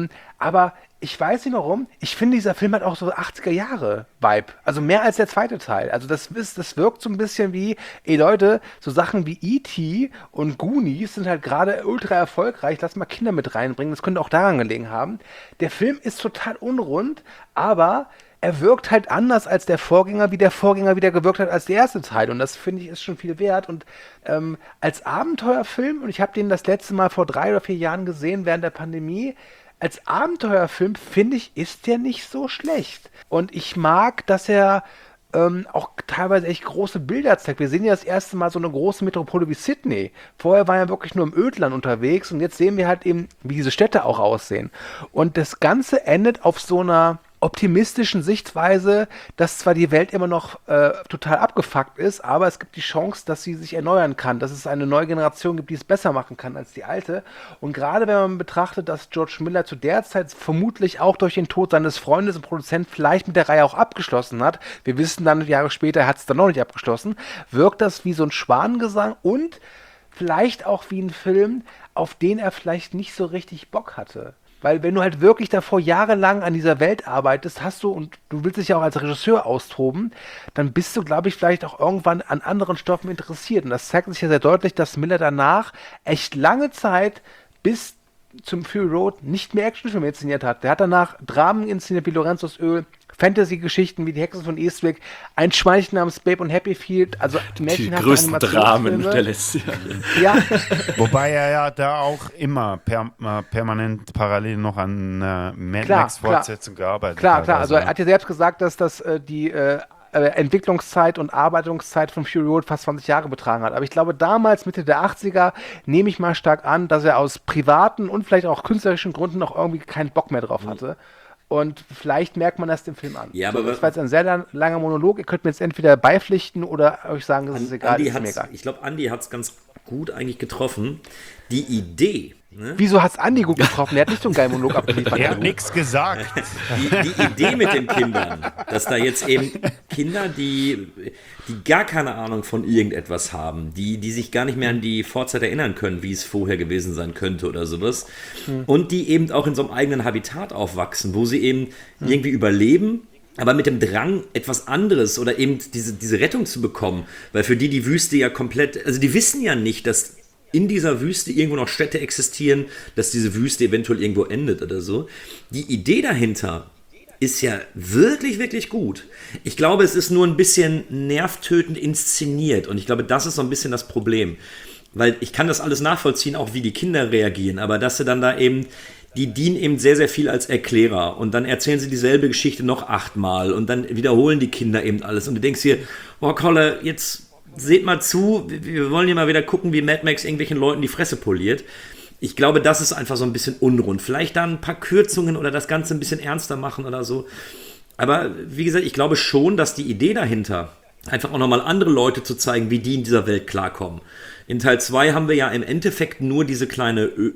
Aber ich weiß nicht warum, ich finde, dieser Film hat auch so achtziger-Jahre-Vibe. Also mehr als der zweite Teil. Also das, ist, das wirkt so ein bisschen wie, ey Leute, so Sachen wie E T und Goonies sind halt gerade ultra erfolgreich. Lass mal Kinder mit reinbringen. Das könnte auch daran gelegen haben. Der Film ist total unrund, aber er wirkt halt anders als der Vorgänger, wie der Vorgänger wieder gewirkt hat als der erste Teil. Und das, finde ich, ist schon viel wert. Und ähm, als Abenteuerfilm, und ich habe den das letzte Mal vor drei oder vier Jahren gesehen, während der Pandemie, als Abenteuerfilm, finde ich, ist der nicht so schlecht. Und ich mag, dass er ähm, auch teilweise echt große Bilder zeigt. Wir sehen ja das erste Mal so eine große Metropole wie Sydney. Vorher war er wirklich nur im Ödland unterwegs und jetzt sehen wir halt eben, wie diese Städte auch aussehen. Und das Ganze endet auf so einer optimistischen Sichtweise, dass zwar die Welt immer noch äh, total abgefuckt ist, aber es gibt die Chance, dass sie sich erneuern kann, dass es eine neue Generation gibt, die es besser machen kann als die alte. Und gerade wenn man betrachtet, dass George Miller zu der Zeit vermutlich auch durch den Tod seines Freundes und Produzenten vielleicht mit der Reihe auch abgeschlossen hat, wir wissen dann, Jahre später, er hat es dann noch nicht abgeschlossen, wirkt das wie so ein Schwanengesang und vielleicht auch wie ein Film, auf den er vielleicht nicht so richtig Bock hatte. Weil wenn du halt wirklich davor jahrelang an dieser Welt arbeitest, hast du, und du willst dich ja auch als Regisseur austoben, dann bist du, glaube ich, vielleicht auch irgendwann an anderen Stoffen interessiert. Und das zeigt sich ja sehr deutlich, dass Miller danach echt lange Zeit bis zum Fury Road nicht mehr Actionfilme inszeniert hat. Der hat danach Dramen inszeniert wie Lorenzos Öl, Fantasy-Geschichten wie die Hexen von Eastwick, ein Schweinchen namens Babe und Happyfield, also die größten Dramen der letzten Jahre. Ja. Wobei er ja da auch immer per, äh, permanent parallel noch an äh, Mad Max-Fortsetzung gearbeitet klar, hat. Klar, klar. Also er hat ja selbst gesagt, dass das äh, die äh, Entwicklungszeit und Arbeitungszeit von Fury Road fast zwanzig Jahre betragen hat. Aber ich glaube, damals, Mitte der achtziger, nehme ich mal stark an, dass er aus privaten und vielleicht auch künstlerischen Gründen noch irgendwie keinen Bock mehr drauf hatte. Und vielleicht merkt man das dem Film an. Ja, so, aber das war jetzt ein sehr lang, langer Monolog. Ihr könnt mir jetzt entweder beipflichten oder euch sagen, das ist egal. Andi ist mir egal. Ich glaube, Andi hat es ganz gut eigentlich getroffen. Die Idee. Ne? Wieso hat es Andi gut getroffen? Er hat nicht so einen geilen Monolog abgeliefert. Er hat nichts gesagt. Die, die Idee mit den Kindern, dass da jetzt eben Kinder, die, die gar keine Ahnung von irgendetwas haben, die, die sich gar nicht mehr an die Vorzeit erinnern können, wie es vorher gewesen sein könnte oder sowas, hm. und die eben auch in so einem eigenen Habitat aufwachsen, wo sie eben hm. irgendwie überleben, aber mit dem Drang, etwas anderes oder eben diese, diese Rettung zu bekommen, weil für die die Wüste ja komplett, also die wissen ja nicht, dass in dieser Wüste irgendwo noch Städte existieren, dass diese Wüste eventuell irgendwo endet oder so. Die Idee dahinter ist ja wirklich, wirklich gut. Ich glaube, es ist nur ein bisschen nervtötend inszeniert und ich glaube, das ist so ein bisschen das Problem. Weil ich kann das alles nachvollziehen, auch wie die Kinder reagieren, aber dass sie dann da eben, die dienen eben sehr, sehr viel als Erklärer und dann erzählen sie dieselbe Geschichte noch achtmal und dann wiederholen die Kinder eben alles und du denkst hier, oh Kolle, jetzt seht mal zu, wir wollen hier mal wieder gucken, wie Mad Max irgendwelchen Leuten die Fresse poliert. Ich glaube, das ist einfach so ein bisschen unrund. Vielleicht da ein paar Kürzungen oder das Ganze ein bisschen ernster machen oder so. Aber wie gesagt, ich glaube schon, dass die Idee dahinter, einfach auch nochmal andere Leute zu zeigen, wie die in dieser Welt klarkommen. In Teil zwei haben wir ja im Endeffekt nur diese kleine Ö-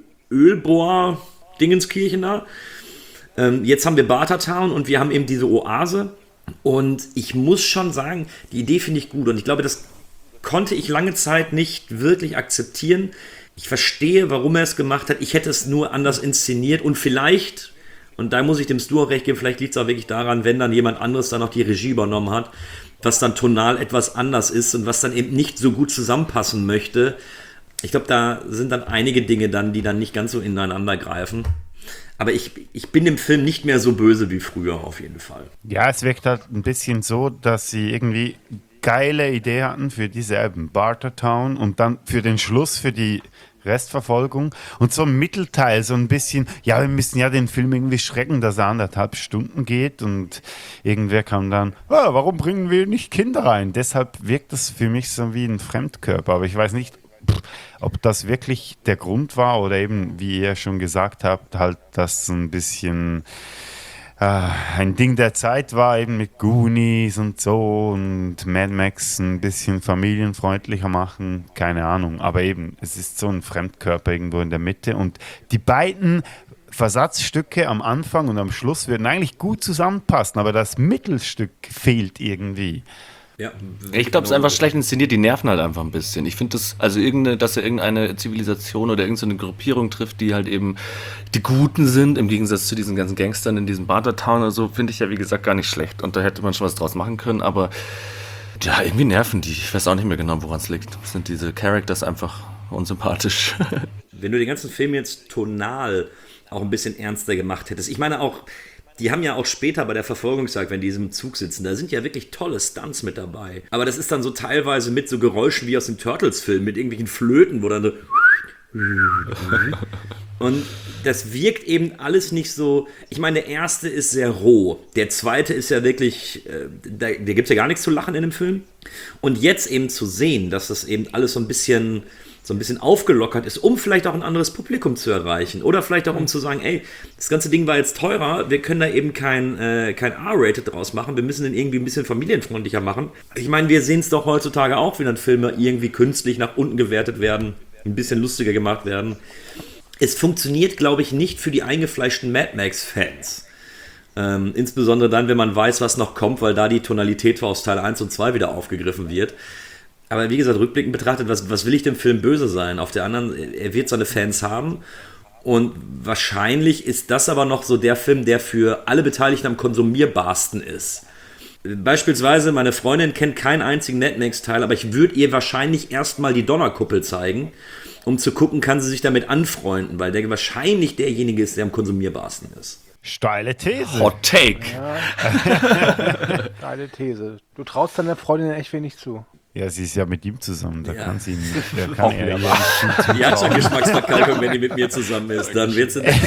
Ölbohr-Dingenskirchen da. Ähm, jetzt haben wir Bartertown und wir haben eben diese Oase. Und ich muss schon sagen, die Idee finde ich gut. Und ich glaube, das konnte ich lange Zeit nicht wirklich akzeptieren. Ich verstehe, warum er es gemacht hat. Ich hätte es nur anders inszeniert und vielleicht, und da muss ich dem Stu auch recht geben, vielleicht liegt es auch wirklich daran, wenn dann jemand anderes dann noch die Regie übernommen hat, was dann tonal etwas anders ist und was dann eben nicht so gut zusammenpassen möchte. Ich glaube, da sind dann einige Dinge dann, die dann nicht ganz so ineinander greifen. Aber ich, ich bin dem Film nicht mehr so böse wie früher auf jeden Fall. Ja, es wirkt halt ein bisschen so, dass sie irgendwie geile Idee hatten für dieselben Bartertown und dann für den Schluss, für die Restverfolgung und so im Mittelteil so ein bisschen, ja, wir müssen ja den Film irgendwie schrecken, dass er anderthalb Stunden geht und irgendwer kam dann, oh, warum bringen wir nicht Kinder rein? Deshalb wirkt das für mich so wie ein Fremdkörper, aber ich weiß nicht, ob das wirklich der Grund war oder eben, wie ihr schon gesagt habt, halt das ein bisschen äh, ein Ding der Zeit war, eben mit Goonies und so und Mad Max ein bisschen familienfreundlicher machen, keine Ahnung, aber eben, es ist so ein Fremdkörper irgendwo in der Mitte und die beiden Versatzstücke am Anfang und am Schluss würden eigentlich gut zusammenpassen, aber das Mittelstück fehlt irgendwie. Ja, ich glaube, es ist einfach schlecht inszeniert, die nerven halt einfach ein bisschen. Ich finde das, also irgendeine, dass er irgendeine Zivilisation oder irgendeine Gruppierung trifft, die halt eben die Guten sind, im Gegensatz zu diesen ganzen Gangstern in diesem Bartertown oder so, finde ich ja wie gesagt gar nicht schlecht. Und da hätte man schon was draus machen können, aber ja, irgendwie nerven die. Ich weiß auch nicht mehr genau, woran es liegt. Sind diese Characters einfach unsympathisch. Wenn du den ganzen Film jetzt tonal auch ein bisschen ernster gemacht hättest, ich meine auch, die haben ja auch später bei der Verfolgungsjagd, wenn die in diesem Zug sitzen, da sind ja wirklich tolle Stunts mit dabei. Aber das ist dann so teilweise mit so Geräuschen wie aus dem Turtles-Film, mit irgendwelchen Flöten, wo dann so... Und das wirkt eben alles nicht so... Ich meine, der erste ist sehr roh. Der zweite ist ja wirklich... Äh, da, da gibt es ja gar nichts zu lachen in dem Film. Und jetzt eben zu sehen, dass das eben alles so ein bisschen... so ein bisschen aufgelockert ist, um vielleicht auch ein anderes Publikum zu erreichen. Oder vielleicht auch um zu sagen, ey, das ganze Ding war jetzt teurer, wir können da eben kein, äh, kein R-Rated draus machen, wir müssen den irgendwie ein bisschen familienfreundlicher machen. Ich meine, wir sehen es doch heutzutage auch, wie dann Filme irgendwie künstlich nach unten gewertet werden, ein bisschen lustiger gemacht werden. Es funktioniert, glaube ich, nicht für die eingefleischten Mad Max-Fans. Ähm, insbesondere dann, wenn man weiß, was noch kommt, weil da die Tonalität aus Teil eins und zwei wieder aufgegriffen wird. Aber wie gesagt, rückblickend betrachtet, was, was will ich dem Film böse sein? Auf der anderen, er wird seine Fans haben und wahrscheinlich ist das aber noch so der Film, der für alle Beteiligten am konsumierbarsten ist. Beispielsweise, meine Freundin kennt keinen einzigen Mad Max-Teil, aber ich würde ihr wahrscheinlich erstmal die Donnerkuppel zeigen, um zu gucken, kann sie sich damit anfreunden, weil der wahrscheinlich derjenige ist, der am konsumierbarsten ist. Steile These. Hot Take. Ja. Steile These. Du traust deiner Freundin echt wenig zu. Ja, sie ist ja mit ihm zusammen, da Ja. kann sie nicht. Da kann er ja nicht Die hat schon Geschmacksverkalkung, wenn die mit mir zusammen ist, dann wird sie nicht.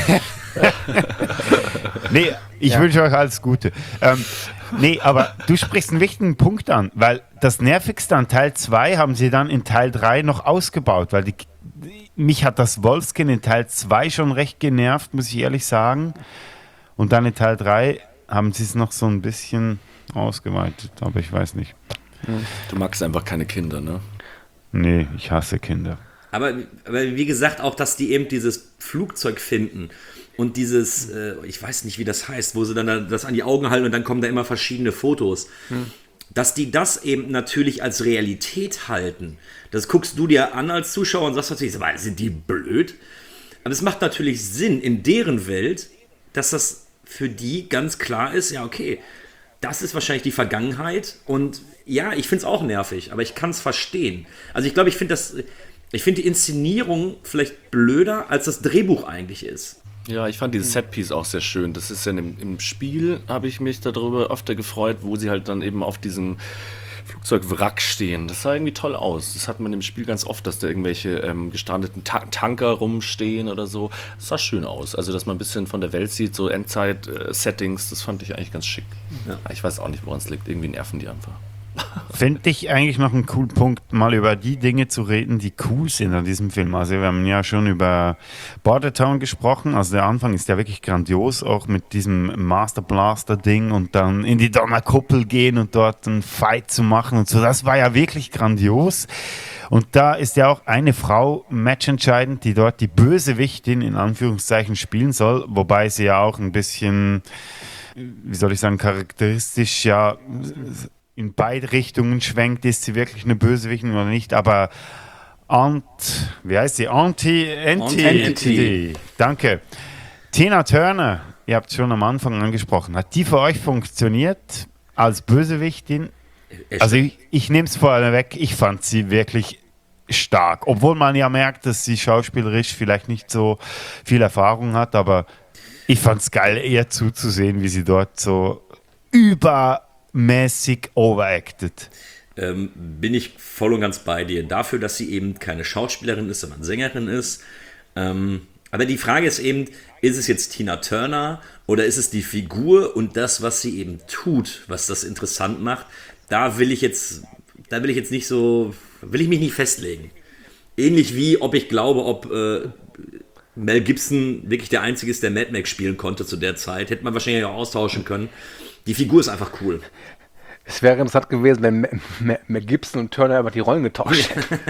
Nee, ich Ja. wünsche euch alles Gute. Ähm, nee, aber du sprichst einen wichtigen Punkt an, weil das Nervigste an Teil zwei haben sie dann in Teil drei noch ausgebaut, weil die, mich hat das Wolfskin in Teil zwei schon recht genervt, muss ich ehrlich sagen. Und dann in Teil drei haben sie es noch so ein bisschen ausgeweitet, aber ich weiß nicht. Du magst einfach keine Kinder, ne? Nee, ich hasse Kinder. Aber, aber wie gesagt, auch, dass die eben dieses Flugzeug finden und dieses, äh, ich weiß nicht, wie das heißt, wo sie dann das an die Augen halten und dann kommen da immer verschiedene Fotos. Hm. Dass die das eben natürlich als Realität halten, das guckst du dir an als Zuschauer und sagst natürlich, sind die blöd? Aber es macht natürlich Sinn in deren Welt, dass das für die ganz klar ist, ja okay, das ist wahrscheinlich die Vergangenheit und ja, ich finde es auch nervig, aber ich kann es verstehen. Also ich glaube, ich finde das, ich finde die Inszenierung vielleicht blöder, als das Drehbuch eigentlich ist. Ja, ich fand dieses Setpiece auch sehr schön. Das ist ja im, im Spiel, habe ich mich darüber öfter gefreut, wo sie halt dann eben auf diesem Flugzeugwrack stehen. Das sah irgendwie toll aus. Das hat man im Spiel ganz oft, dass da irgendwelche ähm, gestrandeten Ta- Tanker rumstehen oder so. Das sah schön aus. Also, dass man ein bisschen von der Welt sieht, so Endzeit-Settings, das fand ich eigentlich ganz schick. Ja. Ich weiß auch nicht, woran es liegt. Irgendwie nerven die einfach. Finde ich eigentlich noch einen coolen Punkt, mal über die Dinge zu reden, die cool sind an diesem Film. Also wir haben ja schon über Bordertown gesprochen, also der Anfang ist ja wirklich grandios, auch mit diesem Master Blaster Ding und dann in die Donnerkuppel gehen und dort einen Fight zu machen und so, das war ja wirklich grandios. Und da ist ja auch eine Frau matchentscheidend, die dort die Bösewichtin in Anführungszeichen spielen soll, wobei sie ja auch ein bisschen, wie soll ich sagen, charakteristisch ja in beide Richtungen schwenkt, ist sie wirklich eine Bösewichtin oder nicht, aber Ant, wie heißt sie? Anti, Anti, Anti. Danke. Tina Turner, ihr habt es schon am Anfang angesprochen, hat die für euch funktioniert als Bösewichtin? Also ich, ich nehme es vorne weg, ich fand sie wirklich stark, obwohl man ja merkt, dass sie schauspielerisch vielleicht nicht so viel Erfahrung hat, aber ich fand es geil, ihr zuzusehen, wie sie dort so über mäßig overacted. Ähm, bin ich voll und ganz bei dir. Dafür, dass sie eben keine Schauspielerin ist, sondern Sängerin ist. Ähm, aber die Frage ist eben, ist es jetzt Tina Turner oder ist es die Figur und das, was sie eben tut, was das interessant macht? Da will ich jetzt, da will ich jetzt nicht so, will ich mich nicht festlegen. Ähnlich wie, ob ich glaube, ob äh, Mel Gibson wirklich der Einzige ist, der Mad Max spielen konnte zu der Zeit. Hätte man wahrscheinlich auch austauschen können. Die Figur ist einfach cool. Es wäre interessant gewesen, wenn Mel Gibson und Turner einfach die Rollen getauscht hätten.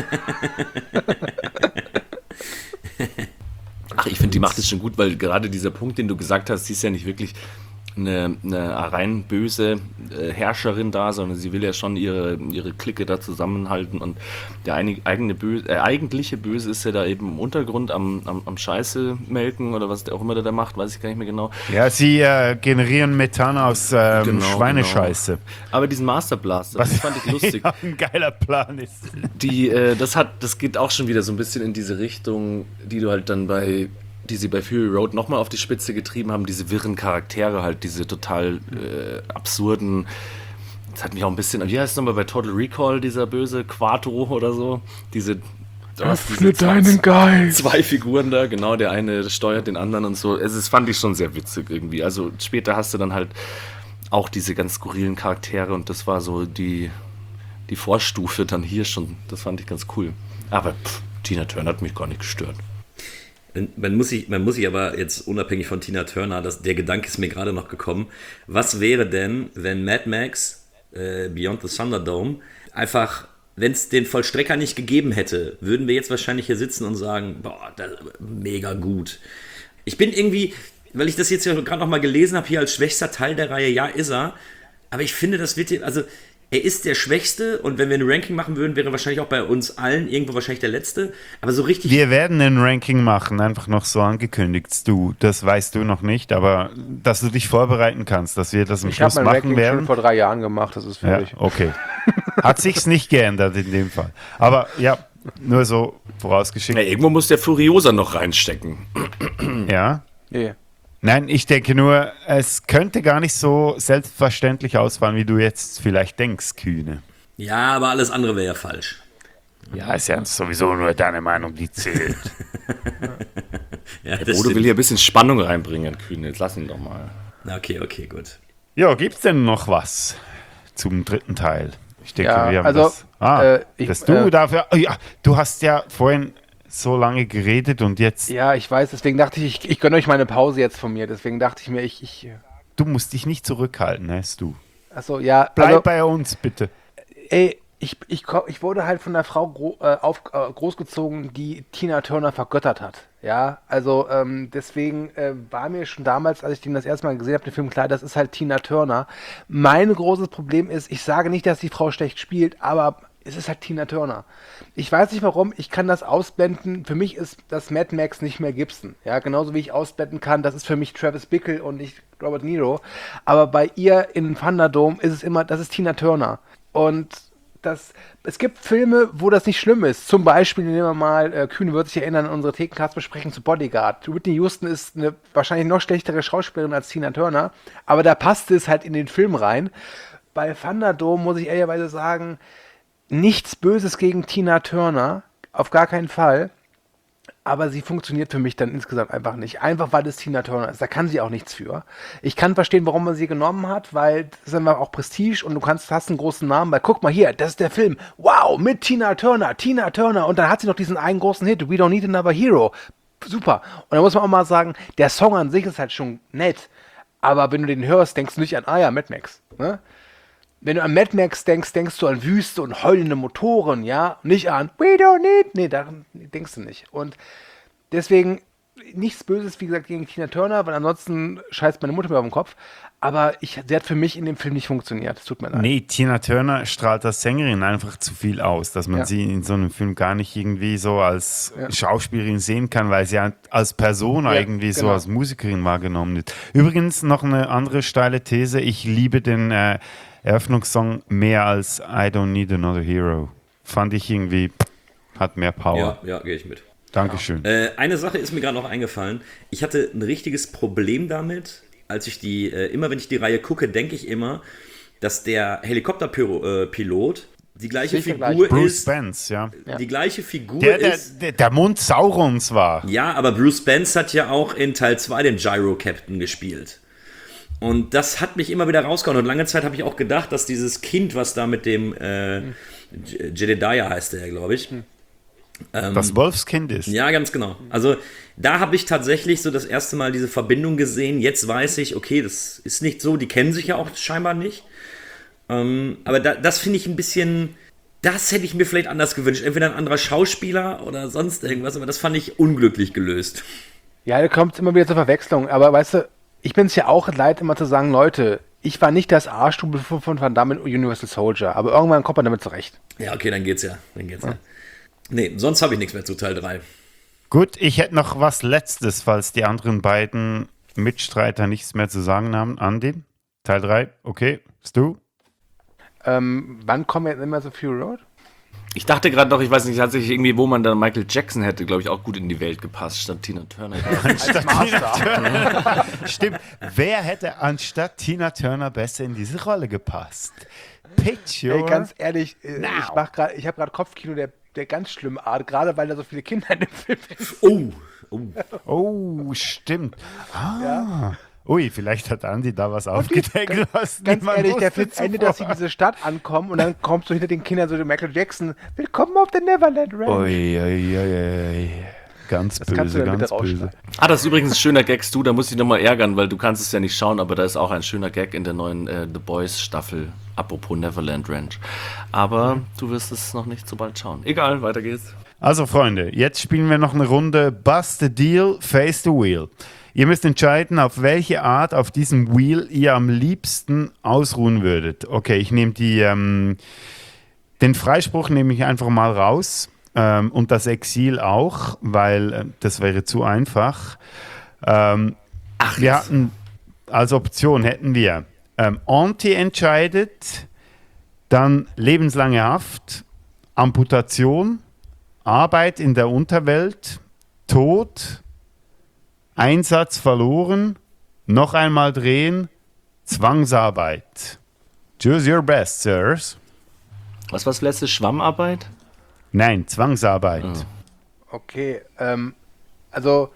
Ach, ich finde, die macht es schon gut, weil gerade dieser Punkt, den du gesagt hast, sie ist ja nicht wirklich eine, eine rein böse äh, Herrscherin da, sondern sie will ja schon ihre, ihre Clique da zusammenhalten und der einig, eigene Böse, äh, eigentliche Böse ist ja da eben im Untergrund am, am, am Scheiße melken oder was der auch immer der da macht, weiß ich gar nicht mehr genau. Ja, sie äh, generieren Methan aus ähm, Genau, Schweinescheiße. Genau. Aber diesen Master Blaster, Was das fand ich lustig. ja, ein geiler Plan ist. Die, äh, das hat, das geht auch schon wieder so ein bisschen in diese Richtung, die du halt dann bei, die sie bei Fury Road nochmal auf die Spitze getrieben haben, diese wirren Charaktere halt, diese total äh, absurden, das hat mich auch ein bisschen, wie heißt es nochmal bei Total Recall, dieser böse Quattro oder so, diese, öffne deinen Geist. Zwei Figuren da, genau, der eine steuert den anderen und so, es ist, fand ich schon sehr witzig irgendwie, also später hast du dann halt auch diese ganz skurrilen Charaktere und das war so die, die Vorstufe dann hier schon, das fand ich ganz cool, aber pff, Tina Turner hat mich gar nicht gestört. Man muss, sich, man muss sich aber jetzt unabhängig von Tina Turner, das, der Gedanke ist mir gerade noch gekommen, was wäre denn, wenn Mad Max äh, Beyond the Thunderdome einfach, wenn es den Vollstrecker nicht gegeben hätte, würden wir jetzt wahrscheinlich hier sitzen und sagen, boah, das, mega gut. Ich bin irgendwie, weil ich das jetzt ja gerade noch mal gelesen habe, hier als schwächster Teil der Reihe, ja, ist er, aber ich finde, das wird hier, also er ist der Schwächste und wenn wir ein Ranking machen würden, wäre wahrscheinlich auch bei uns allen irgendwo wahrscheinlich der Letzte. Aber so richtig. Wir werden ein Ranking machen, einfach noch so angekündigt. Du, das weißt du noch nicht, aber dass du dich vorbereiten kannst, dass wir das am ich Schluss machen machen Ranking werden. Schon vor drei Jahren gemacht, das ist fertig. Ja, okay. Hat sich's nicht geändert in dem Fall. Aber ja, nur so vorausgeschickt. Ja, irgendwo muss der Furiosa noch reinstecken. Ja. Nee. Nein, ich denke nur, es könnte gar nicht so selbstverständlich ausfallen, wie du jetzt vielleicht denkst, Kühne. Ja, aber alles andere wäre ja falsch. Ja, ist ja sowieso nur deine Meinung, die zählt. Ja, Der Bodo will hier ein bisschen Spannung reinbringen, Kühne. Jetzt lass ihn doch mal. Okay, okay, gut. Ja, gibt's denn noch was zum dritten Teil? Ich denke, Ja, wir haben also, das. Ah, äh, ich- dass du äh, dafür. Oh ja, du hast ja vorhin so lange geredet und jetzt. Ja, ich weiß, deswegen dachte ich, ich, ich gönne euch mal eine Pause jetzt von mir. Deswegen dachte ich mir, ich. ich Du musst dich nicht zurückhalten, hast du. Achso, ja. Bleib also, bei uns, bitte. Ey, ich, ich, ko- ich wurde halt von einer Frau gro äh, auf, äh, großgezogen, die Tina Turner vergöttert hat. Ja, also ähm, deswegen äh, war mir schon damals, als ich den das erste Mal gesehen habe, den Film klar, das ist halt Tina Turner. Mein großes Problem ist, ich sage nicht, dass die Frau schlecht spielt, aber es ist halt Tina Turner. Ich weiß nicht warum, ich kann das ausblenden. Für mich ist das Mad Max nicht mehr Gibson. Ja, genauso wie ich ausblenden kann, das ist für mich Travis Bickle und nicht Robert De Niro. Aber bei ihr in Thunderdome ist es immer, das ist Tina Turner. Und das, es gibt Filme, wo das nicht schlimm ist. Zum Beispiel, nehmen wir mal, äh, Kühne wird sich erinnern an unsere Thekencast-Besprechung zu Bodyguard. Whitney Houston ist eine wahrscheinlich noch schlechtere Schauspielerin als Tina Turner, aber da passte es halt in den Film rein. Bei Thunderdome muss ich ehrlicherweise sagen, nichts Böses gegen Tina Turner, auf gar keinen Fall. Aber sie funktioniert für mich dann insgesamt einfach nicht. Einfach, weil es Tina Turner ist. Da kann sie auch nichts für. Ich kann verstehen, warum man sie genommen hat, weil das ist einfach auch Prestige und du kannst, hast einen großen Namen. Weil guck mal hier, das ist der Film. Wow, mit Tina Turner, Tina Turner. Und dann hat sie noch diesen einen großen Hit, We Don't Need Another Hero. Super. Und da muss man auch mal sagen, der Song an sich ist halt schon nett. Aber wenn du den hörst, denkst du nicht an, ah ja, Mad Max. Ne? Wenn du an Mad Max denkst, denkst du an Wüste und heulende Motoren, ja? Nicht an We don't need... Nee, daran denkst du nicht. Und deswegen nichts Böses, wie gesagt, gegen Tina Turner, weil ansonsten scheißt meine Mutter mir auf den Kopf. Aber ich, sie hat für mich in dem Film nicht funktioniert. Es tut mir leid. Nee, Tina Turner strahlt als Sängerin einfach zu viel aus, dass man Ja. sie in so einem Film gar nicht irgendwie so als Ja. Schauspielerin sehen kann, weil sie halt als Persona Ja, irgendwie so genau. als Musikerin wahrgenommen wird. Übrigens noch eine andere steile These. Ich liebe den äh, Eröffnungssong mehr als I Don't Need Another Hero. Fand ich irgendwie, hat mehr Power. Ja, ja, gehe ich mit. Dankeschön. Äh, eine Sache ist mir gerade noch eingefallen. Ich hatte ein richtiges Problem damit, als ich die, äh, immer wenn ich die Reihe gucke, denke ich immer, dass der Helikopterpilot die gleiche Sicher Figur Bruce ist. Spence, ja. Die gleiche Figur Der, der, ist. der, der Mund Saurons war. Ja, aber Bruce Spence hat ja auch in Teil zwei den Gyro Captain gespielt. Und das hat mich immer wieder rausgehauen. Und lange Zeit habe ich auch gedacht, dass dieses Kind, was da mit dem äh, Jedediah heißt der, glaube ich. Ähm, Das Wolfskind ist. Ja, ganz genau. Also da habe ich tatsächlich so das erste Mal diese Verbindung gesehen. Jetzt weiß ich, okay, das ist nicht so. Die kennen sich ja auch scheinbar nicht. Ähm, aber da, das finde ich ein bisschen... Das hätte ich mir vielleicht anders gewünscht. Entweder ein anderer Schauspieler oder sonst irgendwas. Aber das fand ich unglücklich gelöst. Ja, da kommt es immer wieder zur Verwechslung. Aber weißt du, Ich bin es ja auch leid, immer zu sagen, Leute, ich war nicht das Arschstubel von Van Damme in Universal Soldier, aber irgendwann kommt man damit zurecht. Ja, okay, dann geht's ja. Dann geht's ja. ja. Nee, sonst habe ich nichts mehr zu Teil drei. Gut, ich hätte noch was Letztes, falls die anderen beiden Mitstreiter nichts mehr zu sagen haben. Andi, Teil drei, okay, Stu? Ähm, wann kommen wir jetzt immer so Fury Road? Ich dachte gerade noch, ich weiß nicht, tatsächlich irgendwie, wo man dann Michael Jackson hätte, glaube ich, auch gut in die Welt gepasst, statt Tina Turner. Statt Tina Turner. Stimmt. Wer hätte anstatt Tina Turner besser in diese Rolle gepasst? Picture. Ey, ganz ehrlich, äh, now. ich mach grad, ich habe gerade Kopfkino der, der ganz schlimmen Art, gerade weil da so viele Kinder in dem Film sind. Oh, oh. Oh, stimmt. Ah. Ja. Ui, vielleicht hat Andi da was aufgedeckt. Was Ganz ehrlich, der Film endet, dass sie in diese Stadt ankommen und dann kommt so hinter den Kindern so der Michael Jackson, willkommen auf der Neverland Ranch. Ui, ui, ui, ui. Ganz das böse, ganz böse. Ah, das ist übrigens ein schöner Gag, Stu, da muss ich nochmal ärgern, weil du kannst es ja nicht schauen, aber da ist auch ein schöner Gag in der neuen äh, The Boys Staffel, apropos Neverland Ranch. Aber mhm. du wirst es noch nicht so bald schauen. Egal, weiter geht's. Also Freunde, jetzt spielen wir noch eine Runde Bust the Deal, Face the Wheel. Ihr müsst entscheiden, auf welche Art auf diesem Wheel ihr am liebsten ausruhen würdet. Okay, ich nehme die, ähm, den Freispruch nehme ich einfach mal raus ähm, und das Exil auch, weil äh, das wäre zu einfach. Ähm, Ach, wir hatten als Option hätten wir ähm, Auntie entscheidet, dann lebenslange Haft, Amputation, Arbeit in der Unterwelt, Tod, Einsatz verloren, noch einmal drehen, Zwangsarbeit. Choose your best, sirs. Was war das letzte? Schwammarbeit? Nein, Zwangsarbeit. Oh. Okay, ähm, also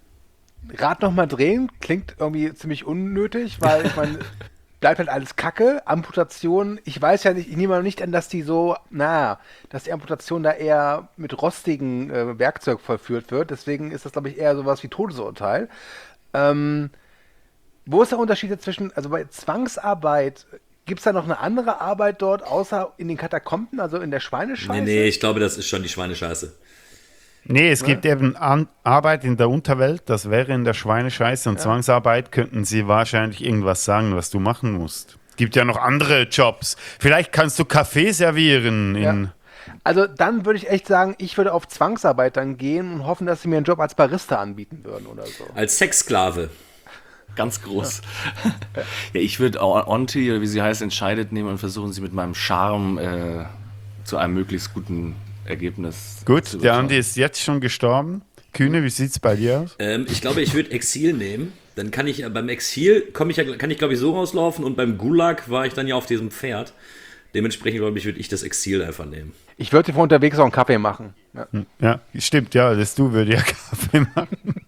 Rad nochmal drehen klingt irgendwie ziemlich unnötig, weil ich meine, bleibt halt alles Kacke. Amputation, ich weiß ja nicht, ich nehme mal nicht an, dass die so, na, dass die Amputation da eher mit rostigen äh, Werkzeug vollführt wird. Deswegen ist das, glaube ich, eher sowas wie Todesurteil. Ähm, wo ist der Unterschied zwischen, also bei Zwangsarbeit, gibt es da noch eine andere Arbeit dort, außer in den Katakomben, also in der Schweinescheiße? Nee, nee, ich glaube, das ist schon die Schweinescheiße. Nee, es gibt eben An- Arbeit in der Unterwelt, das wäre in der Schweinescheiße und ja. Zwangsarbeit könnten sie wahrscheinlich irgendwas sagen, was du machen musst. Es gibt ja noch andere Jobs. Vielleicht kannst du Kaffee servieren. In ja. Also dann würde ich echt sagen, ich würde auf Zwangsarbeit dann gehen und hoffen, dass sie mir einen Job als Barista anbieten würden oder so. Als Sexsklave. Ganz groß. Ja, ja, ich würde Auntie, oder wie sie heißt, entscheidet nehmen und versuchen sie mit meinem Charme äh, zu einem möglichst guten Ergebnis. Gut, der Andi ist jetzt schon gestorben. Kühne, wie sieht's bei dir aus? Ähm, ich glaube, ich würde Exil nehmen. Dann kann ich beim Exil komme ich ja, kann ich glaube ich so rauslaufen und beim Gulag war ich dann ja auf diesem Pferd. Dementsprechend glaube ich, würde ich das Exil einfach nehmen. Ich würde von unterwegs auch einen Kaffee machen. Ja, ja stimmt, ja, das du würde ja Kaffee machen.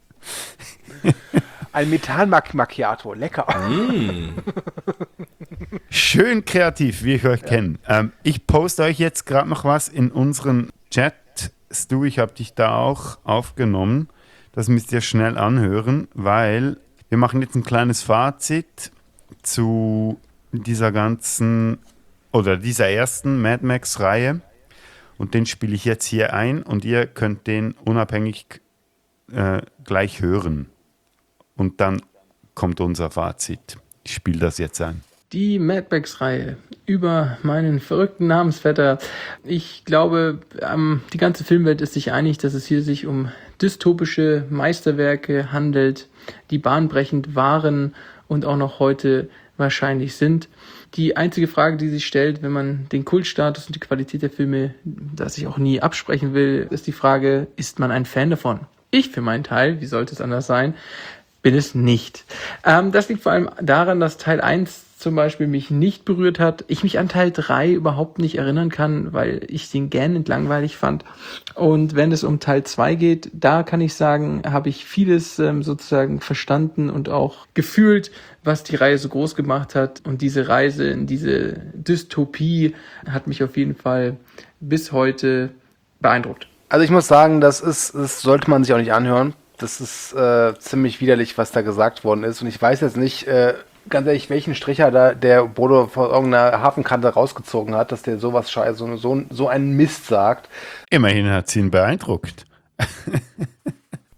Ein Methan-Macchiato, lecker. Mm. Schön kreativ, wie ich euch ja. kenne. Ähm, ich poste euch jetzt gerade noch was in unseren Chat. Stu, ich habe dich da auch aufgenommen. Das müsst ihr schnell anhören, weil wir machen jetzt ein kleines Fazit zu dieser ganzen, oder dieser ersten Mad Max-Reihe. Und den spiele ich jetzt hier ein und ihr könnt den unabhängig äh, gleich hören. Und dann kommt unser Fazit. Ich spiele das jetzt ein. Die Mad Max-Reihe über meinen verrückten Namensvetter. Ich glaube, ähm, die ganze Filmwelt ist sich einig, dass es hier sich um dystopische Meisterwerke handelt, die bahnbrechend waren und auch noch heute wahrscheinlich sind. Die einzige Frage, die sich stellt, wenn man den Kultstatus und die Qualität der Filme, das ich auch nie absprechen will, ist die Frage, ist man ein Fan davon? Ich für meinen Teil, wie sollte es anders sein, bin es nicht. Ähm, das liegt vor allem daran, dass Teil eins zum Beispiel mich nicht berührt hat. Ich mich an Teil drei überhaupt nicht erinnern kann, weil ich den gähnend langweilig fand. Und wenn es um Teil zwei geht, da kann ich sagen, habe ich vieles ähm, sozusagen verstanden und auch gefühlt, was die Reihe so groß gemacht hat. Und diese Reise in diese Dystopie hat mich auf jeden Fall bis heute beeindruckt. Also ich muss sagen, das ist, das sollte man sich auch nicht anhören. Das ist äh, ziemlich widerlich, was da gesagt worden ist. Und ich weiß jetzt nicht, äh, ganz ehrlich, welchen Stricher da der Bodo von irgendeiner Hafenkante rausgezogen hat, dass der sowas scheiße, so, so einen Mist sagt. Immerhin hat sie ihn beeindruckt.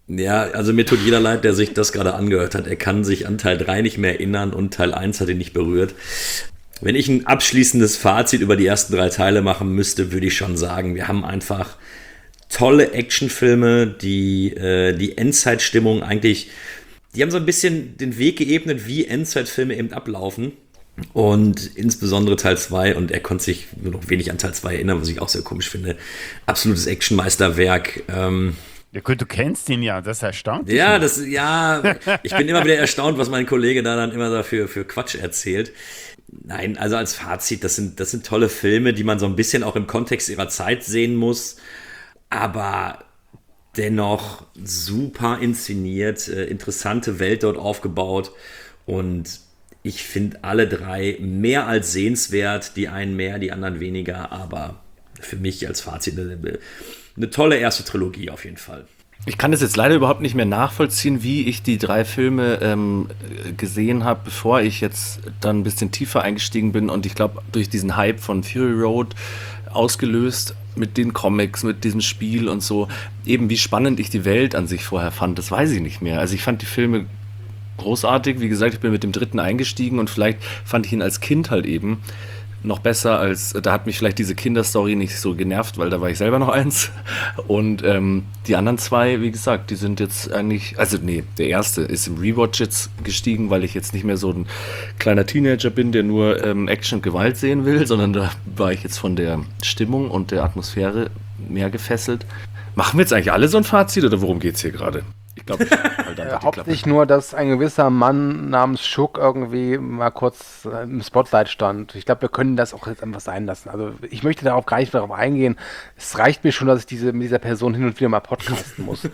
Ja, also mir tut jeder leid, der sich das gerade angehört hat. Er kann sich an Teil drei nicht mehr erinnern und Teil eins hat ihn nicht berührt. Wenn ich ein abschließendes Fazit über die ersten drei Teile machen müsste, würde ich schon sagen, wir haben einfach tolle Actionfilme, die äh, die Endzeitstimmung eigentlich, die haben so ein bisschen den Weg geebnet, wie Endzeitfilme eben ablaufen. Und insbesondere Teil zwei, und er konnte sich nur noch wenig an Teil zwei erinnern, was ich auch sehr komisch finde. Absolutes Actionmeisterwerk. Ähm, Ja gut, du kennst ihn ja, das ist erstaunlich. Ja, das, ja, ich bin immer wieder erstaunt, was mein Kollege da dann immer dafür für Quatsch erzählt. Nein, also als Fazit, das sind, das sind tolle Filme, die man so ein bisschen auch im Kontext ihrer Zeit sehen muss, aber dennoch super inszeniert, äh, interessante Welt dort aufgebaut und ich finde alle drei mehr als sehenswert, die einen mehr, die anderen weniger, aber für mich als Fazit eine, eine tolle erste Trilogie auf jeden Fall. Ich kann es jetzt leider überhaupt nicht mehr nachvollziehen, wie ich die drei Filme ähm, gesehen habe, bevor ich jetzt dann ein bisschen tiefer eingestiegen bin. Und ich glaube, durch diesen Hype von Fury Road ausgelöst mit den Comics, mit diesem Spiel und so, eben wie spannend ich die Welt an sich vorher fand, das weiß ich nicht mehr. Also ich fand die Filme großartig. Wie gesagt, ich bin mit dem dritten eingestiegen und vielleicht fand ich ihn als Kind halt eben noch besser als, da hat mich vielleicht diese Kinderstory nicht so genervt, weil da war ich selber noch eins. Und ähm, die anderen zwei, wie gesagt, die sind jetzt eigentlich, also nee, der erste ist im Rewatch jetzt gestiegen, weil ich jetzt nicht mehr so ein kleiner Teenager bin, der nur ähm, Action und Gewalt sehen will, sondern da war ich jetzt von der Stimmung und der Atmosphäre mehr gefesselt. Machen wir jetzt eigentlich alle so ein Fazit oder worum geht's hier gerade? Ich glaube, äh, hauptsächlich nur, dass ein gewisser Mann namens Schuck irgendwie mal kurz äh, im Spotlight stand. Ich glaube, wir können das auch jetzt einfach sein lassen. Also ich möchte darauf gar nicht darauf eingehen. Es reicht mir schon, dass ich diese, mit dieser Person hin und wieder mal podcasten muss.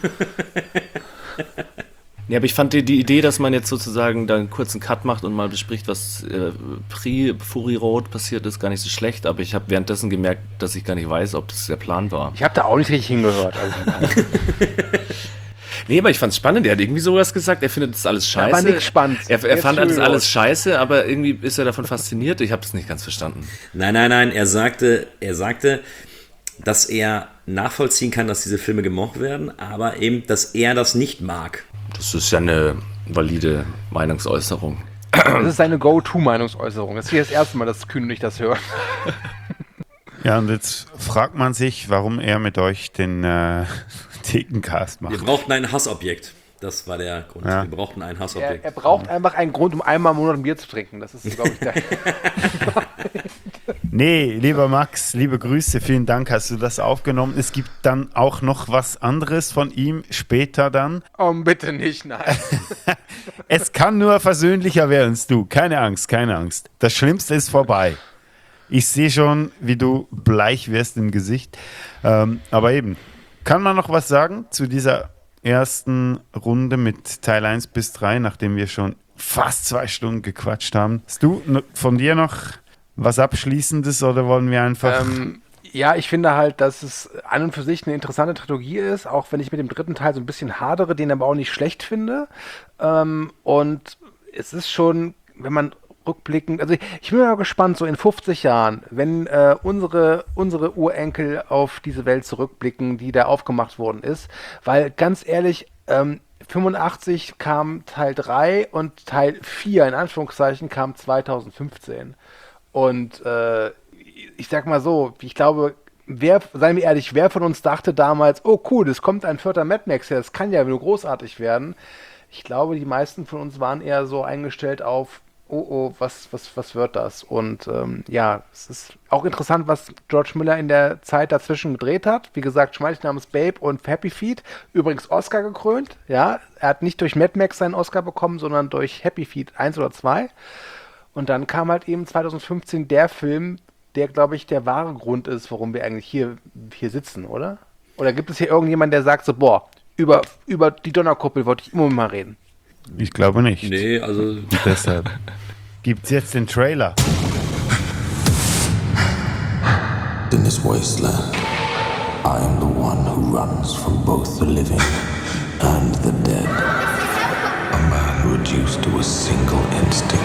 Ja, aber ich fand die, die Idee, dass man jetzt sozusagen da einen kurzen Cut macht und mal bespricht, was äh, pre-Fury Road passiert ist, gar nicht so schlecht. Aber ich habe währenddessen gemerkt, dass ich gar nicht weiß, ob das der Plan war. Ich habe da auch nicht richtig hingehört. Also. Nee, aber ich fand's spannend. Er hat irgendwie sowas gesagt, er findet das alles scheiße. Aber nicht spannend. Er, er fand das alles scheiße, aber irgendwie ist er davon fasziniert. Ich habe es nicht ganz verstanden. Nein, nein, nein. Er sagte, er sagte, dass er nachvollziehen kann, dass diese Filme gemocht werden, aber eben, dass er das nicht mag. Das ist ja eine valide Meinungsäußerung. Das ist seine Go-To-Meinungsäußerung. Das ist hier das erste Mal, dass Kühn nicht das hört. Ja, und jetzt fragt man sich, warum er mit euch den äh, Thekencast macht. Wir brauchten ein Hassobjekt. Das war der Grund. Ja. Wir brauchten ein Hassobjekt. Er, er braucht einfach einen Grund, um einmal im Monat ein Bier zu trinken. Das ist, glaube ich, der. Nee, lieber Max, liebe Grüße, vielen Dank, hast du das aufgenommen. Es gibt dann auch noch was anderes von ihm später dann. Oh, bitte nicht, nein. Es kann nur versöhnlicher werden als du. Keine Angst, keine Angst. Das Schlimmste ist vorbei. Ich sehe schon, wie du bleich wirst im Gesicht. Ähm, aber eben, kann man noch was sagen zu dieser ersten Runde mit Teil eins bis drei, nachdem wir schon fast zwei Stunden gequatscht haben? Hast du von dir noch was Abschließendes oder wollen wir einfach... Ähm, ja, ich finde halt, dass es an und für sich eine interessante Trilogie ist, auch wenn ich mit dem dritten Teil so ein bisschen hadere, den aber auch nicht schlecht finde. Ähm, und es ist schon, wenn man rückblickend, also ich, ich bin mal gespannt, so in fünfzig Jahren, wenn äh, unsere, unsere Urenkel auf diese Welt zurückblicken, die da aufgemacht worden ist, weil ganz ehrlich, ähm, fünfundachtzig kam Teil drei und Teil vier, in Anführungszeichen, kam zweitausendfünfzehn. Und äh, ich sag mal so, ich glaube, wer, seien wir ehrlich, wer von uns dachte damals, oh cool, es kommt ein vierter Mad Max, ja, das kann ja nur großartig werden. Ich glaube, die meisten von uns waren eher so eingestellt auf, oh oh, was, was, was wird das? Und ähm, ja, es ist auch interessant, was George Miller in der Zeit dazwischen gedreht hat. Wie gesagt, Schmeichel namens Babe und Happy Feet. Übrigens Oscar gekrönt. Ja, er hat nicht durch Mad Max seinen Oscar bekommen, sondern durch Happy Feet eins oder zwei. Und dann kam halt eben zweitausendfünfzehn der Film, der, glaube ich, der wahre Grund ist, warum wir eigentlich hier, hier sitzen, oder? Oder gibt es hier irgendjemanden, der sagt so, boah, über, über die Donnerkuppel wollte ich immer mal reden? Ich glaube nicht. Nee, also... Deshalb gibt's jetzt den Trailer. In this wasteland, I am the one who runs from both the living and the dead. A man reduced to a single instinct.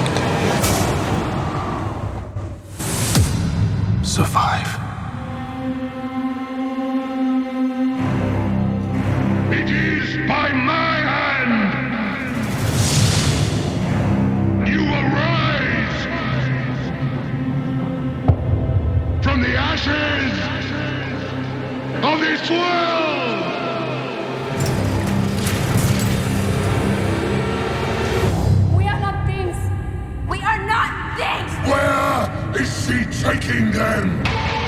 Survive. It is by this world! We are not things! We are not things! Where is she taking them?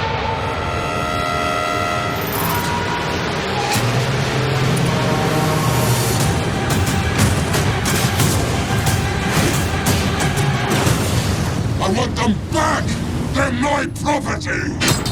I want them back! They're my property!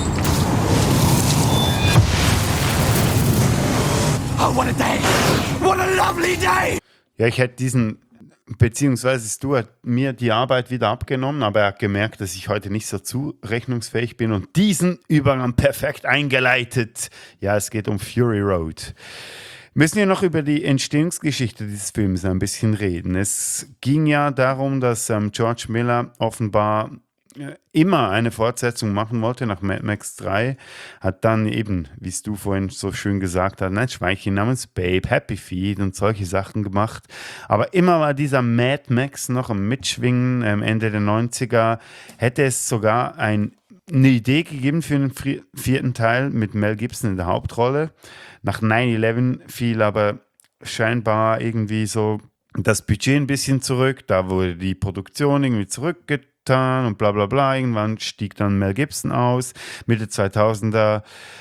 Oh, what a day! What a lovely day! Ja, ich hätte diesen, beziehungsweise Stuart mir die Arbeit wieder abgenommen, aber er hat gemerkt, dass ich heute nicht so zurechnungsfähig bin und diesen Übergang perfekt eingeleitet. Ja, es geht um Fury Road. Müssen wir noch über die Entstehungsgeschichte dieses Films ein bisschen reden. Es ging ja darum, dass ähm, George Miller offenbar äh, immer eine Fortsetzung machen wollte nach Mad Max drei, hat dann eben, wie es du vorhin so schön gesagt hast, ein Schweinchen namens Babe, Happy Feet und solche Sachen gemacht. Aber immer war dieser Mad Max noch am Mitschwingen. Ähm, Ende der neunziger hätte es sogar ein eine Idee gegeben für den vierten Teil mit Mel Gibson in der Hauptrolle. Nach nine eleven fiel aber scheinbar irgendwie so das Budget ein bisschen zurück. Da wurde die Produktion irgendwie zurückgetan und bla bla bla. Irgendwann stieg dann Mel Gibson aus. Mitte zweitausender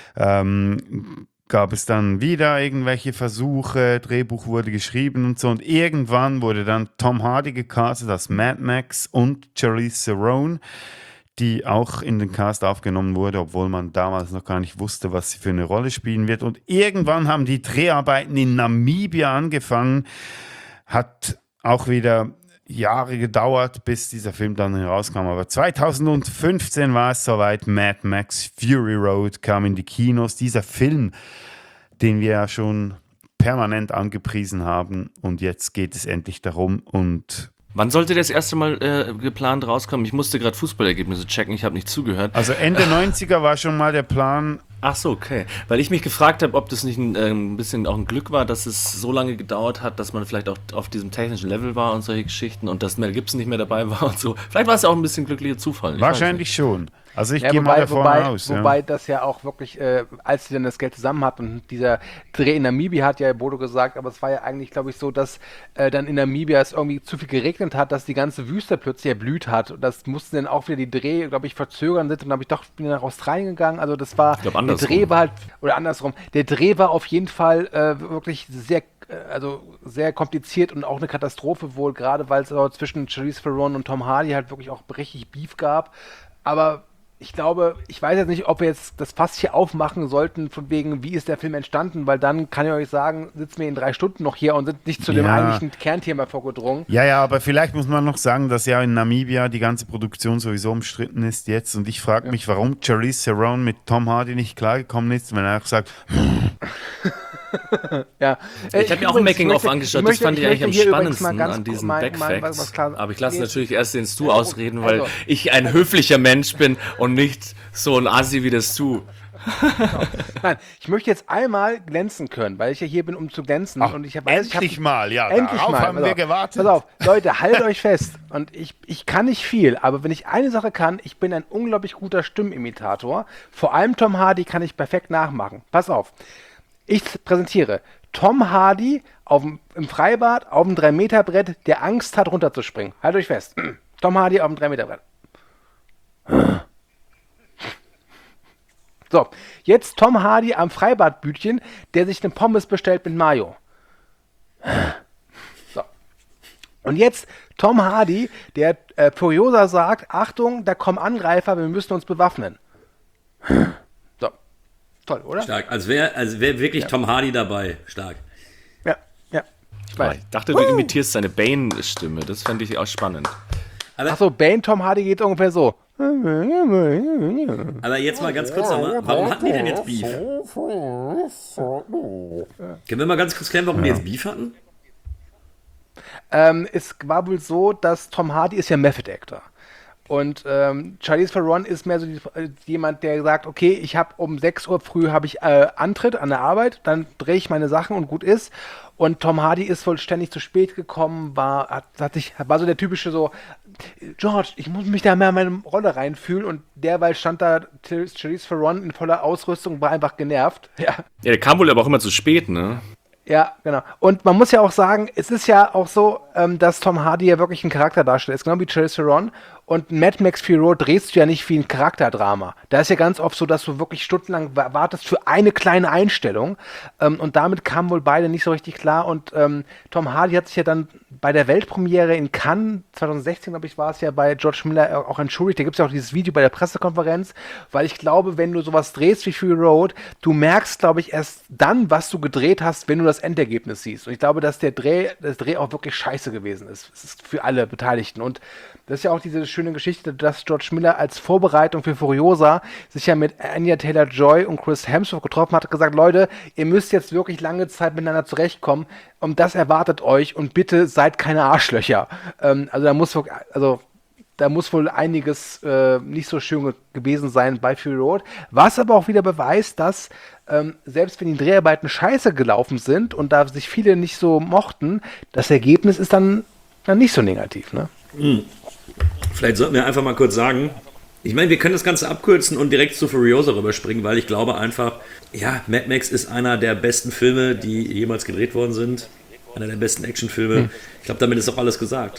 ähm, gab es dann wieder irgendwelche Versuche. Drehbuch wurde geschrieben und so. Und irgendwann wurde dann Tom Hardy gecastet als Mad Max und Charlize Theron, die auch in den Cast aufgenommen wurde, obwohl man damals noch gar nicht wusste, was sie für eine Rolle spielen wird. Und irgendwann haben die Dreharbeiten in Namibia angefangen. Hat auch wieder Jahre gedauert, bis dieser Film dann herauskam. Aber zweitausendfünfzehn war es soweit. Mad Max Fury Road kam in die Kinos. Dieser Film, den wir ja schon permanent angepriesen haben. Und jetzt geht es endlich darum. Und wann sollte der das erste Mal äh, geplant rauskommen? Ich musste gerade Fußballergebnisse checken, ich habe nicht zugehört. Also Ende neunziger war schon mal der Plan. Ach so, okay. Weil ich mich gefragt habe, ob das nicht ein, äh, ein bisschen auch ein Glück war, dass es so lange gedauert hat, dass man vielleicht auch auf diesem technischen Level war und solche Geschichten und dass Mel Gibson nicht mehr dabei war und so. Vielleicht war es ja auch ein bisschen glücklicher Zufall. Wahrscheinlich schon. Also ich ja, gehe wobei, mal davon wobei, aus. Wobei ja. das ja auch wirklich, äh, als sie dann das Geld zusammen hat und dieser Dreh in Namibia hat ja Bodo gesagt, aber es war ja eigentlich, glaube ich, so, dass äh, dann in Namibia es irgendwie zu viel geregnet hat, dass die ganze Wüste plötzlich erblüht hat. Und das mussten dann auch wieder die Dreh, glaube ich, verzögern sind und dann habe ich doch bin nach Australien gegangen. Also das war, glaub, der Dreh war halt, oder andersrum, der Dreh war auf jeden Fall äh, wirklich sehr also sehr kompliziert und auch eine Katastrophe wohl, gerade weil es auch zwischen Charlize Theron und Tom Hardy halt wirklich auch richtig Beef gab. Aber ich glaube, ich weiß jetzt nicht, ob wir jetzt das Fass hier aufmachen sollten, von wegen, wie ist der Film entstanden, weil dann kann ich euch sagen, sitzen wir in drei Stunden noch hier und sind nicht zu dem Ja. eigentlichen Kernthema vorgedrungen. Ja, ja, aber vielleicht muss man noch sagen, dass ja in Namibia die ganze Produktion sowieso umstritten ist jetzt und ich frage mich, warum Charlize Theron mit Tom Hardy nicht klargekommen ist, wenn er auch sagt, ja. Ich habe mir auch ein Making-of angeschaut, das möchte, fand ich, ich eigentlich am hier übrigens mal spannendsten ganz an diesen mein- mein- Backfacts. was klar- Aber ich lasse Nee. natürlich erst den Stu Ja, ausreden, weil also- ich ein höflicher Mensch bin und nicht so ein Assi wie der Stu. Nein, ich möchte jetzt einmal glänzen können, weil ich ja hier bin, um zu glänzen. Ach, und ich hab, weiß, ich endlich hab, mal, ja, endlich darauf mal. haben Pass wir auf, gewartet. Pass auf, Leute, haltet euch fest. Und ich, ich kann nicht viel, aber wenn ich eine Sache kann, ich bin ein unglaublich guter Stimmenimitator. Vor allem Tom Hardy kann ich perfekt nachmachen. Pass auf. Ich präsentiere Tom Hardy auf dem, im Freibad auf dem drei Meter Brett, der Angst hat, runterzuspringen. Haltet euch fest. Tom Hardy auf dem drei Meter Brett. So, jetzt Tom Hardy am Freibadbütchen, der sich eine Pommes bestellt mit Mayo. So. Und jetzt Tom Hardy, der äh, Furiosa sagt, Achtung, da kommen Angreifer, wir müssen uns bewaffnen. So. Toll, oder? Stark. Als wäre als wär wirklich Ja. Tom Hardy dabei. Stark. Ja, ja. Ich weiß. Ich dachte, du imitierst seine Bane-Stimme. Das fände ich auch spannend. Achso, Bane Tom Hardy geht ungefähr so. Aber jetzt mal ganz kurz nochmal, warum hatten die denn jetzt Beef? Können wir mal ganz kurz klären, warum die jetzt Beef hatten? Ähm, es war wohl so, dass Tom Hardy ist ja Method Actor. Und ähm, Charlize Theron ist mehr so die, äh, jemand, der sagt, okay, ich habe um sechs Uhr früh habe ich äh, Antritt an der Arbeit, dann drehe ich meine Sachen und gut ist. Und Tom Hardy ist wohl ständig zu spät gekommen, war, hat, hat sich, war so der typische so, George, ich muss mich da mehr in meine Rolle reinfühlen und derweil stand da Charlize Theron in voller Ausrüstung, war einfach genervt. Ja. Ja, der kam wohl aber auch immer zu spät, ne? Ja, genau. Und man muss ja auch sagen, es ist ja auch so, ähm, dass Tom Hardy ja wirklich ein Charakterdarsteller ist, genau wie Charlize Theron. Und Mad Max Fury Road drehst du ja nicht wie ein Charakterdrama. Da ist ja ganz oft so, dass du wirklich stundenlang wartest für eine kleine Einstellung. Ähm, und damit kamen wohl beide nicht so richtig klar. Und ähm, Tom Hardy hat sich ja dann bei der Weltpremiere in Cannes, zwanzig sechzehn, glaube ich, war es ja, bei George Miller auch entschuldigt. Da gibt es ja auch dieses Video bei der Pressekonferenz. Weil ich glaube, wenn du sowas drehst wie Fury Road, du merkst, glaube ich, erst dann, was du gedreht hast, wenn du das Endergebnis siehst. Und ich glaube, dass der Dreh, das Dreh auch wirklich scheiße gewesen ist. Es ist für alle Beteiligten. Und das ist ja auch diese schöne Geschichte, dass George Miller als Vorbereitung für Furiosa sich ja mit Anya Taylor-Joy und Chris Hemsworth getroffen hat, gesagt, Leute, ihr müsst jetzt wirklich lange Zeit miteinander zurechtkommen und das erwartet euch und bitte seid keine Arschlöcher. Ähm, also da muss wirklich, also da muss wohl einiges äh, nicht so schön ge- gewesen sein bei Fury Road, was aber auch wieder beweist, dass ähm, selbst wenn die Dreharbeiten scheiße gelaufen sind und da sich viele nicht so mochten, das Ergebnis ist dann, dann nicht so negativ, ne? Mhm. Vielleicht sollten wir einfach mal kurz sagen, ich meine, wir können das Ganze abkürzen und direkt zu Furiosa rüberspringen, weil ich glaube einfach, ja, Mad Max ist einer der besten Filme, die jemals gedreht worden sind. Einer der besten Actionfilme. Hm. Ich glaube, damit ist auch alles gesagt.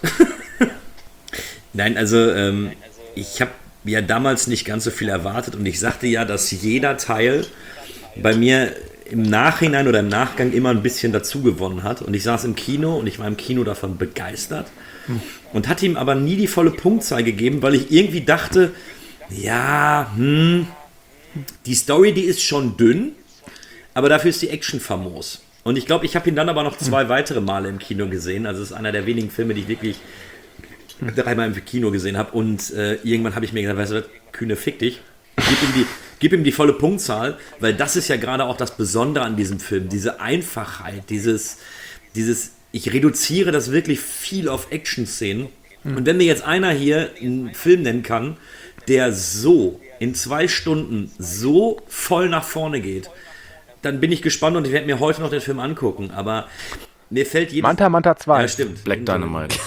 Nein, also ähm, ich habe ja damals nicht ganz so viel erwartet und ich sagte ja, dass jeder Teil bei mir im Nachhinein oder im Nachgang immer ein bisschen dazu gewonnen hat. Und ich saß im Kino und ich war im Kino davon begeistert. Hm. Und hatte ihm aber nie die volle Punktzahl gegeben, weil ich irgendwie dachte, ja, hm, die Story, die ist schon dünn, aber dafür ist die Action famos. Und ich glaube, ich habe ihn dann aber noch zwei weitere Male im Kino gesehen. Also es ist einer der wenigen Filme, die ich wirklich dreimal im Kino gesehen habe. Und äh, irgendwann habe ich mir gesagt, weißt du was, Kühne, fick dich. Gib ihm, die, gib ihm die volle Punktzahl, weil das ist ja gerade auch das Besondere an diesem Film. Diese Einfachheit, dieses, dieses ich reduziere das wirklich viel auf Action-Szenen. Mhm. Und wenn mir jetzt einer hier einen Film nennen kann, der so in zwei Stunden so voll nach vorne geht, dann bin ich gespannt und ich werde mir heute noch den Film angucken. Aber mir fällt jedes... Manta Manta zwei. Ja, stimmt. Black Dynamite.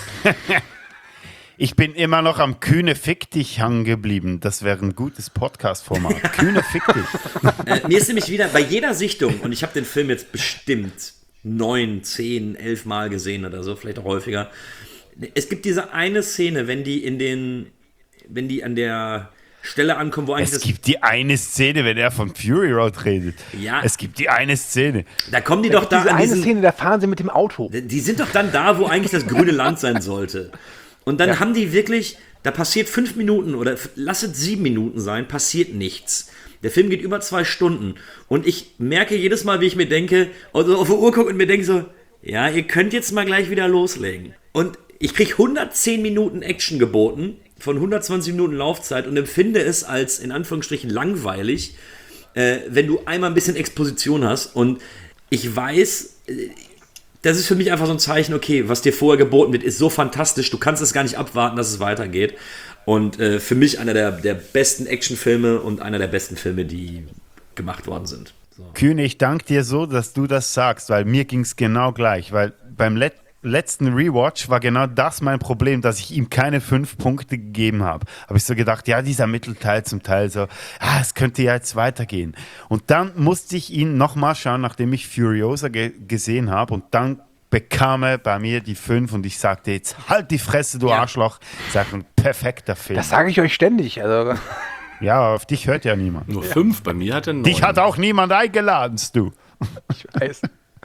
Ich bin immer noch am Kühne Fick dich hängen geblieben. Das wäre ein gutes Podcast-Format. Kühne Fick dich. Äh, mir ist nämlich wieder bei jeder Sichtung, und ich habe den Film jetzt bestimmt neun, zehn, elf Mal gesehen oder so, vielleicht auch häufiger. Es gibt diese eine Szene, wenn die in den, wenn die an der Stelle ankommen, wo eigentlich es gibt die eine Szene, wenn er von Fury Road redet. Ja. Es gibt die eine Szene. Da kommen die da doch da diese an eine diesen, Szene, da fahren sie mit dem Auto. Die sind doch dann da, wo eigentlich das grüne Land sein sollte. Und dann ja. haben die wirklich, da passiert fünf Minuten oder lass es sieben Minuten sein, passiert nichts. Der Film geht über zwei Stunden und ich merke jedes Mal, wie ich mir denke, also auf die Uhr gucke und mir denke so, ja, ihr könnt jetzt mal gleich wieder loslegen. Und ich kriege hundertzehn Minuten Action geboten von hundertzwanzig Minuten Laufzeit und empfinde es als in Anführungsstrichen langweilig, äh, wenn du einmal ein bisschen Exposition hast. Und ich weiß, äh, das ist für mich einfach so ein Zeichen, okay, was dir vorher geboten wird, ist so fantastisch, du kannst es gar nicht abwarten, dass es weitergeht. Und äh, für mich einer der, der besten Actionfilme und einer der besten Filme, die gemacht worden sind. So. Kühne, ich danke dir so, dass du das sagst, weil mir ging es genau gleich, weil beim Let- letzten Rewatch war genau das mein Problem, dass ich ihm keine fünf Punkte gegeben habe. Habe ich so gedacht, ja, dieser Mittelteil zum Teil so, ah, es könnte ja jetzt weitergehen. Und dann musste ich ihn nochmal schauen, nachdem ich Furiosa ge- gesehen habe und dann bekam er bei mir die fünf und ich sagte jetzt, halt die Fresse, du ja. Arschloch. Ich sage, ein perfekter Film. Das sage ich euch ständig. Also. Ja, auf dich hört ja niemand. Nur ja. fünf, bei mir hat er neun. Dich hat auch niemand eingeladen, du. Ich weiß.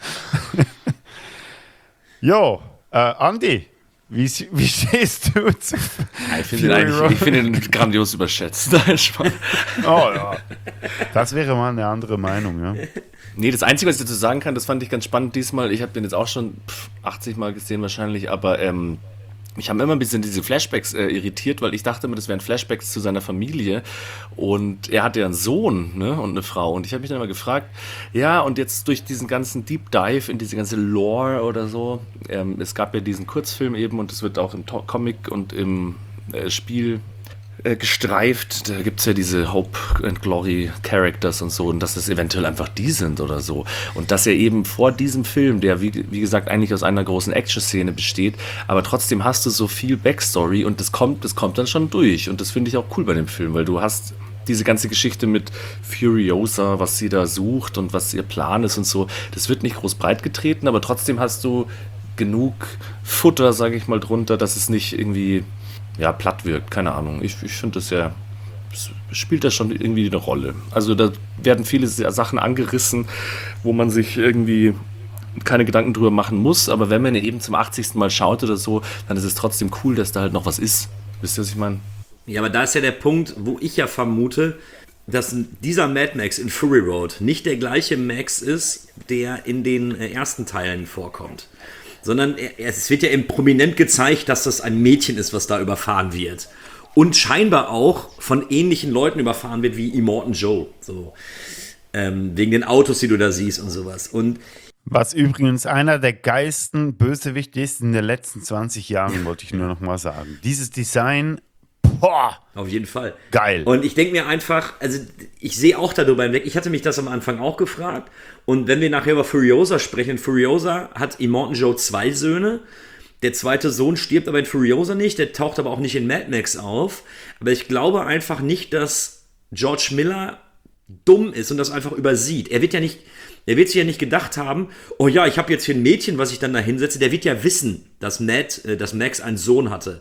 Jo, äh, Andi, wie, wie stehst du zu ja, ich finde ihn, eigentlich, ich find ihn grandios überschätzt. Oh ja, das wäre mal eine andere Meinung, ja. Nee, das Einzige, was ich dazu sagen kann, das fand ich ganz spannend diesmal. Ich habe den jetzt auch schon pff, achtzig Mal gesehen wahrscheinlich, aber ähm, mich haben immer ein bisschen diese Flashbacks äh, irritiert, weil ich dachte immer, das wären Flashbacks zu seiner Familie und er hatte ja einen Sohn, ne, und eine Frau und ich habe mich dann immer gefragt, ja, und jetzt durch diesen ganzen Deep Dive in diese ganze Lore oder so, ähm, es gab ja diesen Kurzfilm eben und es wird auch im to- Comic und im äh, Spiel äh, gestreift. Da gibt es ja diese Hope and Glory Characters und so und dass das eventuell einfach die sind oder so. Und dass er eben vor diesem Film, der wie, wie gesagt eigentlich aus einer großen Action-Szene besteht, aber trotzdem hast du so viel Backstory und das kommt, das kommt dann schon durch. Und das finde ich auch cool bei dem Film, weil du hast diese ganze Geschichte mit Furiosa, was sie da sucht und was ihr Plan ist und so, das wird nicht groß breit getreten, aber trotzdem hast du genug Futter, sage ich mal, drunter, dass es nicht irgendwie ja, platt wirkt. Keine Ahnung. Ich, ich finde das ja, das spielt das schon irgendwie eine Rolle. Also da werden viele Sachen angerissen, wo man sich irgendwie keine Gedanken drüber machen muss, aber wenn man eben zum achtzigsten Mal schaut oder so, dann ist es trotzdem cool, dass da halt noch was ist. Wisst ihr, was ich meine? Ja, aber da ist ja der Punkt, wo ich ja vermute, dass dieser Mad Max in Fury Road nicht der gleiche Max ist, der in den ersten Teilen vorkommt. Sondern es wird ja eben prominent gezeigt, dass das ein Mädchen ist, was da überfahren wird. Und scheinbar auch von ähnlichen Leuten überfahren wird wie Immortan Joe. So. Ähm, wegen den Autos, die du da siehst und sowas. Und was übrigens einer der geilsten Bösewichte ist in den letzten zwanzig Jahren, wollte ich nur noch mal sagen. Dieses Design, boah, auf jeden Fall. Geil. Und ich denke mir einfach, also ich sehe auch darüber hinweg, ich hatte mich das am Anfang auch gefragt. Und wenn wir nachher über Furiosa sprechen, Furiosa hat Immortan Joe zwei Söhne. Der zweite Sohn stirbt aber in Furiosa nicht, der taucht aber auch nicht in Mad Max auf. Aber ich glaube einfach nicht, dass George Miller dumm ist und das einfach übersieht. Er wird ja nicht, er wird sich ja nicht gedacht haben, oh ja, ich habe jetzt hier ein Mädchen, was ich dann da hinsetze. Der wird ja wissen, dass, Matt, äh, dass Max einen Sohn hatte.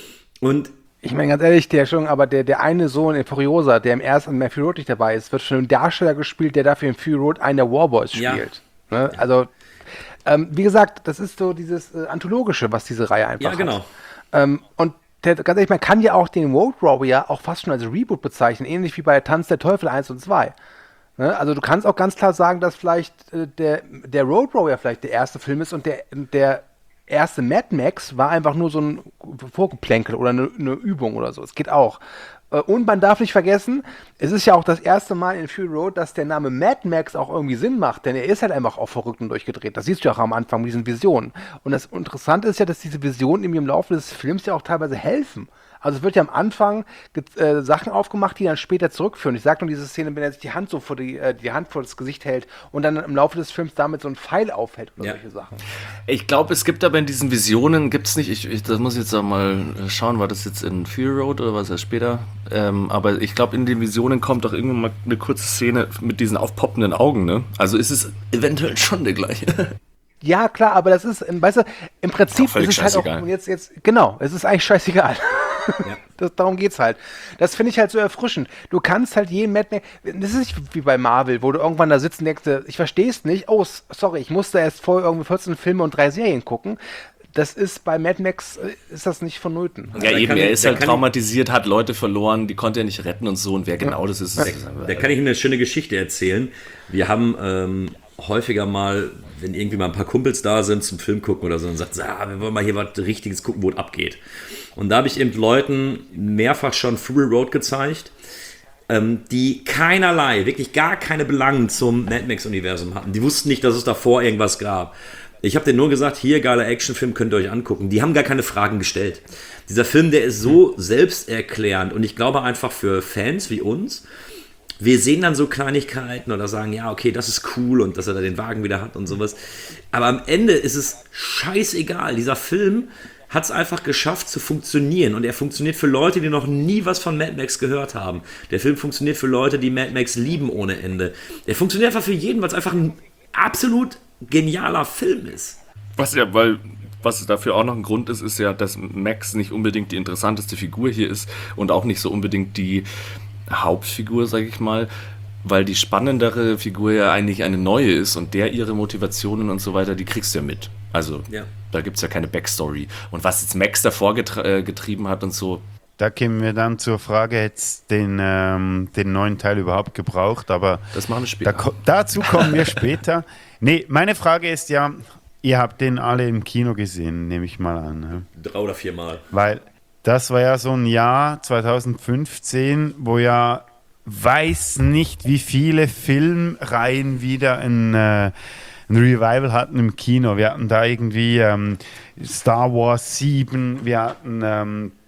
Und ich meine, ganz ehrlich, der schon, aber der, der eine Sohn in Furiosa, der im ersten Fury Road nicht dabei ist, wird schon ein Darsteller gespielt, der dafür in Fury Road einen der Warboys spielt. Ja. Ne? Also, ähm, wie gesagt, das ist so dieses äh, Anthologische, was diese Reihe einfach hat. Ja, genau. Hat. Ähm, und der, ganz ehrlich, man kann ja auch den Road Warrior auch fast schon als Reboot bezeichnen, ähnlich wie bei Tanz der Teufel eins und zwei. Ne? Also du kannst auch ganz klar sagen, dass vielleicht äh, der, der Road Warrior vielleicht der erste Film ist und der, der erste Mad Max war einfach nur so ein Vorgeplänkel oder eine, eine Übung oder so. Es geht auch. Und man darf nicht vergessen, es ist ja auch das erste Mal in Fury Road, dass der Name Mad Max auch irgendwie Sinn macht, denn er ist halt einfach auch verrückt und durchgedreht. Das siehst du auch am Anfang mit diesen Visionen. Und das Interessante ist ja, dass diese Visionen ihm im Laufe des Films ja auch teilweise helfen. Also es wird ja am Anfang äh, Sachen aufgemacht, die dann später zurückführen. Ich sage nur diese Szene, wenn er sich die Hand so vor die, äh, die Hand vor das Gesicht hält und dann im Laufe des Films damit so einen Pfeil aufhält oder ja. solche Sachen. Ich glaube, es gibt aber in diesen Visionen, gibt es nicht, ich, ich das muss ich jetzt auch mal schauen, war das jetzt in Fury Road oder was ja später? Ähm, aber ich glaube, in den Visionen kommt doch irgendwann mal eine kurze Szene mit diesen aufpoppenden Augen, ne? Also ist es eventuell schon der gleiche. Ja, klar, aber das ist, weißt du, im Prinzip ist es halt auch, und jetzt, jetzt, genau, es ist eigentlich scheißegal. Ja. Das, darum geht's halt. Das finde ich halt so erfrischend. Du kannst halt jeden Mad Max, das ist nicht wie bei Marvel, wo du irgendwann da sitzen denkst, ich verstehe es nicht, oh, sorry, ich musste erst vorher irgendwie vierzehn Filme und drei Serien gucken. Das ist bei Mad Max, ist das nicht vonnöten. Ja, also eben, er ist halt traumatisiert, hat Leute verloren, die konnte er nicht retten und so, und wer genau ja. das ist, ist da, da kann ich Ihnen eine schöne Geschichte erzählen. Wir haben ähm, häufiger mal, wenn irgendwie mal ein paar Kumpels da sind zum Film gucken oder so, und sagt, ah, wir wollen mal hier was Richtiges gucken, wo es abgeht. Und da habe ich eben Leuten mehrfach schon Fury Road gezeigt, ähm, die keinerlei, wirklich gar keine Belangen zum Mad Max-Universum hatten. Die wussten nicht, dass es davor irgendwas gab. Ich habe denen nur gesagt, hier, geiler Actionfilm, könnt ihr euch angucken. Die haben gar keine Fragen gestellt. Dieser Film, der ist so selbsterklärend, und ich glaube einfach für Fans wie uns, wir sehen dann so Kleinigkeiten oder sagen, ja, okay, das ist cool und dass er da den Wagen wieder hat und sowas. Aber am Ende ist es scheißegal. Dieser Film hat es einfach geschafft zu funktionieren, und er funktioniert für Leute, die noch nie was von Mad Max gehört haben. Der Film funktioniert für Leute, die Mad Max lieben ohne Ende. Der funktioniert einfach für jeden, weil es einfach ein absolut genialer Film ist. Was ja, weil was dafür auch noch ein Grund ist, ist ja, dass Max nicht unbedingt die interessanteste Figur hier ist und auch nicht so unbedingt die Hauptfigur, sage ich mal, weil die spannendere Figur ja eigentlich eine neue ist, und der ihre Motivationen und so weiter, die kriegst du ja mit. Also ja. Da gibt es ja keine Backstory. Und was jetzt Max davor getrie- äh, getrieben hat und so. Da kämen wir dann zur Frage, jetzt den, ähm, den neuen Teil überhaupt gebraucht, aber das machen wir später. Da, dazu kommen wir später. Nee, meine Frage ist ja, ihr habt den alle im Kino gesehen, nehme ich mal an. Ne? Drei oder vier Mal. Weil das war ja so ein Jahr zwanzig fünfzehn, wo ja weiß nicht, wie viele Filmreihen wieder ein, äh, ein Revival hatten im Kino. Wir hatten da irgendwie ähm, Star Wars sieben, wir hatten ähm,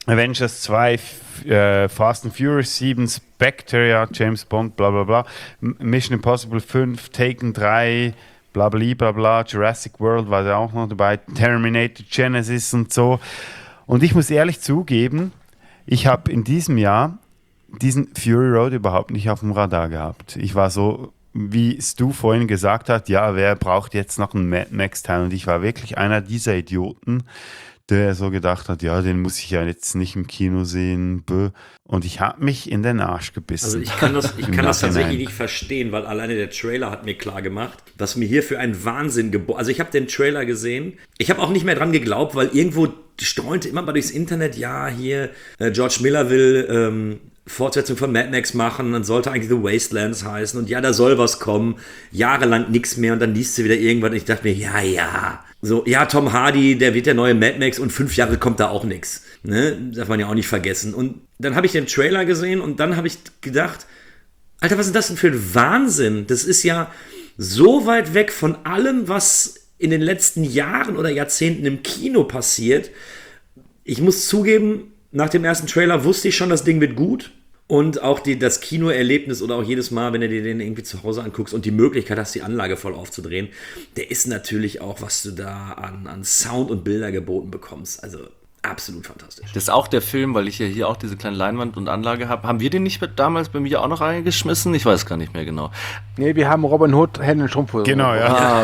Avengers zwei, äh, Fast and Furious sieben, Spectre, ja, James Bond, bla bla bla, Mission Impossible fünf, Taken drei, bla bla bla bla, Jurassic World war da auch noch dabei, Terminator Genesis und so. Und ich muss ehrlich zugeben, ich habe in diesem Jahr diesen Fury Road überhaupt nicht auf dem Radar gehabt. Ich war so, wie Stu vorhin gesagt hat, ja, wer braucht jetzt noch einen Mad Max-Teil? Und ich war wirklich einer dieser Idioten, der so gedacht hat, ja, den muss ich ja jetzt nicht im Kino sehen. Bäh. Und ich habe mich in den Arsch gebissen. Also ich kann das, ich kann das tatsächlich nicht verstehen, weil alleine der Trailer hat mir klar gemacht, was mir hier für ein Wahnsinn geboten. Also ich habe den Trailer gesehen. Ich habe auch nicht mehr dran geglaubt, weil irgendwo streunte immer mal durchs Internet, ja, hier, äh, George Miller will ähm, Fortsetzung von Mad Max machen, dann sollte eigentlich The Wastelands heißen und ja, da soll was kommen. Jahrelang nichts mehr und dann liest sie wieder irgendwann und ich dachte mir, ja, ja. So, ja, Tom Hardy, der wird der neue Mad Max und fünf Jahre kommt da auch nichts. Ne? Darf man ja auch nicht vergessen. Und dann habe ich den Trailer gesehen und dann habe ich gedacht, Alter, was ist das denn für ein Wahnsinn? Das ist ja so weit weg von allem, was in den letzten Jahren oder Jahrzehnten im Kino passiert. Ich muss zugeben, nach dem ersten Trailer wusste ich schon, das Ding wird gut. Und auch die, das Kinoerlebnis oder auch jedes Mal, wenn du dir den irgendwie zu Hause anguckst und die Möglichkeit hast, die Anlage voll aufzudrehen, der ist natürlich auch, was du da an, an Sound und Bilder geboten bekommst. Also absolut fantastisch. Das ist auch der Film, weil ich ja hier auch diese kleine Leinwand und Anlage habe. Haben wir den nicht damals bei mir auch noch reingeschmissen? Ich weiß gar nicht mehr genau. Nee, wir haben Robin Hood, Hände in Strumpfhose. Genau, ja. Ah,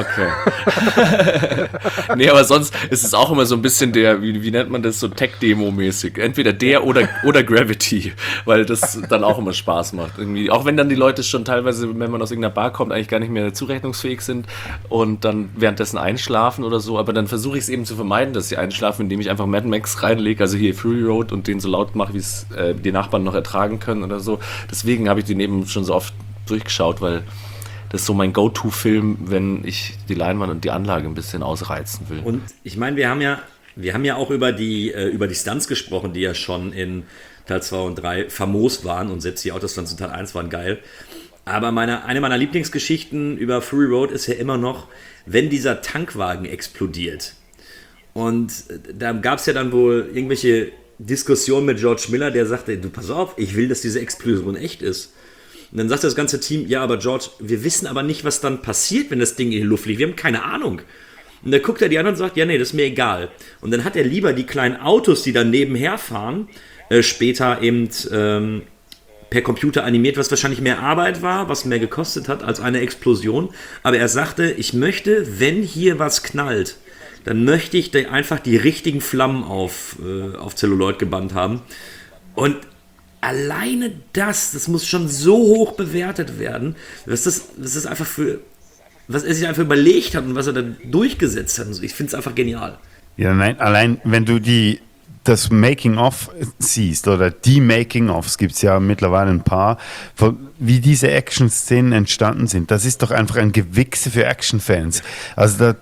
okay. Nee, aber sonst ist es auch immer so ein bisschen der, wie, wie nennt man das, so Tech-Demo-mäßig. Entweder der oder, oder Gravity, weil das dann auch immer Spaß macht. Irgendwie. Auch wenn dann die Leute schon teilweise, wenn man aus irgendeiner Bar kommt, eigentlich gar nicht mehr zurechnungsfähig sind und dann währenddessen einschlafen oder so. Aber dann versuche ich es eben zu vermeiden, dass sie einschlafen, indem ich einfach Mad Max reinlege, also hier Fury Road und den so laut mache, wie es äh, die Nachbarn noch ertragen können oder so. Deswegen habe ich den eben schon so oft durchgeschaut, weil das ist so mein Go-To-Film, wenn ich die Leinwand und die Anlage ein bisschen ausreizen will. Und ich meine, wir haben ja, wir haben ja auch über die, äh, über die Stunts gesprochen, die ja schon in Teil zwei und drei famos waren und selbst die Autostunts in Teil eins waren geil. Aber meine, eine meiner Lieblingsgeschichten über Fury Road ist ja immer noch, wenn dieser Tankwagen explodiert. Und da gab es ja dann wohl irgendwelche Diskussionen mit George Miller, der sagte, du pass auf, ich will, dass diese Explosion echt ist. Und dann sagt das ganze Team, ja, aber George, wir wissen aber nicht, was dann passiert, wenn das Ding in die Luft fliegt. Wir haben keine Ahnung. Und dann guckt er die an und sagt, ja, nee, das ist mir egal. Und dann hat er lieber die kleinen Autos, die dann nebenher fahren, äh, später eben ähm, per Computer animiert, was wahrscheinlich mehr Arbeit war, was mehr gekostet hat als eine Explosion. Aber er sagte, ich möchte, wenn hier was knallt, dann möchte ich einfach die richtigen Flammen auf, äh, auf Celluloid gebannt haben. Und alleine das, das muss schon so hoch bewertet werden, dass das, das ist einfach für, was er sich einfach überlegt hat und was er dann durchgesetzt hat. Ich finde es einfach genial. Ja, nein, allein wenn du die, das Making-of siehst oder die Making-ofs, gibt es ja mittlerweile ein paar, von, wie diese Action-Szenen entstanden sind, das ist doch einfach ein Gewichse für Action-Fans. Also da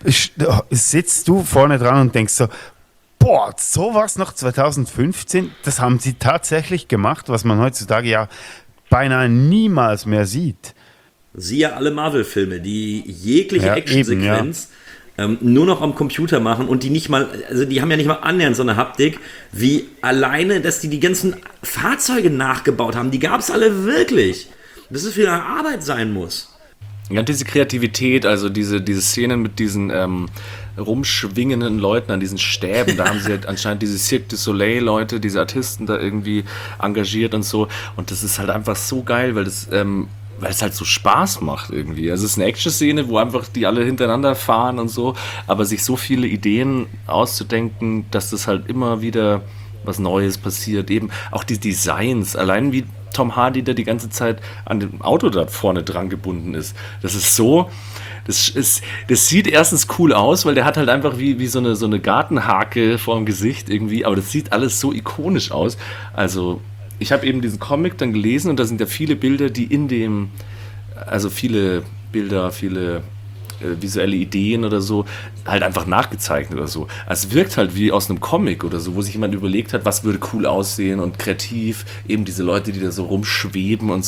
sitzt du vorne dran und denkst so, boah, sowas noch zwanzig fünfzehn, das haben sie tatsächlich gemacht, was man heutzutage ja beinahe niemals mehr sieht. Siehe alle Marvel-Filme, die jegliche ja, Action-Sequenz ja. ähm, nur noch am Computer machen und die nicht mal, also die haben ja nicht mal annähernd so eine Haptik, wie alleine, dass die die ganzen Fahrzeuge nachgebaut haben, die gab es alle wirklich. Das ist wieder Arbeit sein muss. Ja, diese Kreativität, also diese, diese Szenen mit diesen ähm, rumschwingenden Leuten an diesen Stäben, da haben sie halt anscheinend diese Cirque du Soleil-Leute, diese Artisten da irgendwie engagiert und so. Und das ist halt einfach so geil, weil das, ähm, weil es halt so Spaß macht irgendwie. Also es ist eine Action-Szene, wo einfach die alle hintereinander fahren und so, aber sich so viele Ideen auszudenken, dass das halt immer wieder was Neues passiert. Eben auch die Designs, allein wie Tom Hardy, der die ganze Zeit an dem Auto da vorne dran gebunden ist. Das ist so, das ist, das sieht erstens cool aus, weil der hat halt einfach wie, wie so eine, so eine Gartenhake vor dem Gesicht irgendwie, aber das sieht alles so ikonisch aus. Also ich habe eben diesen Comic dann gelesen und da sind ja viele Bilder, die in dem, also viele Bilder, viele äh, visuelle Ideen oder so, halt einfach nachgezeichnet oder so. Also es wirkt halt wie aus einem Comic oder so, wo sich jemand überlegt hat, was würde cool aussehen und kreativ, eben diese Leute, die da so rumschweben und so.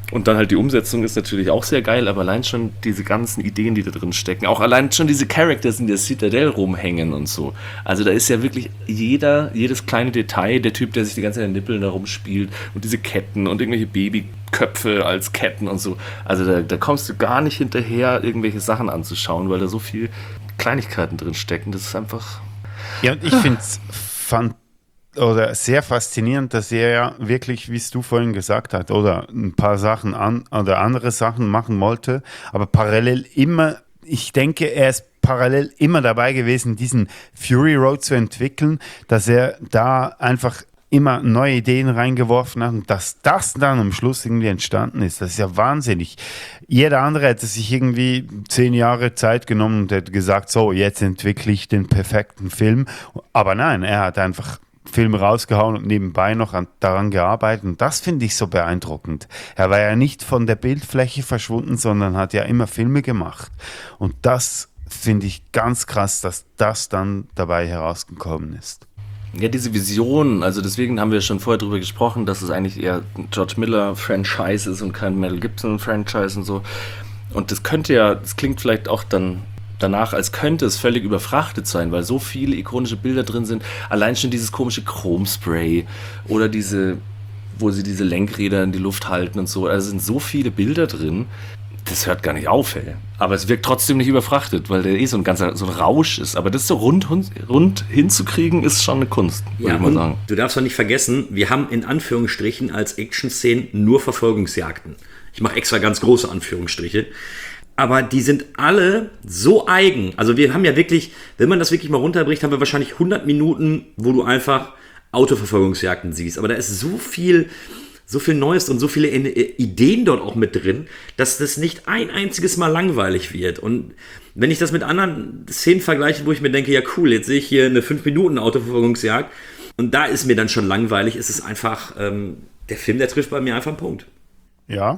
Und dann halt die Umsetzung ist natürlich auch sehr geil, aber allein schon diese ganzen Ideen, die da drin stecken, auch allein schon diese Characters in der Citadel rumhängen und so. Also da ist ja wirklich jeder, jedes kleine Detail, der Typ, der sich die ganze Zeit in den Nippeln da rumspielt und diese Ketten und irgendwelche Babyköpfe als Ketten und so. Also da, da kommst du gar nicht hinterher, irgendwelche Sachen anzuschauen, weil da so viel Kleinigkeiten drin stecken. Das ist einfach... Ja, und ich finde es fantastisch. Oder sehr faszinierend, dass er ja wirklich, wie es du vorhin gesagt hast, oder ein paar Sachen an oder andere Sachen machen wollte, aber parallel immer, ich denke, er ist parallel immer dabei gewesen, diesen Fury Road zu entwickeln, dass er da einfach immer neue Ideen reingeworfen hat und dass das dann am Schluss irgendwie entstanden ist. Das ist ja wahnsinnig. Jeder andere hätte sich irgendwie zehn Jahre Zeit genommen und hätte gesagt, so, jetzt entwickle ich den perfekten Film. Aber nein, er hat einfach Filme rausgehauen und nebenbei noch an, daran gearbeitet. Und das finde ich so beeindruckend. Er war ja nicht von der Bildfläche verschwunden, sondern hat ja immer Filme gemacht. Und das finde ich ganz krass, dass das dann dabei herausgekommen ist. Ja, diese Vision, also deswegen haben wir schon vorher drüber gesprochen, dass es eigentlich eher ein George Miller-Franchise ist und kein Mel Gibson-Franchise und so. Und das könnte ja, das klingt vielleicht auch dann danach, als könnte es völlig überfrachtet sein, weil so viele ikonische Bilder drin sind. Allein schon dieses komische Chromspray oder diese, wo sie diese Lenkräder in die Luft halten und so. Also sind so viele Bilder drin, das hört gar nicht auf, ey. Aber es wirkt trotzdem nicht überfrachtet, weil der eh so ein ganzer so ein Rausch ist. Aber das so rund, rund hinzukriegen, ist schon eine Kunst, würde ja, ich mal sagen. Du darfst doch nicht vergessen, wir haben in Anführungsstrichen als Action-Szenen nur Verfolgungsjagden. Ich mache extra ganz große Anführungsstriche. Aber die sind alle so eigen. Also wir haben ja wirklich, wenn man das wirklich mal runterbricht, haben wir wahrscheinlich hundert Minuten, wo du einfach Autoverfolgungsjagden siehst. Aber da ist so viel, so viel Neues und so viele Ideen dort auch mit drin, dass das nicht ein einziges Mal langweilig wird. Und wenn ich das mit anderen Szenen vergleiche, wo ich mir denke, ja cool, jetzt sehe ich hier eine fünf Minuten Autoverfolgungsjagd und da ist mir dann schon langweilig, ist es einfach, ähm, der Film, der trifft bei mir einfach einen Punkt. Ja.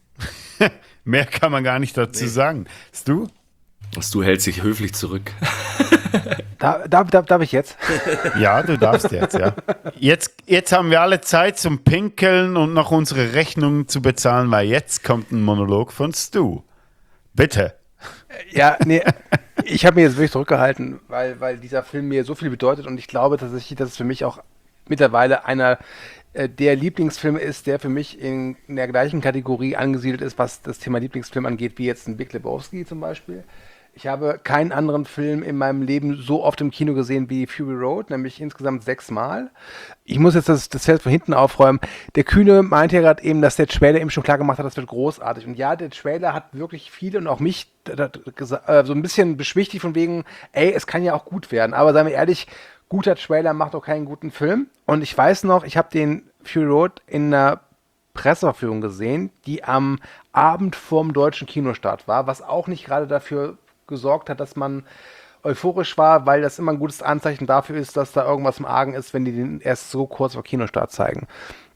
Mehr kann man gar nicht dazu nee. sagen. Hast du? Du hältst dich höflich zurück. Da, darf, darf, darf ich jetzt? Ja, du darfst jetzt, ja. Jetzt, jetzt haben wir alle Zeit zum Pinkeln und noch unsere Rechnungen zu bezahlen, weil jetzt kommt ein Monolog von Stu. Bitte. Ja, nee, ich habe mir jetzt wirklich zurückgehalten, weil, weil dieser Film mir so viel bedeutet und ich glaube tatsächlich, dass es für mich auch mittlerweile einer der Lieblingsfilm ist, der für mich in, in der gleichen Kategorie angesiedelt ist, was das Thema Lieblingsfilm angeht, wie jetzt ein Big Lebowski zum Beispiel. Ich habe keinen anderen Film in meinem Leben so oft im Kino gesehen wie Fury Road, nämlich insgesamt sechsmal. Ich muss jetzt das, das Feld von hinten aufräumen. Der Kühne meinte ja gerade eben, dass der Trailer eben schon klar gemacht hat, das wird großartig. Und ja, der Trailer hat wirklich viele und auch mich da, da, äh, so ein bisschen beschwichtigt von wegen, ey, es kann ja auch gut werden. Aber seien wir ehrlich, guter Trailer macht auch keinen guten Film. Und ich weiß noch, ich habe den Fury Road in einer Presseverführung gesehen, die am Abend vorm deutschen Kinostart war, was auch nicht gerade dafür gesorgt hat, dass man euphorisch war, weil das immer ein gutes Anzeichen dafür ist, dass da irgendwas im Argen ist, wenn die den erst so kurz vor Kinostart zeigen.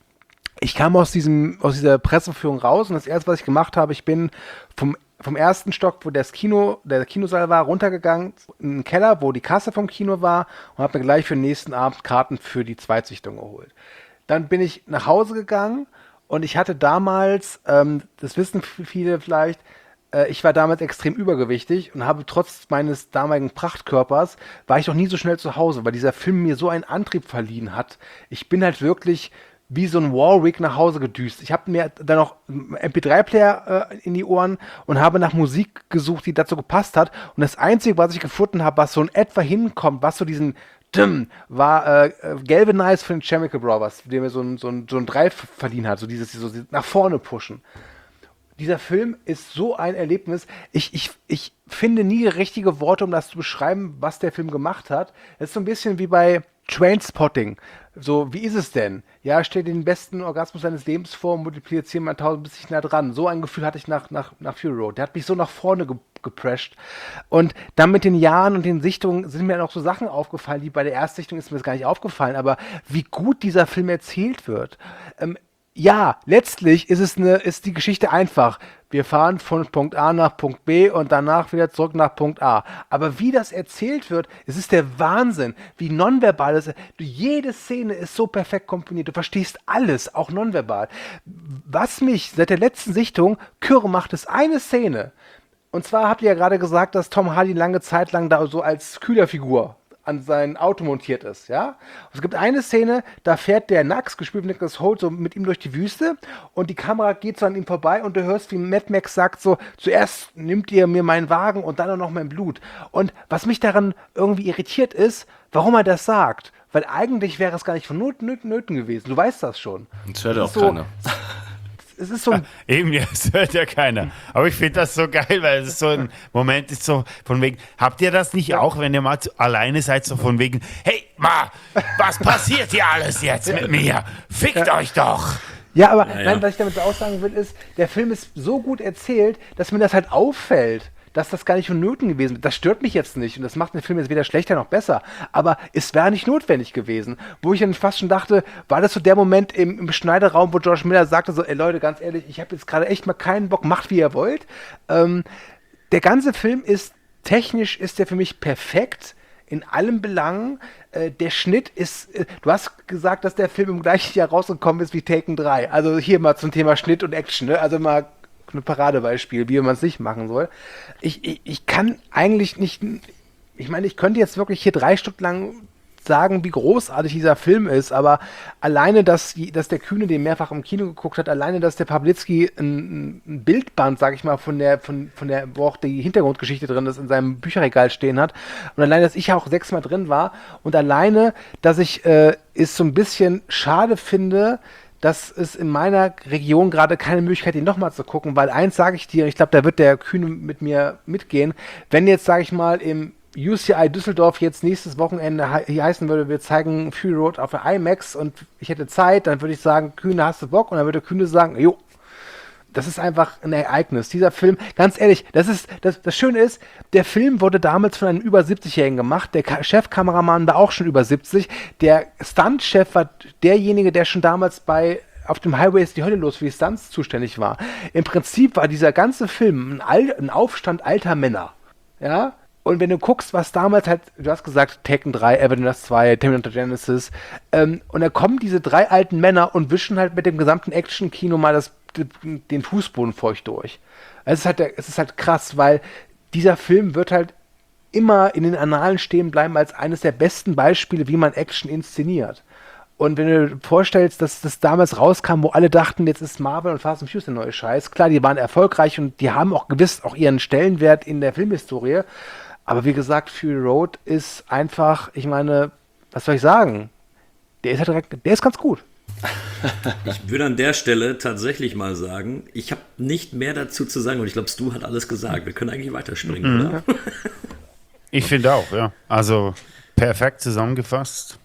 Ich kam aus diesem, aus dieser Presseverführung raus und das erste, was ich gemacht habe, ich bin vom vom ersten Stock, wo das Kino, der Kinosaal war, runtergegangen in den Keller, wo die Kasse vom Kino war und habe mir gleich für den nächsten Abend Karten für die Zweitsichtung geholt. Dann bin ich nach Hause gegangen und ich hatte damals, ähm, das wissen viele vielleicht, äh, ich war damals extrem übergewichtig und habe trotz meines damaligen Prachtkörpers, war ich noch nie so schnell zu Hause, weil dieser Film mir so einen Antrieb verliehen hat. Ich bin halt wirklich wie so ein Warwick nach Hause gedüst. Ich habe mir dann noch einen M P drei Player äh, in die Ohren und habe nach Musik gesucht, die dazu gepasst hat. Und das Einzige, was ich gefunden habe, was so in etwa hinkommt, was so diesen Dim, war äh, Galvanize von den Chemical Brothers, der mir so ein, so ein, so ein Drive verliehen hat, so dieses so nach vorne pushen. Dieser Film ist so ein Erlebnis. Ich, ich, ich finde nie richtige Worte, um das zu beschreiben, was der Film gemacht hat. Es ist so ein bisschen wie bei Trainspotting. So, wie ist es denn? Ja, stell dir den besten Orgasmus deines Lebens vor, multipliziert zehn mal tausend, bis ich nah dran. So ein Gefühl hatte ich nach, nach, nach Fury Road. Der hat mich so nach vorne ge- geprescht. Und dann mit den Jahren und den Sichtungen sind mir noch so Sachen aufgefallen, die bei der Erstsichtung ist mir das gar nicht aufgefallen, aber wie gut dieser Film erzählt wird. Ähm, Ja, letztlich ist es eine, ist die Geschichte einfach. Wir fahren von Punkt A nach Punkt B und danach wieder zurück nach Punkt A. Aber wie das erzählt wird, es ist der Wahnsinn, wie nonverbal das ist. Jede Szene ist so perfekt komponiert. Du verstehst alles, auch nonverbal. Was mich seit der letzten Sichtung kirre macht, ist eine Szene. Und zwar habt ihr ja gerade gesagt, dass Tom Hardy lange Zeit lang da so als Kühlerfigur an sein Auto montiert ist, ja. Und es gibt eine Szene, da fährt der Nax, gespielt von Nicholas Hoult, so mit ihm durch die Wüste und die Kamera geht so an ihm vorbei und du hörst, wie Mad Max sagt so, zuerst nimmt ihr mir meinen Wagen und dann auch noch mein Blut. Und was mich daran irgendwie irritiert ist, warum er das sagt. Weil eigentlich wäre es gar nicht von Not, Not, Nöten gewesen. Du weißt das schon. Das hört auch so, keiner. Es ist so ein Eben, ja, das hört ja keiner. Aber ich finde das so geil, weil es ist so ein Moment ist so von wegen, habt ihr das nicht auch, wenn ihr mal zu, alleine seid, so von wegen, hey, Ma, was passiert hier alles jetzt mit mir? Fickt euch doch! Ja, aber Ja, ja. nein, was ich damit so aussagen will, ist, der Film ist so gut erzählt, dass mir das halt auffällt, dass das gar nicht vonnöten gewesen ist. Das stört mich jetzt nicht und das macht den Film jetzt weder schlechter noch besser. Aber es wäre nicht notwendig gewesen. Wo ich dann fast schon dachte, war das so der Moment im, im Schneideraum, wo George Miller sagte so, ey Leute, ganz ehrlich, ich habe jetzt gerade echt mal keinen Bock, macht wie ihr wollt. Ähm, der ganze Film ist, technisch ist der für mich perfekt. In allen Belangen. Äh, der Schnitt ist, äh, du hast gesagt, dass der Film im gleichen Jahr rausgekommen ist wie Taken drei. Also hier mal zum Thema Schnitt und Action, ne? Also mal ein Paradebeispiel, wie man es nicht machen soll. Ich, ich, ich kann eigentlich nicht, ich meine, ich könnte jetzt wirklich hier drei Stunden lang sagen, wie großartig dieser Film ist, aber alleine, dass, dass der Kühne den mehrfach im Kino geguckt hat, alleine, dass der Pawlitzki ein, ein Bildband, sag ich mal, von der, von, von der, wo auch die Hintergrundgeschichte drin ist, in seinem Bücherregal stehen hat und alleine, dass ich auch sechsmal drin war und alleine, dass ich äh, es so ein bisschen schade finde, dass es in meiner Region gerade keine Möglichkeit, ihn nochmal zu gucken, weil eins sage ich dir, ich glaube, da wird der Kühne mit mir mitgehen, wenn jetzt, sage ich mal, im U C I Düsseldorf jetzt nächstes Wochenende he- heißen würde, wir zeigen Fury Road auf der IMAX und ich hätte Zeit, dann würde ich sagen, Kühne, hast du Bock? Und dann würde Kühne sagen, jo, das ist einfach ein Ereignis. Dieser Film, ganz ehrlich, das ist, das, das Schöne ist, der Film wurde damals von einem über siebzigjährigen gemacht, der Ka- Chefkameramann war auch schon über siebzig, der Stuntchef war derjenige, der schon damals bei auf dem Highway ist die Hölle los, für die Stunts zuständig war. Im Prinzip war dieser ganze Film ein, Al- ein Aufstand alter Männer. Ja? Und wenn du guckst, was damals halt, du hast gesagt, Taken drei, Evidence zwei, Terminator Genesis, ähm, und da kommen diese drei alten Männer und wischen halt mit dem gesamten Action-Kino mal das, den Fußboden feucht durch. Es ist halt, der, es ist halt krass, weil dieser Film wird halt immer in den Annalen stehen bleiben als eines der besten Beispiele, wie man Action inszeniert. Und wenn du dir vorstellst, dass das damals rauskam, wo alle dachten, jetzt ist Marvel und Fast and Furious der neue Scheiß. Klar, die waren erfolgreich und die haben auch gewiss auch ihren Stellenwert in der Filmhistorie. Aber wie gesagt, Fury Road ist einfach, ich meine, was soll ich sagen? Der ist halt direkt, der ist ganz gut. Ich würde an der Stelle tatsächlich mal sagen, ich habe nicht mehr dazu zu sagen und ich glaube, Stu hat alles gesagt. Wir können eigentlich weiterspringen, Mhm. oder? Ich finde auch, ja. Also perfekt zusammengefasst.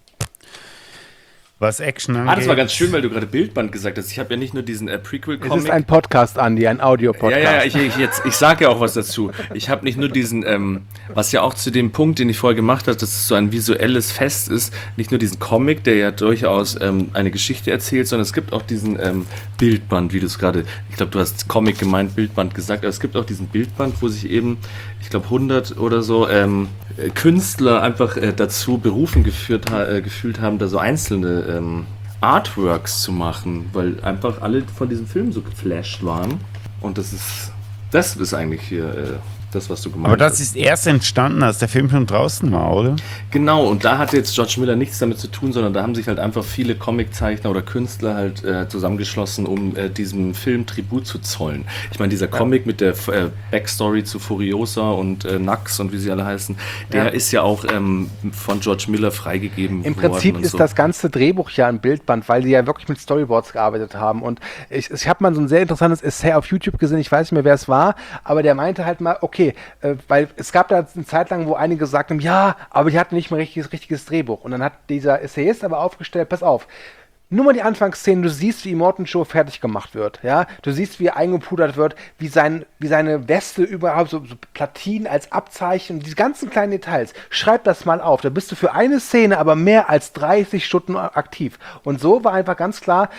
Was Action angeht. Ah, das war ganz schön, weil du gerade Bildband gesagt hast. Ich habe ja nicht nur diesen äh, Prequel-Comic. Es ist ein Podcast, Andi, ein Audio-Podcast. Ja, ja, ja, ich, ich, jetzt, ich sage ja auch was dazu. Ich habe nicht nur diesen, ähm, was ja auch zu dem Punkt, den ich vorher gemacht habe, dass es so ein visuelles Fest ist, nicht nur diesen Comic, der ja durchaus ähm, eine Geschichte erzählt, sondern es gibt auch diesen ähm, Bildband, wie du es gerade, ich glaube, du hast Comic gemeint, Bildband gesagt, aber es gibt auch diesen Bildband, wo sich eben, ich glaube, hundert oder so ähm, äh, Künstler einfach äh, dazu berufen geführt, ha- äh, gefühlt haben, da so einzelne ähm, Artworks zu machen, weil einfach alle von diesem Film so geflasht waren. Und das ist, das ist eigentlich hier äh, das, was du gemeint hast. Aber das ist erst entstanden, als der Film schon draußen war, oder? Genau, und da hatte jetzt George Miller nichts damit zu tun, sondern da haben sich halt einfach viele Comiczeichner oder Künstler halt äh, zusammengeschlossen, um äh, diesem Film Tribut zu zollen. Ich meine, dieser Comic mit der äh, Backstory zu Furiosa und äh, Nax und wie sie alle heißen, der Ja. ist ja auch ähm, von George Miller freigegeben Im worden. Prinzip und ist so. das ganze Drehbuch ja ein Bildband, weil sie ja wirklich mit Storyboards gearbeitet haben. Und ich, ich habe mal so ein sehr interessantes Essay auf YouTube gesehen, ich weiß nicht mehr, wer es war, aber der meinte halt mal, okay, äh, weil es gab da eine Zeit lang, wo einige gesagt haben, ja, aber die hatten nicht mehr richtiges, richtiges Drehbuch. Und dann hat dieser Essayist aber aufgestellt, pass auf, nur mal die Anfangsszenen, du siehst, wie Immortan Joe fertig gemacht wird, ja, du siehst, wie er eingepudert wird, wie, sein, wie seine Weste überhaupt, so, so Platinen als Abzeichen, diese ganzen kleinen Details, schreib das mal auf, da bist du für eine Szene aber mehr als dreißig Stunden aktiv. Und so war einfach ganz klar,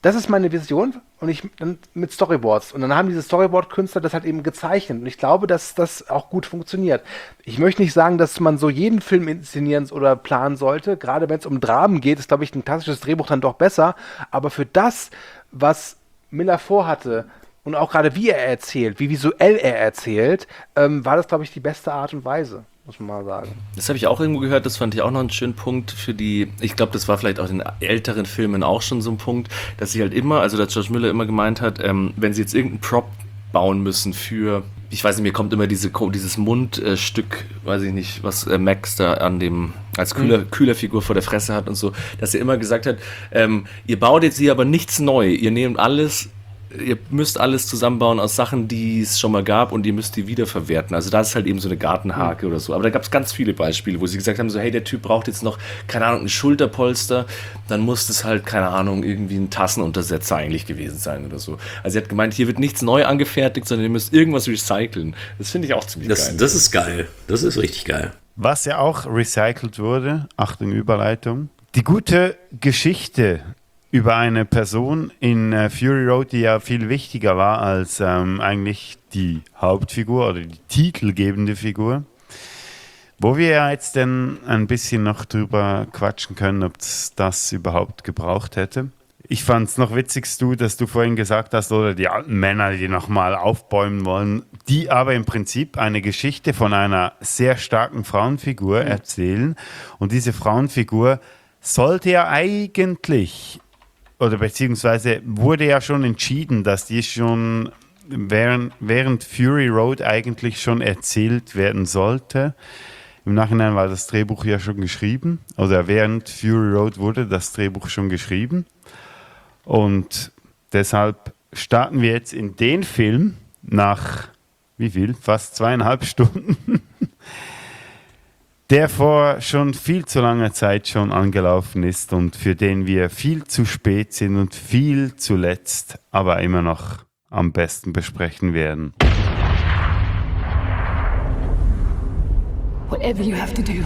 das ist meine Vision und ich dann mit Storyboards. Und dann haben diese Storyboard-Künstler das halt eben gezeichnet. Und ich glaube, dass das auch gut funktioniert. Ich möchte nicht sagen, dass man so jeden Film inszenieren oder planen sollte. Gerade wenn es um Dramen geht, ist, glaube ich, ein klassisches Drehbuch dann doch besser. Aber für das, was Miller vorhatte und auch gerade wie er erzählt, wie visuell er erzählt, ähm, war das, glaube ich, die beste Art und Weise. Muss man mal sagen. Das habe ich auch irgendwo gehört, das fand ich auch noch einen schönen Punkt für die, ich glaube, das war vielleicht auch in älteren Filmen auch schon so ein Punkt, dass sie halt immer, also dass George Miller immer gemeint hat, ähm, wenn sie jetzt irgendeinen Prop bauen müssen für, ich weiß nicht, mir kommt immer diese, dieses Mundstück, äh, weiß ich nicht, was äh, Max da an dem, als Kühler, mhm. Kühlerfigur vor der Fresse hat und so, dass er immer gesagt hat, ähm, ihr baut jetzt hier aber nichts neu, ihr nehmt alles, ihr müsst alles zusammenbauen aus Sachen, die es schon mal gab und ihr müsst die wiederverwerten. Also da ist halt eben so eine Gartenhake mhm. oder so. Aber da gab es ganz viele Beispiele, wo sie gesagt haben, so hey, der Typ braucht jetzt noch, keine Ahnung, ein Schulterpolster, dann muss das halt, keine Ahnung, irgendwie ein Tassenuntersetzer eigentlich gewesen sein oder so. Also sie hat gemeint, hier wird nichts neu angefertigt, sondern ihr müsst irgendwas recyceln. Das finde ich auch ziemlich das, geil. Das ist geil. Das ist richtig geil. Was ja auch recycelt wurde, Achtung, Überleitung, die gute Geschichte über eine Person in äh, Fury Road, die ja viel wichtiger war als ähm, eigentlich die Hauptfigur oder die titelgebende Figur. Wo wir ja jetzt denn ein bisschen noch drüber quatschen können, ob es das überhaupt gebraucht hätte. Ich fand es noch witzigst, du, dass du vorhin gesagt hast, oder die alten Männer, die nochmal aufbäumen wollen, die aber im Prinzip eine Geschichte von einer sehr starken Frauenfigur mhm. erzählen. Und diese Frauenfigur sollte ja eigentlich, oder beziehungsweise wurde ja schon entschieden, dass die schon während, während Fury Road eigentlich schon erzählt werden sollte. Im Nachhinein war das Drehbuch ja schon geschrieben, oder während Fury Road wurde das Drehbuch schon geschrieben. Und deshalb starten wir jetzt in den Film nach, wie viel? Fast zweieinhalb Stunden. Der vor schon viel zu langer Zeit schon angelaufen ist und für den wir viel zu spät sind und viel zuletzt, aber immer noch am besten besprechen werden. Whatever you have to do.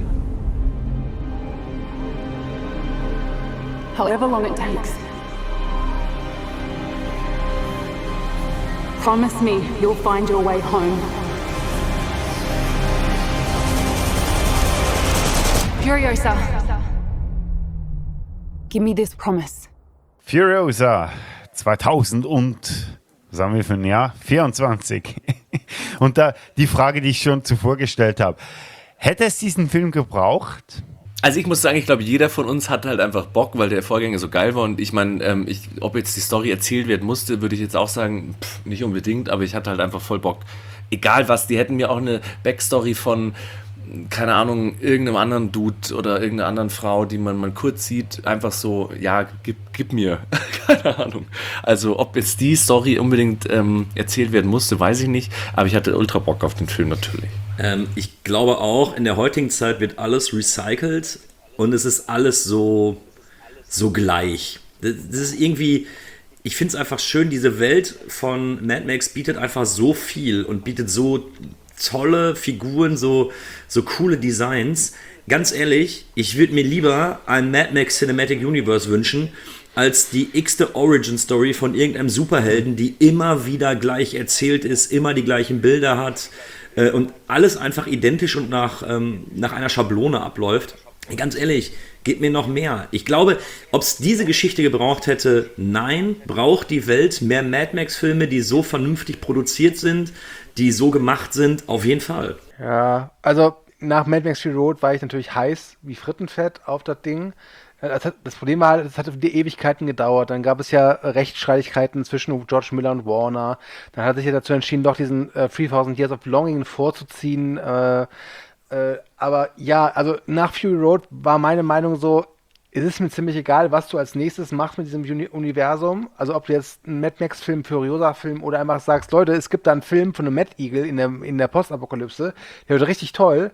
However long it takes. Promise me you'll find your way home. Furiosa. Give me this promise. Furiosa zweitausend und, was haben wir für ein Jahr? vierundzwanzig. Und da die Frage, die ich schon zuvor gestellt habe. Hätte es diesen Film gebraucht? Also ich muss sagen, ich glaube, jeder von uns hat halt einfach Bock, weil der Vorgänger so geil war. Und ich meine, ähm, ich, ob jetzt die Story erzählt werden musste, würde ich jetzt auch sagen, pff, nicht unbedingt. Aber ich hatte halt einfach voll Bock. Egal was, die hätten mir auch eine Backstory von, keine Ahnung, irgendeinem anderen Dude oder irgendeiner anderen Frau, die man mal kurz sieht, einfach so, ja, gib, gib mir. Keine Ahnung. Also ob jetzt die Story unbedingt ähm, erzählt werden musste, weiß ich nicht. Aber ich hatte ultra Bock auf den Film natürlich. Ähm, ich glaube auch, in der heutigen Zeit wird alles recycelt und es ist alles so, so gleich. Das, das ist irgendwie, ich finde es einfach schön, diese Welt von Mad Max bietet einfach so viel und bietet so tolle Figuren, so, so coole Designs. Ganz ehrlich, ich würde mir lieber ein Mad Max Cinematic Universe wünschen, als die x-te Origin-Story von irgendeinem Superhelden, die immer wieder gleich erzählt ist, immer die gleichen Bilder hat äh, und alles einfach identisch und nach, ähm, nach einer Schablone abläuft. Ganz ehrlich, gebt mir noch mehr. Ich glaube, ob es diese Geschichte gebraucht hätte, nein, braucht die Welt mehr Mad Max-Filme, die so vernünftig produziert sind, die so gemacht sind, auf jeden Fall. Ja, also nach Mad Max Fury Road war ich natürlich heiß wie Frittenfett auf das Ding. Das, hat, das Problem war, es hatte die Ewigkeiten gedauert. Dann gab es ja Rechtsstreitigkeiten zwischen George Miller und Warner. Dann hat sich ja dazu entschieden, doch diesen äh, dreitausend Years of Longing vorzuziehen. Äh, äh, aber ja, also nach Fury Road war meine Meinung so, es ist mir ziemlich egal, was du als nächstes machst mit diesem Uni- Universum. Also ob du jetzt einen Mad Max-Film, Furiosa-Film oder einfach sagst, Leute, es gibt da einen Film von einem Mad Eagle in der, in der Postapokalypse, der wird richtig toll.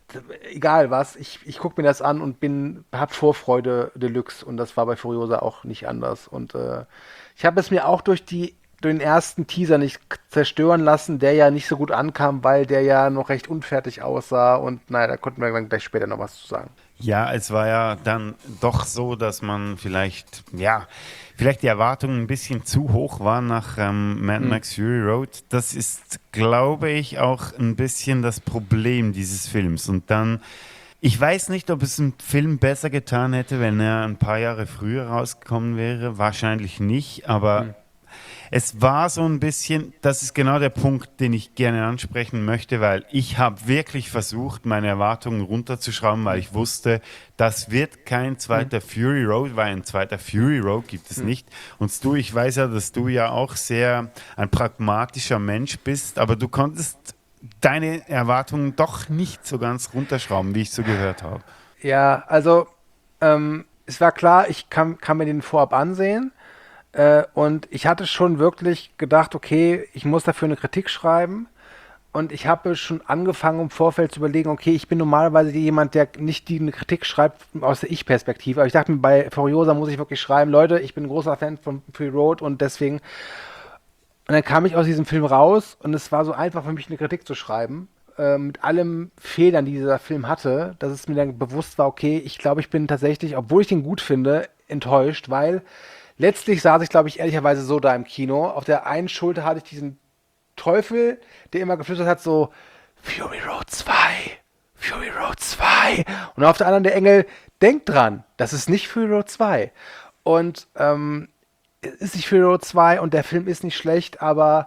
Egal was, ich, ich gucke mir das an und bin, hab Vorfreude Deluxe und das war bei Furiosa auch nicht anders. Und äh, ich habe es mir auch durch die durch den ersten Teaser nicht zerstören lassen, der ja nicht so gut ankam, weil der ja noch recht unfertig aussah und naja, da konnten wir dann gleich später noch was zu sagen. Ja, es war ja dann doch so, dass man vielleicht, ja, vielleicht die Erwartungen ein bisschen zu hoch waren nach ähm, Mad Max Fury Road. Das ist, glaube ich, auch ein bisschen das Problem dieses Films. Und dann, ich weiß nicht, ob es ein Film besser getan hätte, wenn er ein paar Jahre früher rausgekommen wäre. Wahrscheinlich nicht, aber mhm. es war so ein bisschen, das ist genau der Punkt, den ich gerne ansprechen möchte, weil ich habe wirklich versucht, meine Erwartungen runterzuschrauben, weil ich wusste, das wird kein zweiter mhm. Fury Road, weil ein zweiter Fury Road gibt es mhm. nicht. Und du, ich weiß ja, dass du ja auch sehr ein pragmatischer Mensch bist, aber du konntest deine Erwartungen doch nicht so ganz runterschrauben, wie ich so gehört habe. Ja, also ähm, es war klar, ich kann, kann mir den vorab ansehen. Äh, und ich hatte schon wirklich gedacht, okay, ich muss dafür eine Kritik schreiben. Und ich habe schon angefangen, im Vorfeld zu überlegen, okay, ich bin normalerweise jemand, der nicht die eine Kritik schreibt aus der Ich-Perspektive. Aber ich dachte mir, bei Furiosa muss ich wirklich schreiben, Leute, ich bin ein großer Fan von Fury Road und deswegen. Und dann kam ich aus diesem Film raus und es war so einfach für mich, eine Kritik zu schreiben. Äh, mit allen Fehlern, die dieser Film hatte, dass es mir dann bewusst war, okay, ich glaube, ich bin tatsächlich, obwohl ich den gut finde, enttäuscht, weil letztlich saß ich, glaube ich, ehrlicherweise so da im Kino. Auf der einen Schulter hatte ich diesen Teufel, der immer geflüstert hat, so Fury Road zwei, Fury Road zwei. Und auf der anderen der Engel, denkt dran, das ist nicht Fury Road zwei. Und ähm, es ist nicht Fury Road zwei und der Film ist nicht schlecht, aber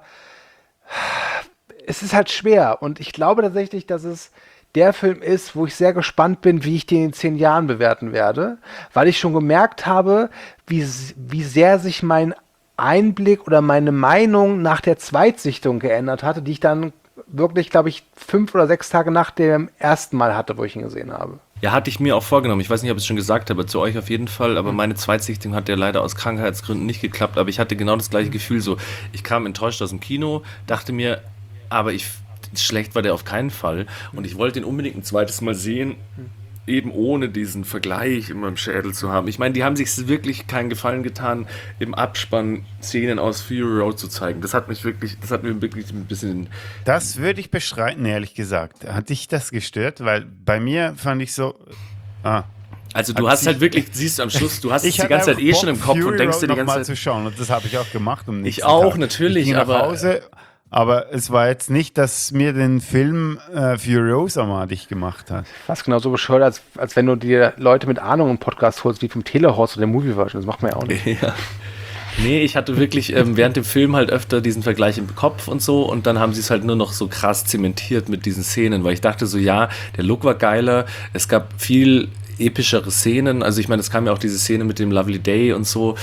es ist halt schwer. Und ich glaube tatsächlich, dass es der Film ist, wo ich sehr gespannt bin, wie ich den in zehn Jahren bewerten werde, weil ich schon gemerkt habe, wie, wie sehr sich mein Einblick oder meine Meinung nach der Zweitsichtung geändert hatte, die ich dann wirklich, glaube ich, fünf oder sechs Tage nach dem ersten Mal hatte, wo ich ihn gesehen habe. Ja, hatte ich mir auch vorgenommen. Ich weiß nicht, ob ich es schon gesagt habe, zu euch auf jeden Fall, aber meine Zweitsichtung hat ja leider aus Krankheitsgründen nicht geklappt, aber ich hatte genau das gleiche Gefühl, so, ich kam enttäuscht aus dem Kino, dachte mir, aber ich schlecht war der auf keinen Fall. Und ich wollte ihn unbedingt ein zweites Mal sehen, eben ohne diesen Vergleich in meinem Schädel zu haben. Ich meine, die haben sich wirklich keinen Gefallen getan, im Abspann Szenen aus Fury Road zu zeigen. Das hat mich wirklich, das hat mir wirklich ein bisschen... Das würde ich bestreiten, ehrlich gesagt. Hat dich das gestört? Weil bei mir fand ich so... Ah. Also du hast halt wirklich, siehst du am Schluss, du hast es die ganze Zeit eh Bock, schon im Kopf Fury und denkst Road dir die ganze mal Zeit... zu schauen und das habe ich auch gemacht. Um ich auch, Tag. natürlich, ich ging aber... nach Hause, aber es war jetzt nicht, dass mir den Film äh, Furiosa madig gemacht hat. Fast genauso bescheuert, als, als wenn du dir Leute mit Ahnung im Podcast holst, wie vom Telehorst oder der Movie-Version. Das macht man ja auch nicht. Ja. Nee, ich hatte wirklich ähm, während dem Film halt öfter diesen Vergleich im Kopf und so und dann haben sie es halt nur noch so krass zementiert mit diesen Szenen, weil ich dachte so, ja, der Look war geiler, es gab viel epischere Szenen, also ich meine, es kam ja auch diese Szene mit dem Lovely Day und so.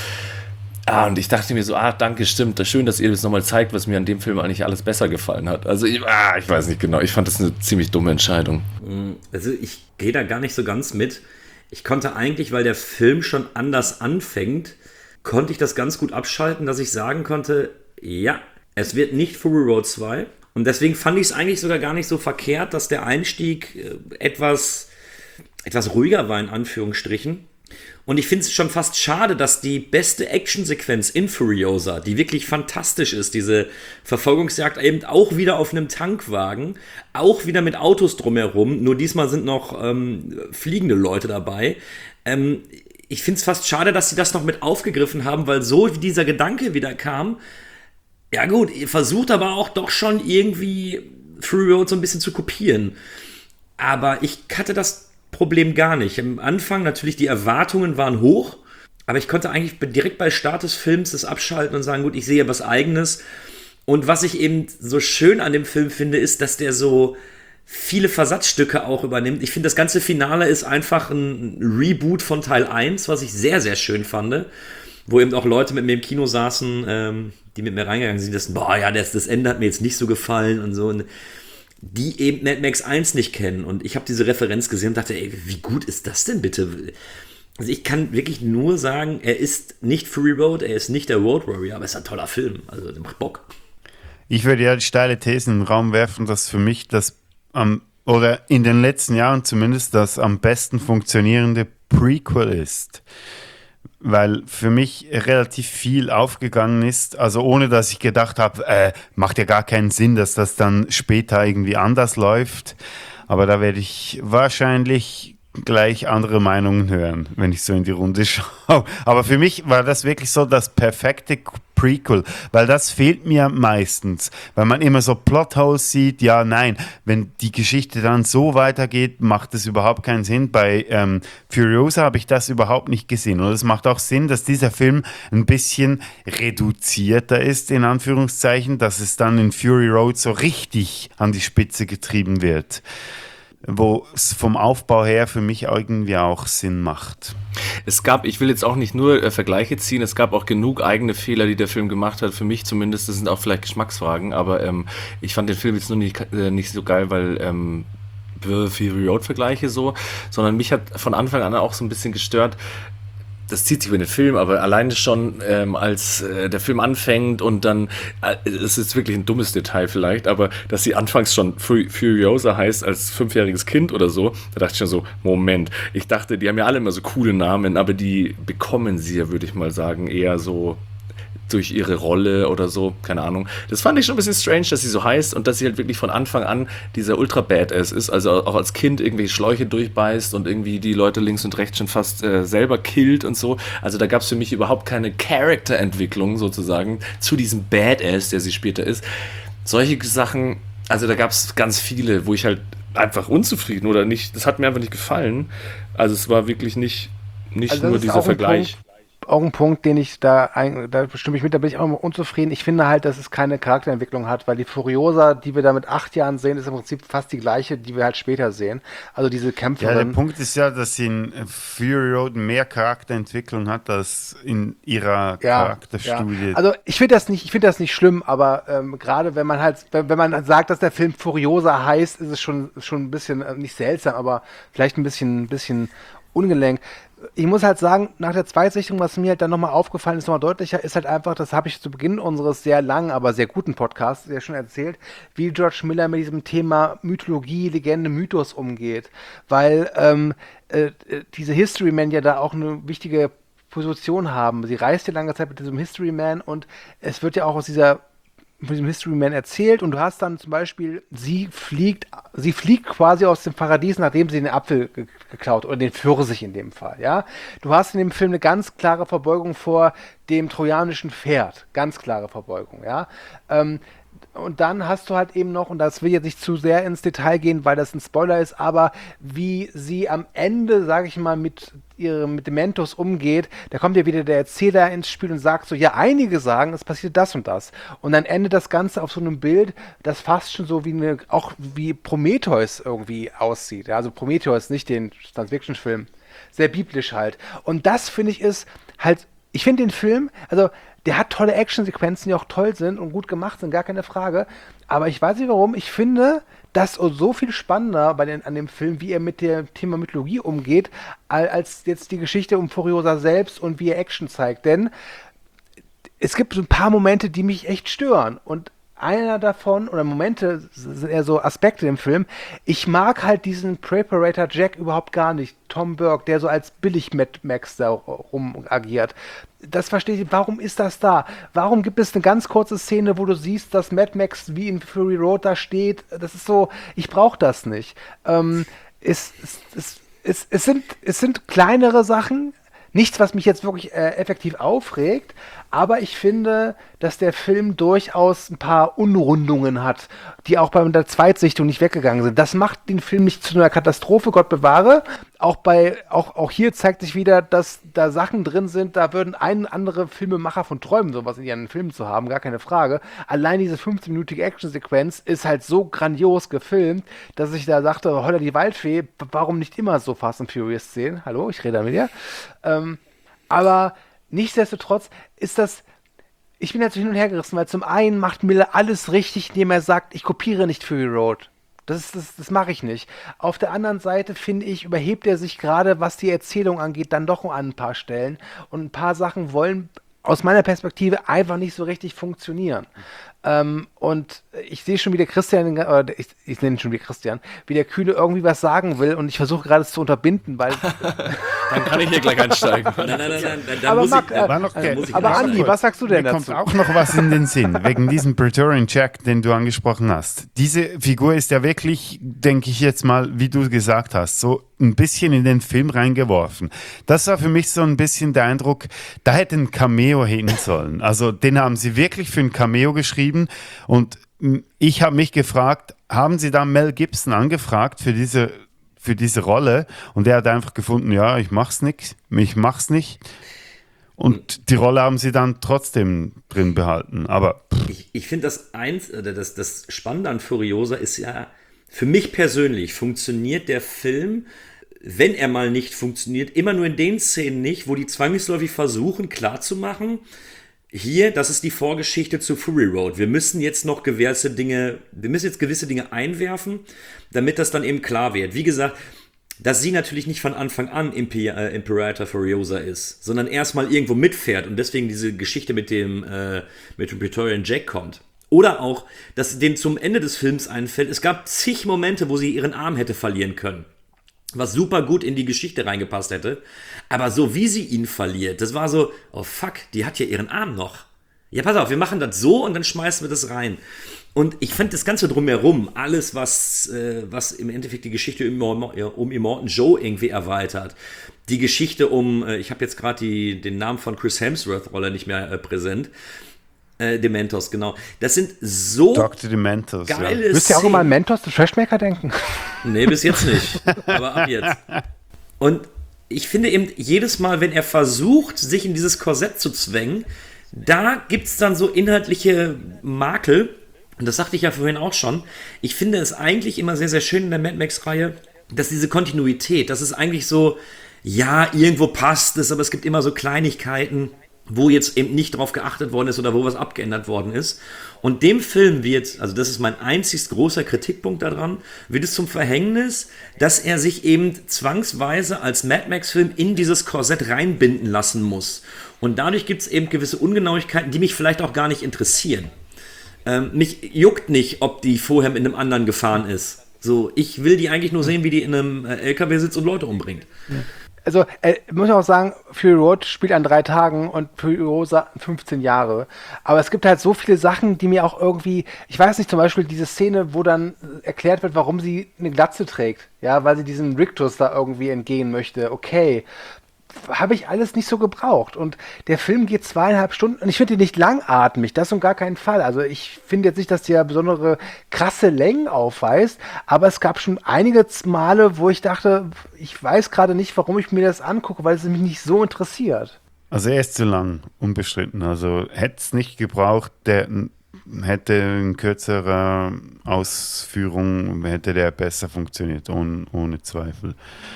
Ah, und ich dachte mir so, ah, danke, stimmt, das ist schön, dass ihr das nochmal zeigt, was mir an dem Film eigentlich alles besser gefallen hat. Also, ich, ah, ich weiß nicht genau, ich fand das eine ziemlich dumme Entscheidung. Also, ich gehe da gar nicht so ganz mit. Ich konnte eigentlich, weil der Film schon anders anfängt, konnte ich das ganz gut abschalten, dass ich sagen konnte, ja, es wird nicht Fury Road zwei. Und deswegen fand ich es eigentlich sogar gar nicht so verkehrt, dass der Einstieg etwas, etwas ruhiger war, in Anführungsstrichen. Und ich finde es schon fast schade, dass die beste Actionsequenz in Furiosa, die wirklich fantastisch ist, diese Verfolgungsjagd eben auch wieder auf einem Tankwagen, auch wieder mit Autos drumherum, nur diesmal sind noch ähm, fliegende Leute dabei. Ähm, ich finde es fast schade, dass sie das noch mit aufgegriffen haben, weil so wie dieser Gedanke wieder kam, ja gut, ihr versucht aber auch doch schon irgendwie Fury Road so ein bisschen zu kopieren. Aber ich hatte das Problem gar nicht. Am Anfang natürlich, die Erwartungen waren hoch, aber ich konnte eigentlich direkt bei Start des Films das abschalten und sagen, gut, ich sehe was Eigenes. Und was ich eben so schön an dem Film finde, ist, dass der so viele Versatzstücke auch übernimmt. Ich finde, das ganze Finale ist einfach ein Reboot von Teil eins, was ich sehr, sehr schön fand, wo eben auch Leute mit mir im Kino saßen, ähm, die mit mir reingegangen sind, die dachten, boah, ja, das, das Ende hat mir jetzt nicht so gefallen und so. Und die eben Mad Max eins nicht kennen. Und ich habe diese Referenz gesehen und dachte, ey, wie gut ist das denn bitte? Also ich kann wirklich nur sagen, er ist nicht Fury Road, er ist nicht der Road Warrior, aber es ist ein toller Film. Also der macht Bock. Ich würde ja die steile These in den Raum werfen, dass für mich das am, oder in den letzten Jahren zumindest das am besten funktionierende Prequel ist. Weil für mich relativ viel aufgegangen ist, also ohne dass ich gedacht habe, äh, macht ja gar keinen Sinn, dass das dann später irgendwie anders läuft. Aber da werde ich wahrscheinlich gleich andere Meinungen hören, wenn ich so in die Runde schaue. Aber für mich war das wirklich so das perfekte Prequel, weil das fehlt mir meistens, weil man immer so Plotholes sieht, ja, nein, wenn die Geschichte dann so weitergeht, macht es überhaupt keinen Sinn. Bei ähm, Furiosa habe ich das überhaupt nicht gesehen und es macht auch Sinn, dass dieser Film ein bisschen reduzierter ist, in Anführungszeichen, dass es dann in Fury Road so richtig an die Spitze getrieben wird, wo es vom Aufbau her für mich irgendwie auch Sinn macht. Es gab, ich will jetzt auch nicht nur äh, Vergleiche ziehen, es gab auch genug eigene Fehler, die der Film gemacht hat, für mich zumindest, das sind auch vielleicht Geschmacksfragen, aber ähm, ich fand den Film jetzt nur nicht, äh, nicht so geil, weil ähm, Fury Road Vergleiche so, sondern mich hat von Anfang an auch so ein bisschen gestört, das zieht sich über den Film, aber alleine schon, ähm, als äh, der Film anfängt und dann, äh, es ist wirklich ein dummes Detail vielleicht, aber dass sie anfangs schon Fur- Furiosa heißt als fünfjähriges Kind oder so, da dachte ich schon so, Moment, ich dachte, die haben ja alle immer so coole Namen, aber die bekommen sie ja, würde ich mal sagen, eher so durch ihre Rolle oder so, keine Ahnung. Das fand ich schon ein bisschen strange, dass sie so heißt und dass sie halt wirklich von Anfang an dieser Ultra-Badass ist, also auch als Kind irgendwelche Schläuche durchbeißt und irgendwie die Leute links und rechts schon fast äh, selber killt und so. Also da gab es für mich überhaupt keine Charakterentwicklung sozusagen zu diesem Badass, der sie später ist. Solche Sachen, also da gab es ganz viele, wo ich halt einfach unzufrieden oder nicht, das hat mir einfach nicht gefallen. Also es war wirklich nicht, nicht also nur dieser Vergleich. Punkt, auch ein Punkt, den ich da, ein, da stimme ich mit, da bin ich auch immer unzufrieden. Ich finde halt, dass es keine Charakterentwicklung hat, weil die Furiosa, die wir da mit acht Jahren sehen, ist im Prinzip fast die gleiche, die wir halt später sehen. Also diese Kämpferin. Ja, der Punkt ist ja, dass sie in Fury Road mehr Charakterentwicklung hat als in ihrer ja, Charakterstudie. Ja. Also ich finde das nicht, ich finde das nicht schlimm, aber ähm, gerade wenn man halt, wenn, wenn man sagt, dass der Film Furiosa heißt, ist es schon, schon ein bisschen, äh, nicht seltsam, aber vielleicht ein bisschen, ein bisschen ungelenk. Ich muss halt sagen, nach der Zweitsichtung, was mir halt dann nochmal aufgefallen ist, nochmal deutlicher, ist halt einfach, das habe ich zu Beginn unseres sehr langen, aber sehr guten Podcasts ja schon erzählt, wie George Miller mit diesem Thema Mythologie, Legende, Mythos umgeht. Weil ähm, äh, diese History Men ja da auch eine wichtige Position haben. Sie reist ja lange Zeit mit diesem History Man und es wird ja auch aus dieser von diesem History Man erzählt und du hast dann zum Beispiel, sie fliegt, sie fliegt quasi aus dem Paradies, nachdem sie den Apfel ge- geklaut oder den Pfirsich in dem Fall, ja. Du hast in dem Film eine ganz klare Verbeugung vor dem trojanischen Pferd, ganz klare Verbeugung, ja. Ähm, und dann hast du halt eben noch, und das will jetzt nicht zu sehr ins Detail gehen, weil das ein Spoiler ist, aber wie sie am Ende, sage ich mal, mit ihrem mit dem Mentos umgeht, da kommt ja wieder der Erzähler ins Spiel und sagt so, ja, einige sagen, es passiert das und das. Und dann endet das Ganze auf so einem Bild, das fast schon so wie eine, auch wie Prometheus irgendwie aussieht. Ja, also Prometheus, nicht den Science-Fiction-Film. Sehr biblisch halt. Und das, finde ich, ist halt, ich finde den Film, also der hat tolle Actionsequenzen, die auch toll sind und gut gemacht sind, gar keine Frage. Aber ich weiß nicht warum, ich finde das so viel spannender bei den, an dem Film, wie er mit dem Thema Mythologie umgeht, als jetzt die Geschichte um Furiosa selbst und wie er Action zeigt. Denn es gibt so ein paar Momente, die mich echt stören. Und einer davon, oder Momente, sind eher so Aspekte im Film. Ich mag halt diesen Preparator Jack überhaupt gar nicht. Tom Burke, der so als Billig-Mad Max da rum agiert. Das verstehe ich. Warum ist das da? Warum gibt es eine ganz kurze Szene, wo du siehst, dass Mad Max wie in Fury Road da steht? Das ist so, ich brauche das nicht. Ähm, es, es, es, es, es, sind, es sind kleinere Sachen, nichts, was mich jetzt wirklich äh, effektiv aufregt, aber ich finde, dass der Film durchaus ein paar Unrundungen hat, die auch bei der Zweitsichtung nicht weggegangen sind. Das macht den Film nicht zu einer Katastrophe, Gott bewahre. Auch bei, auch, auch hier zeigt sich wieder, dass da Sachen drin sind, da würden ein andere Filmemacher von träumen, sowas in ihren Filmen zu haben, gar keine Frage. Allein diese fünfzehn-minütige Actionsequenz ist halt so grandios gefilmt, dass ich da sagte, Holla die Waldfee, warum nicht immer so Fast and Furious Szenen? Hallo, ich rede da mit dir. Ähm, aber nichtsdestotrotz ist das, ich bin jetzt hin und her gerissen, weil zum einen macht Miller alles richtig, indem er sagt, ich kopiere nicht Fury Road. Das, das, das mache ich nicht. Auf der anderen Seite, finde ich, überhebt er sich gerade, was die Erzählung angeht, dann doch an ein paar Stellen. Und ein paar Sachen wollen aus meiner Perspektive einfach nicht so richtig funktionieren. Ähm, und ich sehe schon, wie der Christian, oder ich, ich nenne ihn schon wie Christian, wie der Kühne irgendwie was sagen will und ich versuche gerade es zu unterbinden, weil... Dann kann ich hier gleich einsteigen. Nein, nein, nein, nein, nein, da aber muss Marc, ich, da, äh, war noch da muss ich aber noch Andi, sagen. was sagst du denn Mir dazu? kommt auch noch was in den Sinn, wegen diesem Praetorian Jack, den du angesprochen hast. Diese Figur ist ja wirklich, denke ich jetzt mal, wie du gesagt hast, so ein bisschen in den Film reingeworfen. Das war für mich so ein bisschen der Eindruck, da hätte ein Cameo hin sollen. Also den haben sie wirklich für ein Cameo geschrieben und ich habe mich gefragt, haben sie da Mel Gibson angefragt für diese für diese Rolle und der hat einfach gefunden, ja, ich mach's nicht, ich mach's nicht. Und die Rolle haben sie dann trotzdem drin behalten. Aber ich, ich finde das eins, das, das Spannende an Furiosa ist ja, für mich persönlich funktioniert der Film, wenn er mal nicht funktioniert, immer nur in den Szenen nicht, wo die zwangsläufig versuchen klarzumachen, hier, das ist die Vorgeschichte zu Fury Road. Wir müssen jetzt noch gewisse Dinge, wir müssen jetzt gewisse Dinge einwerfen, damit das dann eben klar wird. Wie gesagt, dass sie natürlich nicht von Anfang an Imper- äh, Imperator Furiosa ist, sondern erstmal irgendwo mitfährt und deswegen diese Geschichte mit dem, äh, mit dem Praetorian Jack kommt. Oder auch, dass denen zum Ende des Films einfällt, es gab zig Momente, wo sie ihren Arm hätte verlieren können. Was super gut in die Geschichte reingepasst hätte. Aber so wie sie ihn verliert, das war so, oh fuck, die hat ja ihren Arm noch. Ja, pass auf, wir machen das so und dann schmeißen wir das rein. Und ich fand das Ganze drumherum, alles, was, äh, was im Endeffekt die Geschichte um, um Immortan Joe irgendwie erweitert. Die Geschichte um, äh, ich habe jetzt gerade den Namen von Chris Hemsworth-Rolle nicht mehr äh, präsent. Äh, Dementos, genau. Das sind so Doktor Dementos, geile ja. Müsst ihr auch immer an Mentos, den Trashmaker denken? Nee, bis jetzt nicht. Aber ab jetzt. Und ich finde eben, jedes Mal, wenn er versucht, sich in dieses Korsett zu zwängen, da gibt es dann so inhaltliche Makel. Und das sagte ich ja vorhin auch schon. Ich finde es eigentlich immer sehr, sehr schön in der Mad Max-Reihe, dass diese Kontinuität, das ist eigentlich so, ja, irgendwo passt es, aber es gibt immer so Kleinigkeiten, wo jetzt eben nicht drauf geachtet worden ist oder wo was abgeändert worden ist. Und dem Film wird, also das ist mein einzig großer Kritikpunkt daran, wird es zum Verhängnis, dass er sich eben zwangsweise als Mad Max-Film in dieses Korsett reinbinden lassen muss. Und dadurch gibt es eben gewisse Ungenauigkeiten, die mich vielleicht auch gar nicht interessieren. Ähm, mich juckt nicht, ob die vorher mit einem anderen gefahren ist. So, ich will die eigentlich nur sehen, wie die in einem äh, L K W sitzt und Leute umbringt. Ja. Also, äh, muss ich auch sagen, Fury Road spielt an drei Tagen und Furiosa fünfzehn Jahre. Aber es gibt halt so viele Sachen, die mir auch irgendwie, ich weiß nicht, zum Beispiel diese Szene, wo dann erklärt wird, warum sie eine Glatze trägt. Ja, weil sie diesem Rictus da irgendwie entgehen möchte. Okay. Habe ich alles nicht so gebraucht. Und der Film geht zweieinhalb Stunden und ich finde ihn nicht langatmig, das um gar keinen Fall. Also ich finde jetzt nicht, dass der besondere krasse Längen aufweist, aber es gab schon einige Male, wo ich dachte, ich weiß gerade nicht, warum ich mir das angucke, weil es mich nicht so interessiert. Also er ist zu lang, unbestritten. Also hätte es nicht gebraucht, der hätte in kürzerer Ausführung, hätte der besser funktioniert, ohne, ohne Zweifel.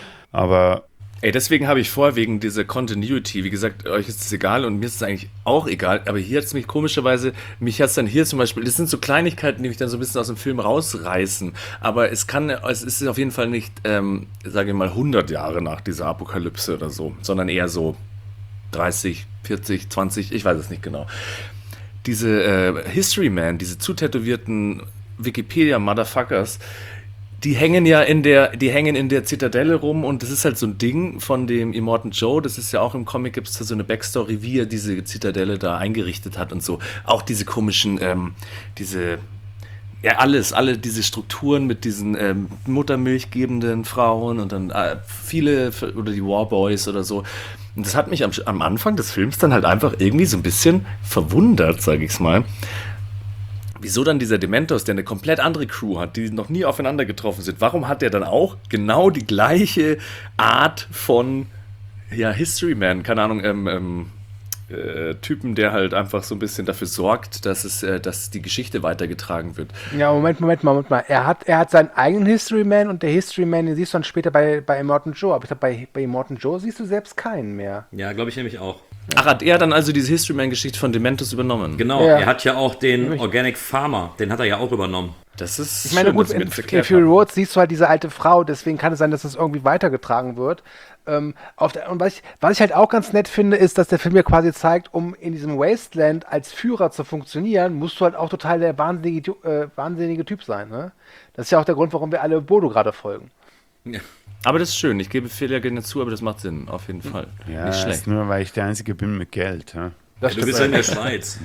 Aber Ey, deswegen habe ich vor, wegen dieser Continuity, wie gesagt, euch ist es egal und mir ist es eigentlich auch egal, aber hier hat es mich komischerweise, mich hat es dann hier zum Beispiel, das sind so Kleinigkeiten, die mich dann so ein bisschen aus dem Film rausreißen, aber es kann, es ist auf jeden Fall nicht, ähm, sage ich mal, hundert Jahre nach dieser Apokalypse oder so, sondern eher so dreißig, vierzig, zwanzig, ich weiß es nicht genau. Diese äh, History Man, diese zutätowierten Wikipedia-Motherfuckers, die hängen ja in der, die hängen in der Zitadelle rum und das ist halt so ein Ding von dem Immortan Joe, das ist ja auch im Comic, gibt es da so eine Backstory, wie er diese Zitadelle da eingerichtet hat und so. Auch diese komischen, ähm, diese, ja alles, alle diese Strukturen mit diesen ähm, muttermilchgebenden Frauen und dann äh, viele, oder die Warboys oder so. Und das hat mich am, am Anfang des Films dann halt einfach irgendwie so ein bisschen verwundert, sage ich's mal. Wieso dann dieser Dementos, der eine komplett andere Crew hat, die noch nie aufeinander getroffen sind, warum hat der dann auch genau die gleiche Art von, ja, History Man, keine Ahnung, ähm, ähm, äh, Typen, der halt einfach so ein bisschen dafür sorgt, dass es, äh, dass die Geschichte weitergetragen wird. Ja, Moment, Moment, Moment mal. Er hat, er hat seinen eigenen History Man und der History Man, den siehst du dann später bei, bei Immortan Joe. Aber ich glaube, bei, bei Immortan Joe siehst du selbst keinen mehr. Ja, glaube ich nämlich auch. Ach, hat er dann also diese History Man-Geschichte von Dementos übernommen? Genau, ja. Er hat ja auch den Organic Farmer, den hat er ja auch übernommen. Das ist Ich meine, schön, gut, dass wir in, das in erklärt Fury haben. Road siehst du halt diese alte Frau, deswegen kann es sein, dass das irgendwie weitergetragen wird. Ähm, auf der, und was ich, was ich halt auch ganz nett finde, ist, dass der Film ja quasi zeigt, um in diesem Wasteland als Führer zu funktionieren, musst du halt auch total der wahnsinnige, äh, wahnsinnige Typ sein. Ne? Das ist ja auch der Grund, warum wir alle Bodo gerade folgen. Ja. Aber das ist schön, ich gebe Fehler gerne zu, aber das macht Sinn, auf jeden Fall. Ja, Nicht ist schlecht. nur, weil ich der Einzige bin mit Geld. Ja? Ja, du bist ja in der Schweiz.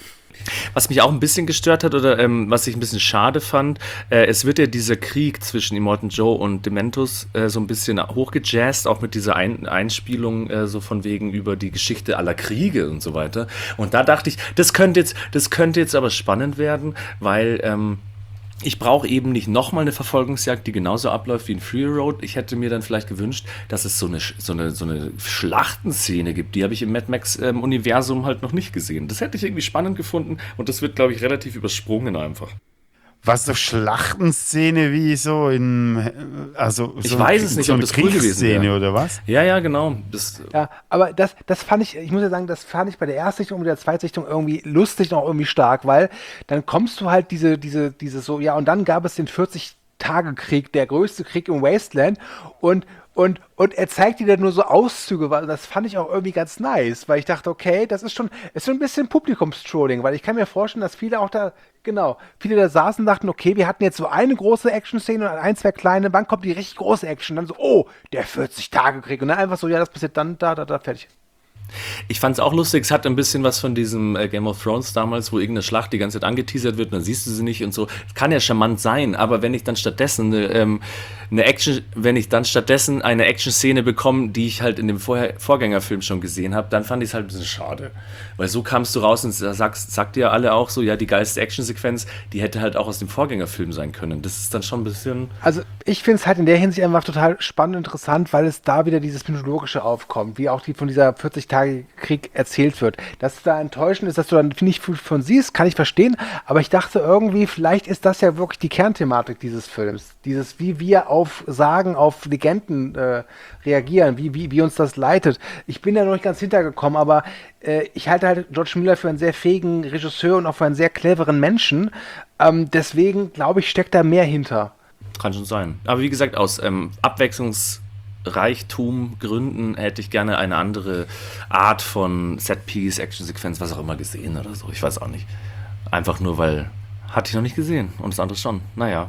Was mich auch ein bisschen gestört hat oder ähm, was ich ein bisschen schade fand, äh, es wird ja dieser Krieg zwischen Immortan Joe und Dementos äh, so ein bisschen hochgejazzt, auch mit dieser ein Einspielung äh, so von wegen über die Geschichte aller Kriege und so weiter. Und da dachte ich, das könnte jetzt, das könnte jetzt aber spannend werden, weil ähm, ich brauche eben nicht nochmal eine Verfolgungsjagd, die genauso abläuft wie in Fury Road. Ich hätte mir dann vielleicht gewünscht, dass es so eine, so eine, so eine Schlachtenszene gibt. Die habe ich im Mad Max-Universum ähm, halt noch nicht gesehen. Das hätte ich irgendwie spannend gefunden und das wird, glaube ich, relativ übersprungen einfach. Was, so Schlachtenszene wie so in, also so Ich weiß es nicht, so ob eine das cool gewesen Kriegsszene wäre. oder was? Ja, ja, genau. Das, Ja, aber das, das fand ich, ich muss ja sagen, das fand ich bei der Erstsichtung und der Zweitsichtung irgendwie lustig und auch irgendwie stark, weil dann kommst du halt diese, diese, diese so, ja, und dann gab es den vierzig-Tage-Krieg, der größte Krieg im Wasteland und Und, und er zeigt dir dann nur so Auszüge, weil das fand ich auch irgendwie ganz nice, weil ich dachte, okay, das ist schon, ist so ein bisschen Publikumstrolling, weil ich kann mir vorstellen, dass viele auch da, genau, viele da saßen und dachten, okay, wir hatten jetzt so eine große Action-Szene und ein, zwei kleine, wann kommt die richtig große Action? Dann so, oh, der vierzig-Tage-Krieg und dann einfach so, ja, das passiert dann, da, da, da, fertig. Ich fand es auch lustig, es hat ein bisschen was von diesem äh, Game of Thrones damals, wo irgendeine Schlacht die ganze Zeit angeteasert wird und dann siehst du sie nicht und so. Kann ja charmant sein, aber wenn ich dann stattdessen eine, ähm, eine Action, wenn ich dann stattdessen eine Action-Szene bekomme, die ich halt in dem Vorher Vorgängerfilm schon gesehen habe, dann fand ich es halt ein bisschen schade. Weil so kamst du raus und sagst, sagt ihr alle auch so, ja, die geilste Action-Sequenz, die hätte halt auch aus dem Vorgängerfilm sein können. Das ist dann schon ein bisschen... Also ich finde es halt in der Hinsicht einfach total spannend und interessant, weil es da wieder dieses Mythologische aufkommt, wie auch die von dieser vierzig-Tage-Krieg erzählt wird. Dass es da enttäuschend ist, dass du dann nicht viel von siehst, kann ich verstehen, aber ich dachte irgendwie, vielleicht ist das ja wirklich die Kernthematik dieses Films. Dieses, wie wir auf Sagen, auf Legenden äh, reagieren, wie, wie, wie uns das leitet. Ich bin da noch nicht ganz hintergekommen, aber äh, ich halte halt George Miller für einen sehr fähigen Regisseur und auch für einen sehr cleveren Menschen. Ähm, deswegen, glaube ich, steckt da mehr hinter. Kann schon sein. Aber wie gesagt, aus ähm, Abwechslungsreichtum Gründen hätte ich gerne eine andere Art von Set-Piece, Action-Sequenz, was auch immer gesehen oder so. Ich weiß auch nicht. Einfach nur, weil hatte ich noch nicht gesehen und das andere schon. Naja.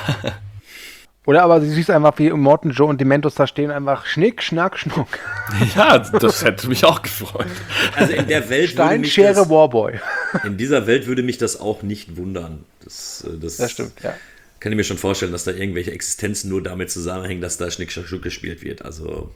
Oder aber du siehst einfach, wie Immortan Joe und Dementos da stehen, einfach Schnick, Schnack, Schnuck. Ja, das hätte mich auch gefreut. Also in der Welt Stein, würde mich Schere, das, Warboy. In dieser Welt würde mich das auch nicht wundern. Das, das, das stimmt, ja. Kann ich mir schon vorstellen, dass da irgendwelche Existenzen nur damit zusammenhängen, dass da Schnick, Schnack, Schnuck gespielt wird. Also...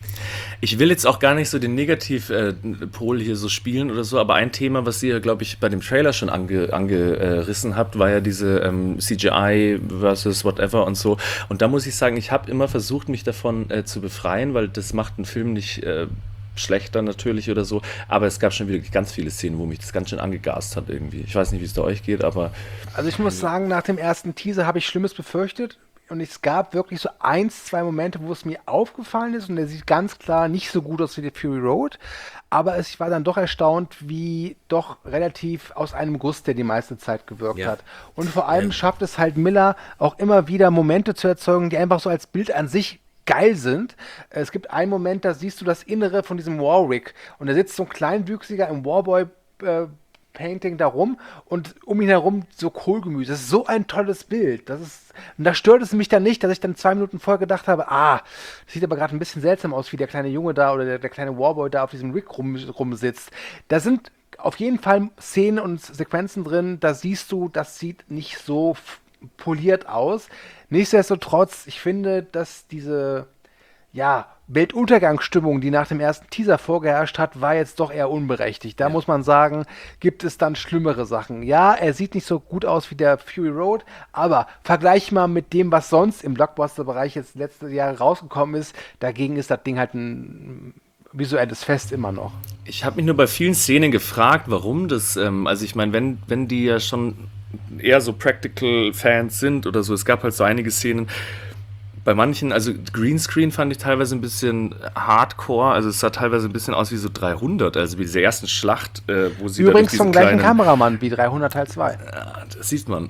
Ich will jetzt auch gar nicht so den Negativ-Pol hier so spielen oder so, aber ein Thema, was ihr, glaube ich, bei dem Trailer schon ange, angerissen habt, war ja diese ähm, C G I versus whatever und so. Und da muss ich sagen, ich habe immer versucht, mich davon äh, zu befreien, weil das macht einen Film nicht äh, schlechter natürlich oder so, aber es gab schon wirklich ganz viele Szenen, wo mich das ganz schön angegast hat irgendwie. Ich weiß nicht, wie es da euch geht, aber... Also ich muss sagen, nach dem ersten Teaser habe ich Schlimmes befürchtet. Und es gab wirklich so eins, zwei Momente, wo es mir aufgefallen ist und der sieht ganz klar nicht so gut aus wie der Fury Road, aber ich war dann doch erstaunt, wie doch relativ aus einem Guss, der die meiste Zeit gewirkt Ja. hat. Und vor allem schafft es halt Miller auch immer wieder Momente zu erzeugen, die einfach so als Bild an sich geil sind. Es gibt einen Moment, da siehst du das Innere von diesem Warwick und da sitzt so ein Kleinwüchsiger im Warboy äh, Painting darum und um ihn herum so Kohlgemüse. Das ist so ein tolles Bild. Das ist, und da stört es mich dann nicht, dass ich dann zwei Minuten vorher gedacht habe, ah, das sieht aber gerade ein bisschen seltsam aus, wie der kleine Junge da oder der, der kleine Warboy da auf diesem Rig rum, rumsitzt. Da sind auf jeden Fall Szenen und Sequenzen drin, da siehst du, das sieht nicht so f- poliert aus. Nichtsdestotrotz, ich finde, dass diese, ja, Weltuntergangsstimmung, die nach dem ersten Teaser vorgeherrscht hat, war jetzt doch eher unberechtigt. Da ja. muss man sagen, gibt es dann schlimmere Sachen. Ja, er sieht nicht so gut aus wie der Fury Road, aber vergleich mal mit dem, was sonst im Blockbuster-Bereich jetzt letzte Jahre rausgekommen ist. Dagegen ist das Ding halt ein visuelles Fest immer noch. Ich habe mich nur bei vielen Szenen gefragt, warum das, ähm, also ich meine, wenn, wenn die ja schon eher so Practical-Fans sind oder so, es gab halt so einige Szenen, bei manchen, also Greenscreen fand ich teilweise ein bisschen hardcore, also es sah teilweise ein bisschen aus wie so dreihundert, also wie diese ersten Schlacht, äh, wo sie Übrigens vom gleichen kleinen, Kameramann wie dreihundert Teil zwei. Ja, das sieht man.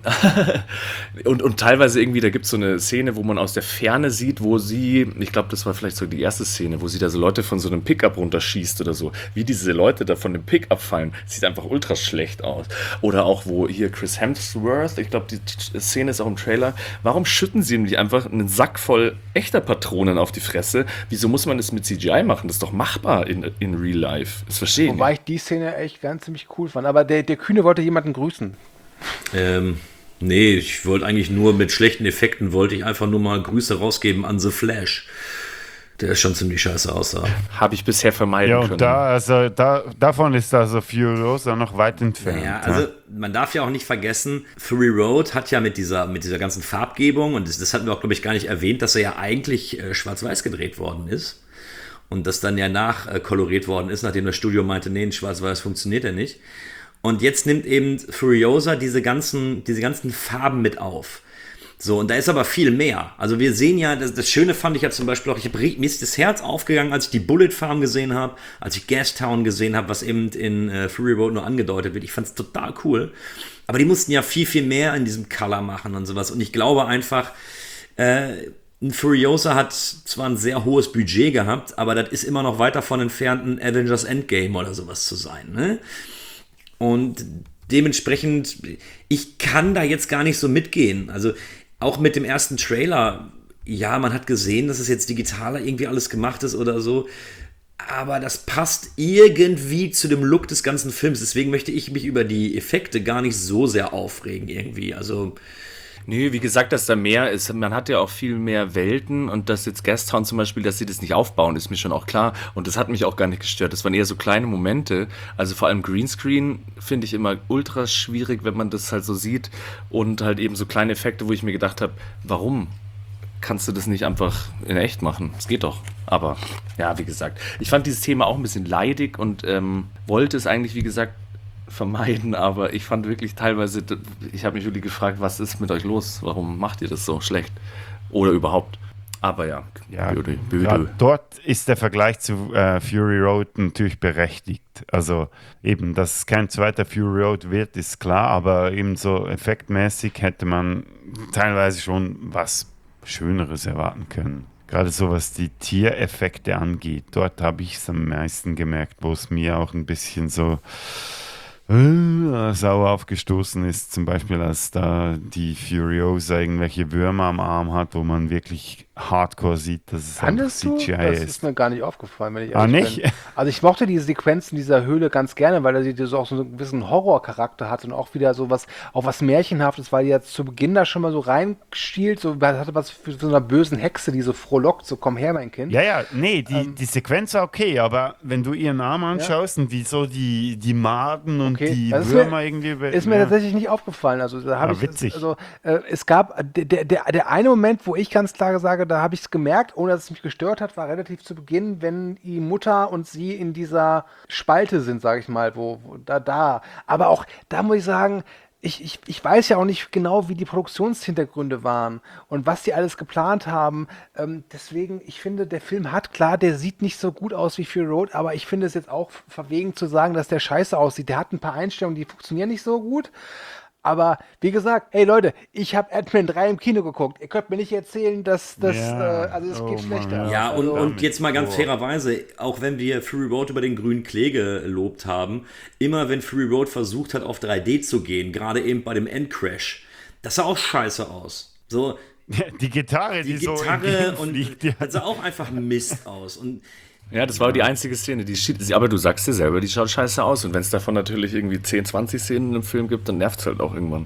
und, und teilweise irgendwie, da gibt es so eine Szene, wo man aus der Ferne sieht, wo sie, ich glaube, das war vielleicht so die erste Szene, wo sie da so Leute von so einem Pickup runterschießt oder so, wie diese Leute da von dem Pickup fallen, sieht einfach ultra schlecht aus. Oder auch, wo hier Chris Hemsworth, ich glaube, die, die Szene ist auch im Trailer, warum schütten sie ihm nicht einfach einen Sack voll echter Patronen auf die Fresse? Wieso muss man das mit C G I machen? Das ist doch machbar in, in Real Life. Das verstehe ich Wobei nicht. ich die Szene echt ganz ziemlich cool fand. Aber der, der Kühne wollte jemanden grüßen. Ähm, nee, ich wollte eigentlich nur mit schlechten Effekten, wollte ich einfach nur mal Grüße rausgeben an The Flash. Der schon ziemlich scheiße aussah. Habe ich bisher vermeiden ja, und können. Da, also, da, davon ist also Furiosa noch weit entfernt. Naja, also man darf ja auch nicht vergessen, Fury Road hat ja mit dieser, mit dieser ganzen Farbgebung, und das, das hatten wir auch, glaube ich, gar nicht erwähnt, dass er ja eigentlich äh, schwarz-weiß gedreht worden ist. Und das dann ja nachkoloriert äh, worden ist, nachdem das Studio meinte, nee, in schwarz-weiß funktioniert er nicht. Und jetzt nimmt eben Furiosa diese ganzen, diese ganzen Farben mit auf. So, und da ist aber viel mehr. Also wir sehen ja, das, das Schöne fand ich ja zum Beispiel auch, ich hab, mir ist das Herz aufgegangen, als ich die Bullet Farm gesehen habe, als ich Gastown gesehen habe, was eben in äh, Fury Road nur angedeutet wird. Ich fand es total cool. Aber die mussten ja viel, viel mehr in diesem Color machen und sowas. Und ich glaube einfach, äh, ein Furiosa hat zwar ein sehr hohes Budget gehabt, aber das ist immer noch weit davon entfernt, ein Avengers Endgame oder sowas zu sein, ne? Und dementsprechend, ich kann da jetzt gar nicht so mitgehen. Also auch mit dem ersten Trailer, ja, man hat gesehen, dass es jetzt digitaler irgendwie alles gemacht ist oder so, aber das passt irgendwie zu dem Look des ganzen Films. Deswegen möchte ich mich über die Effekte gar nicht so sehr aufregen irgendwie. Also Nö, wie gesagt, dass da mehr ist. Man hat ja auch viel mehr Welten und dass jetzt Gastown zum Beispiel, dass sie das nicht aufbauen, ist mir schon auch klar. Und das hat mich auch gar nicht gestört. Das waren eher so kleine Momente. Also vor allem Greenscreen finde ich immer ultra schwierig, wenn man das halt so sieht. Und halt eben so kleine Effekte, wo ich mir gedacht habe, warum kannst du das nicht einfach in echt machen? Das geht doch. Aber ja, wie gesagt, ich fand dieses Thema auch ein bisschen leidig und ähm, wollte es eigentlich, wie gesagt, vermeiden, aber ich fand wirklich teilweise, ich habe mich wirklich gefragt, was ist mit euch los? Warum macht ihr das so schlecht? Oder überhaupt? Aber ja, ja blöde, blöde. Dort ist der Vergleich zu äh, Fury Road natürlich berechtigt. Also eben, dass es kein zweiter Fury Road wird, ist klar, aber eben so effektmäßig hätte man teilweise schon was Schöneres erwarten können. Gerade so, was die Tiereffekte angeht, dort habe ich es am meisten gemerkt, wo es mir auch ein bisschen so sauer aufgestoßen ist, zum Beispiel als da die Furiosa irgendwelche Würmer am Arm hat, wo man wirklich hardcore sieht, dass es Fandest einfach C G I du? Das ist. ist mir gar nicht aufgefallen, wenn ich Ah, ehrlich nicht? bin. Also ich mochte diese Sequenzen dieser Höhle ganz gerne, weil er sie so auch so einen gewissen Horrorcharakter hat und auch wieder so was, auch was Märchenhaftes, weil die jetzt zu Beginn da schon mal so reinschielt, so hatte was für so einer bösen Hexe, die so frohlockt, so komm her, mein Kind. Ja, ja, nee, die, Ähm, die Sequenz war okay, aber wenn du ihren Arm anschaust und wie so die, die Maden und Okay, die das ist Würmer mir- irgendwie... über- Ist mir ja. tatsächlich nicht aufgefallen. Also da habe Ah, ich witzig. also äh, es gab der, der, der eine Moment, wo ich ganz klar sage, da habe ich es gemerkt, ohne dass es mich gestört hat, war relativ zu Beginn, wenn die Mutter und sie in dieser Spalte sind, sage ich mal, wo, wo da da. Aber auch da muss ich sagen, ich, ich, ich weiß ja auch nicht genau, wie die Produktionshintergründe waren und was die alles geplant haben. Ähm, deswegen, ich finde, der Film hat, klar, der sieht nicht so gut aus wie Fury Road, aber ich finde es jetzt auch verwegen zu sagen, dass der scheiße aussieht. Der hat ein paar Einstellungen, die funktionieren nicht so gut. Aber wie gesagt, hey Leute, ich habe Ant-Man drei im Kino geguckt. Ihr könnt mir nicht erzählen, dass das, Ja. äh, also es Oh geht Mann, schlechter. Ja, und, also, und jetzt mal ganz fairerweise, auch wenn wir Fury Road über den grünen Klee gelobt haben, immer wenn Fury Road versucht hat, auf drei D zu gehen, gerade eben bei dem Endcrash, das sah auch scheiße aus. So, Die Gitarre, die, die so Gitarre und fliegt, ja. das sah auch einfach Mist aus. Und Ja, das war die einzige Szene, die schied, aber du sagst dir selber, die schaut scheiße aus und wenn es davon natürlich irgendwie zehn, zwanzig Szenen im Film gibt, dann nervt es halt auch irgendwann.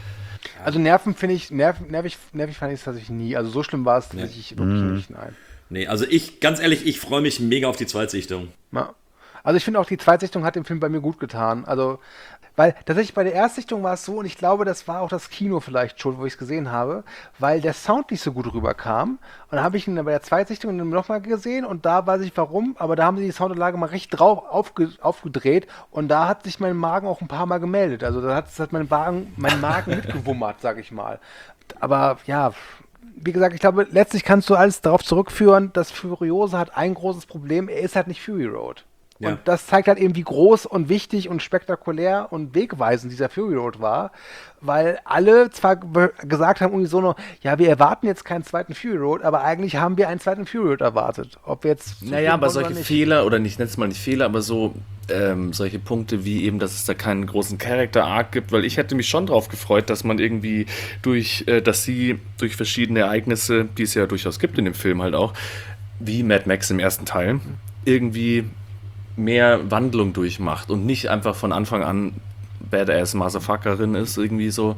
also Nerven finde ich, nerv, nervig, nervig fand ich es tatsächlich nie. Also so schlimm war es tatsächlich wirklich Mhm. nicht, nein. nee, also ich, ganz ehrlich, ich freue mich mega auf die Zweitsichtung. Ja. Also ich finde auch, die Zweitsichtung hat dem Film bei mir gut getan. Also, weil tatsächlich bei der Erstsichtung war es so, und ich glaube, das war auch das Kino vielleicht schon, wo ich es gesehen habe, weil der Sound nicht so gut rüberkam. Und dann habe ich ihn bei der Zweitsichtung nochmal gesehen und da weiß ich warum, aber da haben sie die Soundanlage mal recht drauf aufge, aufgedreht und da hat sich mein Magen auch ein paar Mal gemeldet. Also da hat, das hat mein Magen, mein Magen mitgewummert, sag ich mal. Aber ja, wie gesagt, ich glaube, letztlich kannst du alles darauf zurückführen, dass Furiosa hat ein großes Problem, er ist halt nicht Fury Road. Ja. Und das zeigt halt eben, wie groß und wichtig und spektakulär und wegweisend dieser Fury Road war, weil alle zwar be- gesagt haben, unisono, ja, wir erwarten jetzt keinen zweiten Fury Road, aber eigentlich haben wir einen zweiten Fury Road erwartet. Ob wir jetzt Naja, aber solche oder nicht. Fehler, oder nicht, nenn's mal nicht Fehler, aber so ähm, solche Punkte wie eben, dass es da keinen großen Character-Arc gibt, weil ich hätte mich schon drauf gefreut, dass man irgendwie durch, äh, dass sie durch verschiedene Ereignisse, die es ja durchaus gibt in dem Film halt auch, wie Mad Max im ersten Teil, irgendwie mehr Wandlung durchmacht und nicht einfach von Anfang an Badass Motherfuckerin ist, irgendwie so.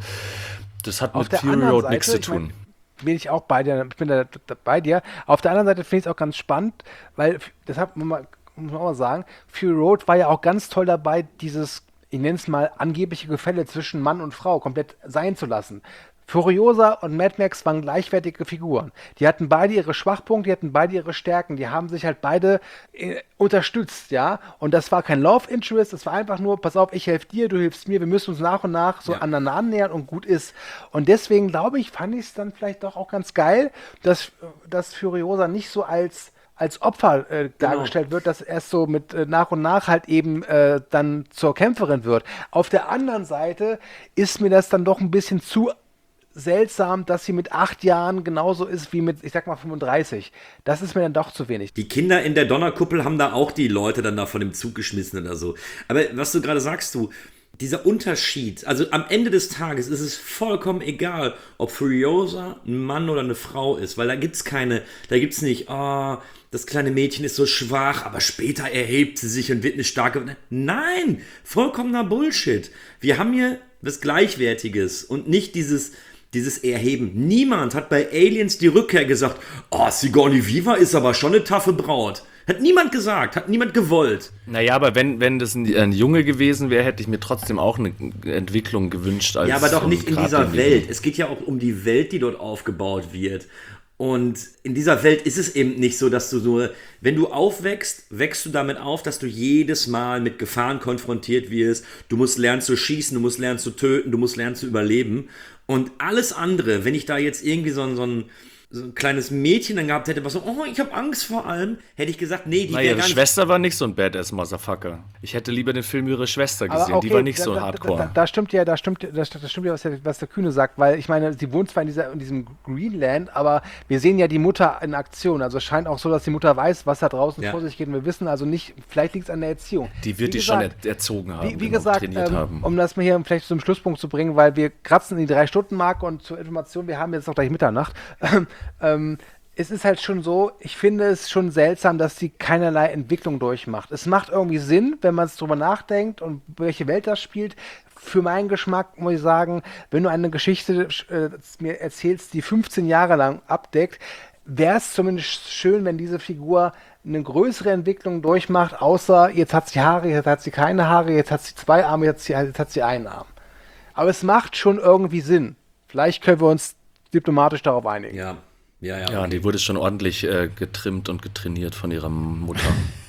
Das hat Auf mit der Fury anderen Road nichts zu Seite, ich tun. mein, bin ich auch bei dir, ich bin da, da bei dir. Auf der anderen Seite finde ich es auch ganz spannend, weil, das hat man mal, muss man auch mal sagen, Fury Road war ja auch ganz toll dabei, dieses, ich nenne es mal, angebliche Gefälle zwischen Mann und Frau komplett sein zu lassen. Furiosa und Mad Max waren gleichwertige Figuren. Die hatten beide ihre Schwachpunkte, die hatten beide ihre Stärken, die haben sich halt beide äh, unterstützt, ja. Und das war kein Love Interest, das war einfach nur, pass auf, ich helfe dir, du hilfst mir, wir müssen uns nach und nach so Ja. aneinander annähern und gut ist. Und deswegen glaube ich, fand ich es dann vielleicht doch auch ganz geil, dass, dass Furiosa nicht so als als Opfer äh, dargestellt wird, dass erst so mit äh, nach und nach halt eben äh, dann zur Kämpferin wird. Auf der anderen Seite ist mir das dann doch ein bisschen zu seltsam, dass sie mit acht Jahren genauso ist wie mit, ich sag mal, fünfunddreißig. Das ist mir dann doch zu wenig. Die Kinder in der Donnerkuppel haben da auch die Leute dann da von dem Zug geschmissen oder so. Aber was du gerade sagst, du, dieser Unterschied, also am Ende des Tages ist es vollkommen egal, ob Furiosa ein Mann oder eine Frau ist, weil da gibt's keine, da gibt's nicht, oh, das kleine Mädchen ist so schwach, aber später erhebt sie sich und wird eine starke. Nein, vollkommener Bullshit. Wir haben hier was Gleichwertiges und nicht dieses, dieses Erheben. Niemand hat bei Aliens die Rückkehr gesagt, oh, Sigourney Weaver ist aber schon eine taffe Braut. Hat niemand gesagt, hat niemand gewollt. Naja, aber wenn, wenn das ein, ein Junge gewesen wäre, hätte ich mir trotzdem auch eine Entwicklung gewünscht. Als, ja, aber doch nicht in dieser in Welt. Es geht ja auch um die Welt, die dort aufgebaut wird. Und in dieser Welt ist es eben nicht so, dass du nur, wenn du aufwächst, wächst du damit auf, dass du jedes Mal mit Gefahren konfrontiert wirst. Du musst lernen zu schießen, du musst lernen zu töten, du musst lernen zu überleben. Und alles andere, wenn ich da jetzt irgendwie so ein, so ein, so ein kleines Mädchen dann gehabt hätte, was so, oh, ich habe Angst vor allem, hätte ich gesagt, nee, die naja, wäre ihre gar nicht. Schwester war nicht so ein Badass-Motherfucker. Ich hätte lieber den Film ihre Schwester gesehen, Aber okay, die war nicht da, so da, hardcore. Da, da, da stimmt ja, da stimmt, da, das stimmt ja, was der, was der Kühne sagt, weil ich meine, sie wohnt zwar in, dieser, in diesem Greenland, aber wir sehen ja die Mutter in Aktion. Also es scheint auch so, dass die Mutter weiß, was da draußen Ja. vor sich geht. Und wir wissen also nicht, vielleicht liegt es an der Erziehung. Die wird Wie die schon gesagt, er erzogen haben, Wie, wie genau, gesagt, trainiert ähm, haben. um das mal hier vielleicht zum Schlusspunkt zu bringen, weil wir kratzen in die Drei-Stunden-Marke und zur Information, wir haben jetzt noch gleich Mitternacht. ähm, es ist halt schon so, ich finde es schon seltsam, dass sie keinerlei Entwicklung durchmacht. Es macht irgendwie Sinn, wenn man es drüber nachdenkt und welche Welt das spielt. Für meinen Geschmack muss ich sagen, wenn du eine Geschichte äh, mir erzählst, die fünfzehn Jahre lang abdeckt, wäre es zumindest schön, wenn diese Figur eine größere Entwicklung durchmacht, außer jetzt hat sie Haare, jetzt hat sie keine Haare, jetzt hat sie zwei Arme, jetzt hat sie, jetzt hat sie einen Arm. Aber es macht schon irgendwie Sinn. Vielleicht können wir uns diplomatisch darauf einigen. Ja. Ja, ja, Ja, okay. die wurde schon ordentlich äh, getrimmt und getrainiert von ihrer Mutter.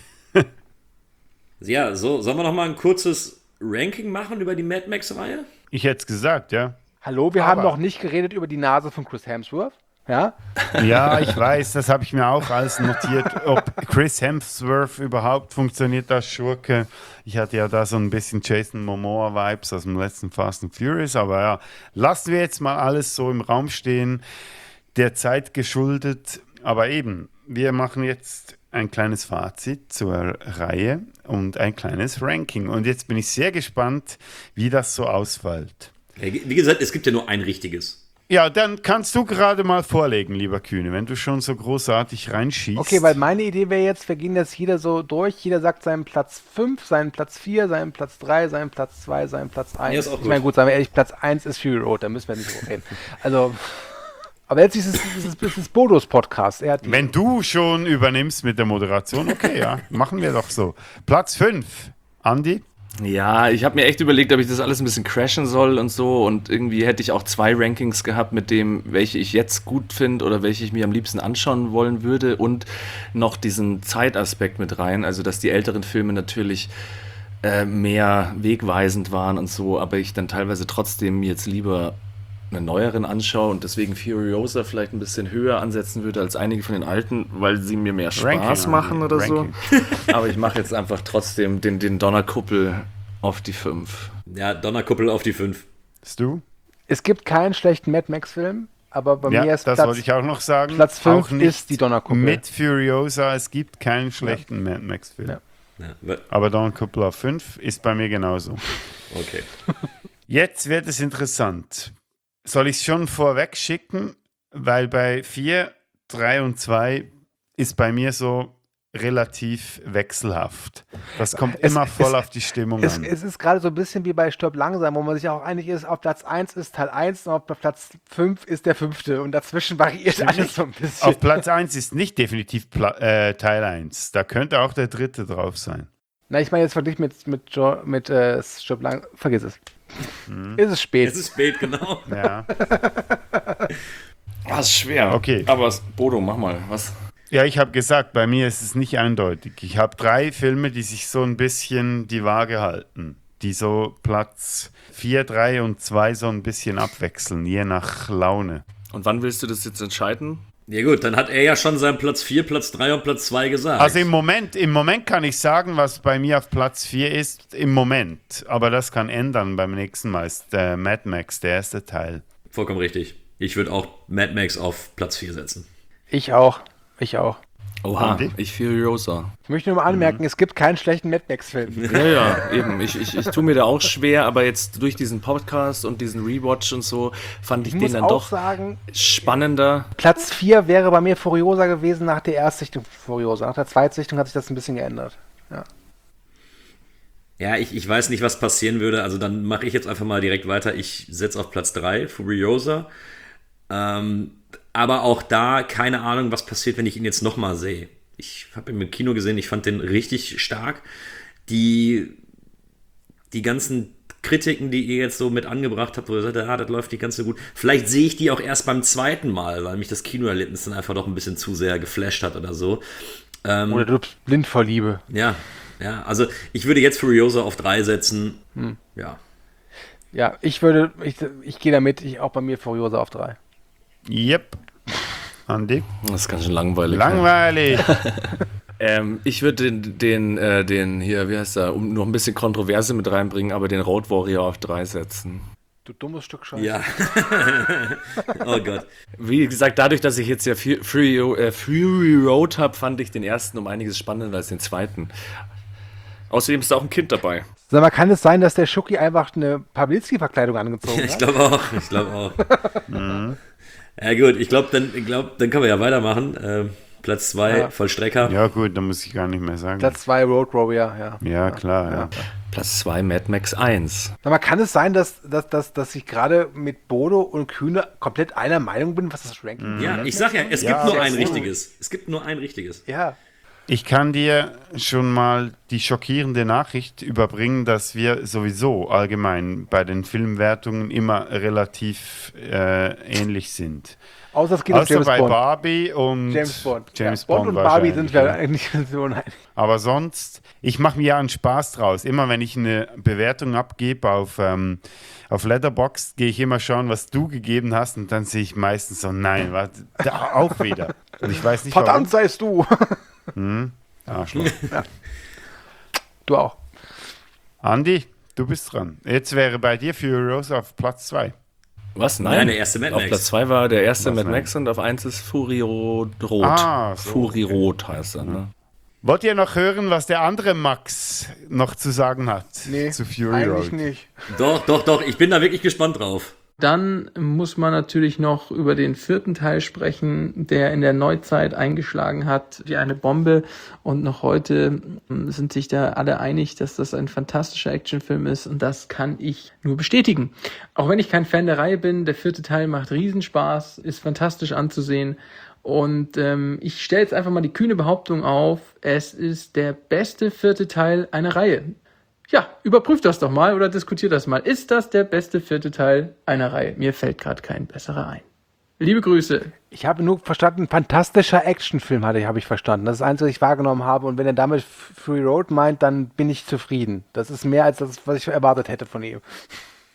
Ja, so, sollen wir noch mal ein kurzes Ranking machen über die Mad Max-Reihe? Ich hätte es gesagt, ja. Hallo, wir Aber- haben noch nicht geredet über die Nase von Chris Hemsworth. Ja? Ja, ich weiß, das habe ich mir auch alles notiert, ob Chris Hemsworth überhaupt funktioniert als Schurke. Ich hatte ja da so ein bisschen Jason Momoa-Vibes aus dem letzten Fast and Furious, aber ja, lassen wir jetzt mal alles so im Raum stehen, der Zeit geschuldet. Aber eben, wir machen jetzt ein kleines Fazit zur Reihe und ein kleines Ranking. Und jetzt bin ich sehr gespannt, wie das so ausfällt. Wie gesagt, es gibt ja nur ein richtiges. Ja, dann kannst du gerade mal vorlegen, lieber Kühne, wenn du schon so großartig reinschießt. Okay, weil meine Idee wäre jetzt, wir gehen jetzt jeder so durch, jeder sagt seinen Platz fünf, seinen Platz vier, seinen Platz drei, seinen Platz zwei, seinen Platz eins. Ja, ist auch ich gut. meine, gut, sagen wir ehrlich, Platz eins ist Fury Road, da müssen wir nicht drüber reden. Also, aber jetzt ist es, ist es, ist es Bodos Podcast. Er hat die- Wenn du schon übernimmst mit der Moderation, okay, ja, machen wir doch so. Platz fünf, Andi? Ja, ich habe mir echt überlegt, ob ich das alles ein bisschen crashen soll und so. Und irgendwie hätte ich auch zwei Rankings gehabt mit dem, welche ich jetzt gut finde oder welche ich mir am liebsten anschauen wollen würde. Und noch diesen Zeitaspekt mit rein. Also, dass die älteren Filme natürlich äh, mehr wegweisend waren und so. Aber ich dann teilweise trotzdem jetzt lieber einen neueren anschaue und deswegen Furiosa vielleicht ein bisschen höher ansetzen würde als einige von den alten, weil sie mir mehr Spaß Ranking, machen oder Ranking. so. Aber ich mache jetzt einfach trotzdem den, den Donnerkuppel auf die fünf. Ja, Donnerkuppel auf die fünf. Bist du? Es gibt keinen schlechten Mad Max-Film, aber bei Ja, mir ist das Platz, wollte ich auch noch sagen. Platz fünf Auch nicht ist die Donnerkuppel. Mit Furiosa, es gibt keinen schlechten Mad Max-Film. Ja. Ja. Aber Donnerkuppel auf fünf ist bei mir genauso. Okay. Jetzt wird es interessant. Soll ich es schon vorweg schicken? Weil bei vier, drei und zwei ist bei mir so relativ wechselhaft. Das kommt Es- immer voll es- auf die Stimmung Es, an. es ist gerade so ein bisschen wie bei Stirb langsam, wo man sich auch einig ist, auf Platz eins ist Teil eins und auf Platz fünf ist der fünfte und dazwischen variiert Stimmt alles nicht. so ein bisschen. Auf Platz eins ist nicht definitiv Pla äh, Teil eins. Da könnte auch der dritte drauf sein. Na, ich meine jetzt verglichen mit, mit, Jo- mit äh, Stirb langsam, vergiss es. Ist es spät. Es ist spät, genau. Ja. Das ist schwer. Okay. Aber Bodo, mach mal, was? Ja, ich habe gesagt, bei mir ist es nicht eindeutig. Ich habe drei Filme, die sich so ein bisschen die Waage halten. Die so Platz vier, drei und zwei so ein bisschen abwechseln, je nach Laune. Und wann willst du das jetzt entscheiden? Ja gut, dann hat er ja schon seinen Platz vier, Platz drei und Platz zwei gesagt. Also im Moment, im Moment kann ich sagen, was bei mir auf Platz vier ist, im Moment. Aber das kann ändern beim nächsten Mal. Ist äh, Mad Max, der erste Teil. Vollkommen richtig. Ich würde auch Mad Max auf Platz vier setzen. Ich auch. Ich auch. Oha, Andy? ich Furiosa. Ich möchte nur mal anmerken, es gibt keinen schlechten Mad Max-Film. Ja, ja, eben. Ich, ich, ich tue mir da auch schwer, aber jetzt durch diesen Podcast und diesen Rewatch und so fand ich, Ich den muss dann auch doch sagen, spannender. Platz vier wäre bei mir Furiosa gewesen nach der Erstsichtung Furiosa. Nach der Zweitsichtung hat sich das ein bisschen geändert. Ja. Ja, ich, ich weiß nicht, was passieren würde. Also dann mache ich jetzt einfach mal direkt weiter. Ich setze auf Platz drei Furiosa. Ähm, aber auch da keine Ahnung, was passiert, wenn ich ihn jetzt nochmal sehe. Ich habe ihn im Kino gesehen, ich fand den richtig stark. Die, die ganzen Kritiken, die ihr jetzt so mit angebracht habt, wo ihr sagt, ah, das läuft nicht ganz so gut. Vielleicht sehe ich die auch erst beim zweiten Mal, weil mich das Kinoerlebnis dann einfach doch ein bisschen zu sehr geflasht hat oder so. Ähm, Oder du bist blind vor Liebe. Ja, ja, also ich würde jetzt Furiosa auf drei setzen. Hm. Ja. Ja, ich würde, ich, ich gehe damit, ich auch bei mir Furiosa auf drei. Yep. Andi? Das ist ganz schön langweilig. Langweilig. ähm, ich würde den, den, äh, den hier, wie heißt er, um noch ein bisschen Kontroverse mit reinbringen, aber den Road Warrior auf drei setzen. Du dummes Stück Scheiße. Ja. Oh Gott. Wie gesagt, dadurch, dass ich jetzt ja Fu- Fury, äh, Fury Road habe, fand ich den ersten um einiges spannender als den zweiten. Außerdem ist da auch ein Kind dabei. Sag mal, kann es sein, dass der Schucki einfach eine Pawlitzki-Verkleidung angezogen hat? Ich glaube auch. Ich glaube auch. mhm. Ja gut, ich glaube, dann, ich glaub, dann können wir ja weitermachen. Ähm, Platz zwei, Ja. Vollstrecker. Ja gut, da muss ich gar nicht mehr sagen. Platz zwei Road Warrior, ja. Ja, klar, ja. Platz zwei Mad Max eins. Sag mal, kann es sein, dass, dass, dass, dass ich gerade mit Bodo und Kühne komplett einer Meinung bin, was das Ranking Ja, angeht? ich sag ja, es Ja, gibt nur sehr ein gut. richtiges. Es gibt nur ein richtiges. Ja. Ich kann dir schon mal die schockierende Nachricht überbringen, dass wir sowieso allgemein bei den Filmwertungen immer relativ äh, ähnlich sind. Außer es geht um Außer James bei Bond. Barbie und James Bond. James ja, Bond, Bond und Barbie wahrscheinlich, sind wir ja. eigentlich so einig. Aber sonst, ich mache mir ja einen Spaß draus. Immer wenn ich eine Bewertung abgebe auf, ähm, auf Letterboxd, gehe ich immer schauen, was du gegeben hast und dann sehe ich meistens so, nein, warte, da auch wieder. Und ich weiß nicht, Verdammt seist du. Hm? Arschloch. Ja. Du auch. Andi, du bist dran. Jetzt wäre bei dir Furiosa auf Platz zwei. Was? Nein, Nein, der erste Mad Auf Max. Platz zwei war der erste Was, Mad nein? Max und auf eins ist Fury Rot. Ah, so, Fury okay. Rot heißt er, ne? Wollt ihr noch hören, was der andere Max noch zu sagen hat Nee, zu Fury eigentlich Road? nicht. Doch, doch, doch. Ich bin da wirklich gespannt drauf. Dann muss man natürlich noch über den vierten Teil sprechen, der in der Neuzeit eingeschlagen hat wie eine Bombe. Und noch heute ähm, sind sich da alle einig, dass das ein fantastischer Actionfilm ist. Und das kann ich nur bestätigen. Auch wenn ich kein Fan der Reihe bin, der vierte Teil macht Riesenspaß, ist fantastisch anzusehen. Und ähm, ich stelle jetzt einfach mal die kühne Behauptung auf, es ist der beste vierte Teil einer Reihe. Ja, überprüft das doch mal oder diskutiert das mal. Ist das der beste vierte Teil einer Reihe? Mir fällt gerade kein besserer ein. Liebe Grüße. Ich habe nur verstanden, fantastischer Actionfilm hatte ich, habe ich verstanden. Das ist das Einzige, was ich wahrgenommen habe. Und wenn er damit Fury Road meint, dann bin ich zufrieden. Das ist mehr als das, was ich erwartet hätte von ihm.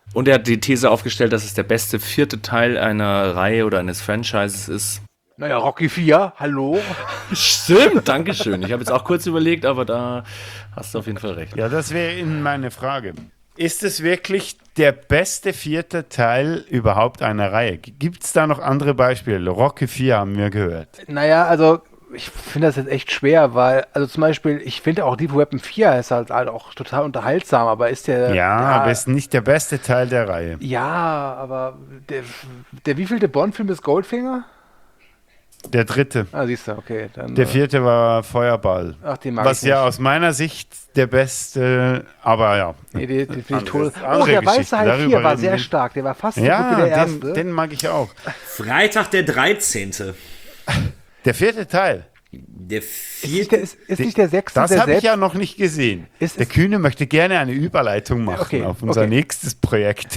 Und er hat die These aufgestellt, dass es der beste vierte Teil einer Reihe oder eines Franchises ist. Naja, Rocky vier, hallo? Stimmt, dankeschön. Ich habe jetzt auch kurz überlegt, aber da hast du auf jeden Fall recht. Ja, das wäre meine Frage. Ist es wirklich der beste vierte Teil überhaupt einer Reihe? Gibt es da noch andere Beispiele? Rocky vier haben wir gehört. Naja, also ich finde das jetzt echt schwer, weil, also zum Beispiel, ich finde auch Deep Weapon vier ist halt, halt auch total unterhaltsam, aber ist der... Ja, der, aber ist nicht der beste Teil der Reihe. Ja, aber der, der wievielte Bond-Film ist Goldfinger? Der dritte. Ah, siehst du, okay. Dann, der vierte war Feuerball. Ach, den mag Was ich ja nicht. aus meiner Sicht der beste, aber ja. Nee, die, die finde ich toll. Andere Oh, der Geschichte. Weiße Hai Darüber vier war reden sehr wir. stark. Der war fast so Ja, gut wie der erste. den, den mag ich auch. Freitag der dreizehnte. Der vierte Teil. Der Ist nicht der, ist, ist nicht der sechste Das der habe ich selbst? ja noch nicht gesehen. Ist- der Kühne möchte gerne eine Überleitung machen Okay, auf unser okay. nächstes Projekt.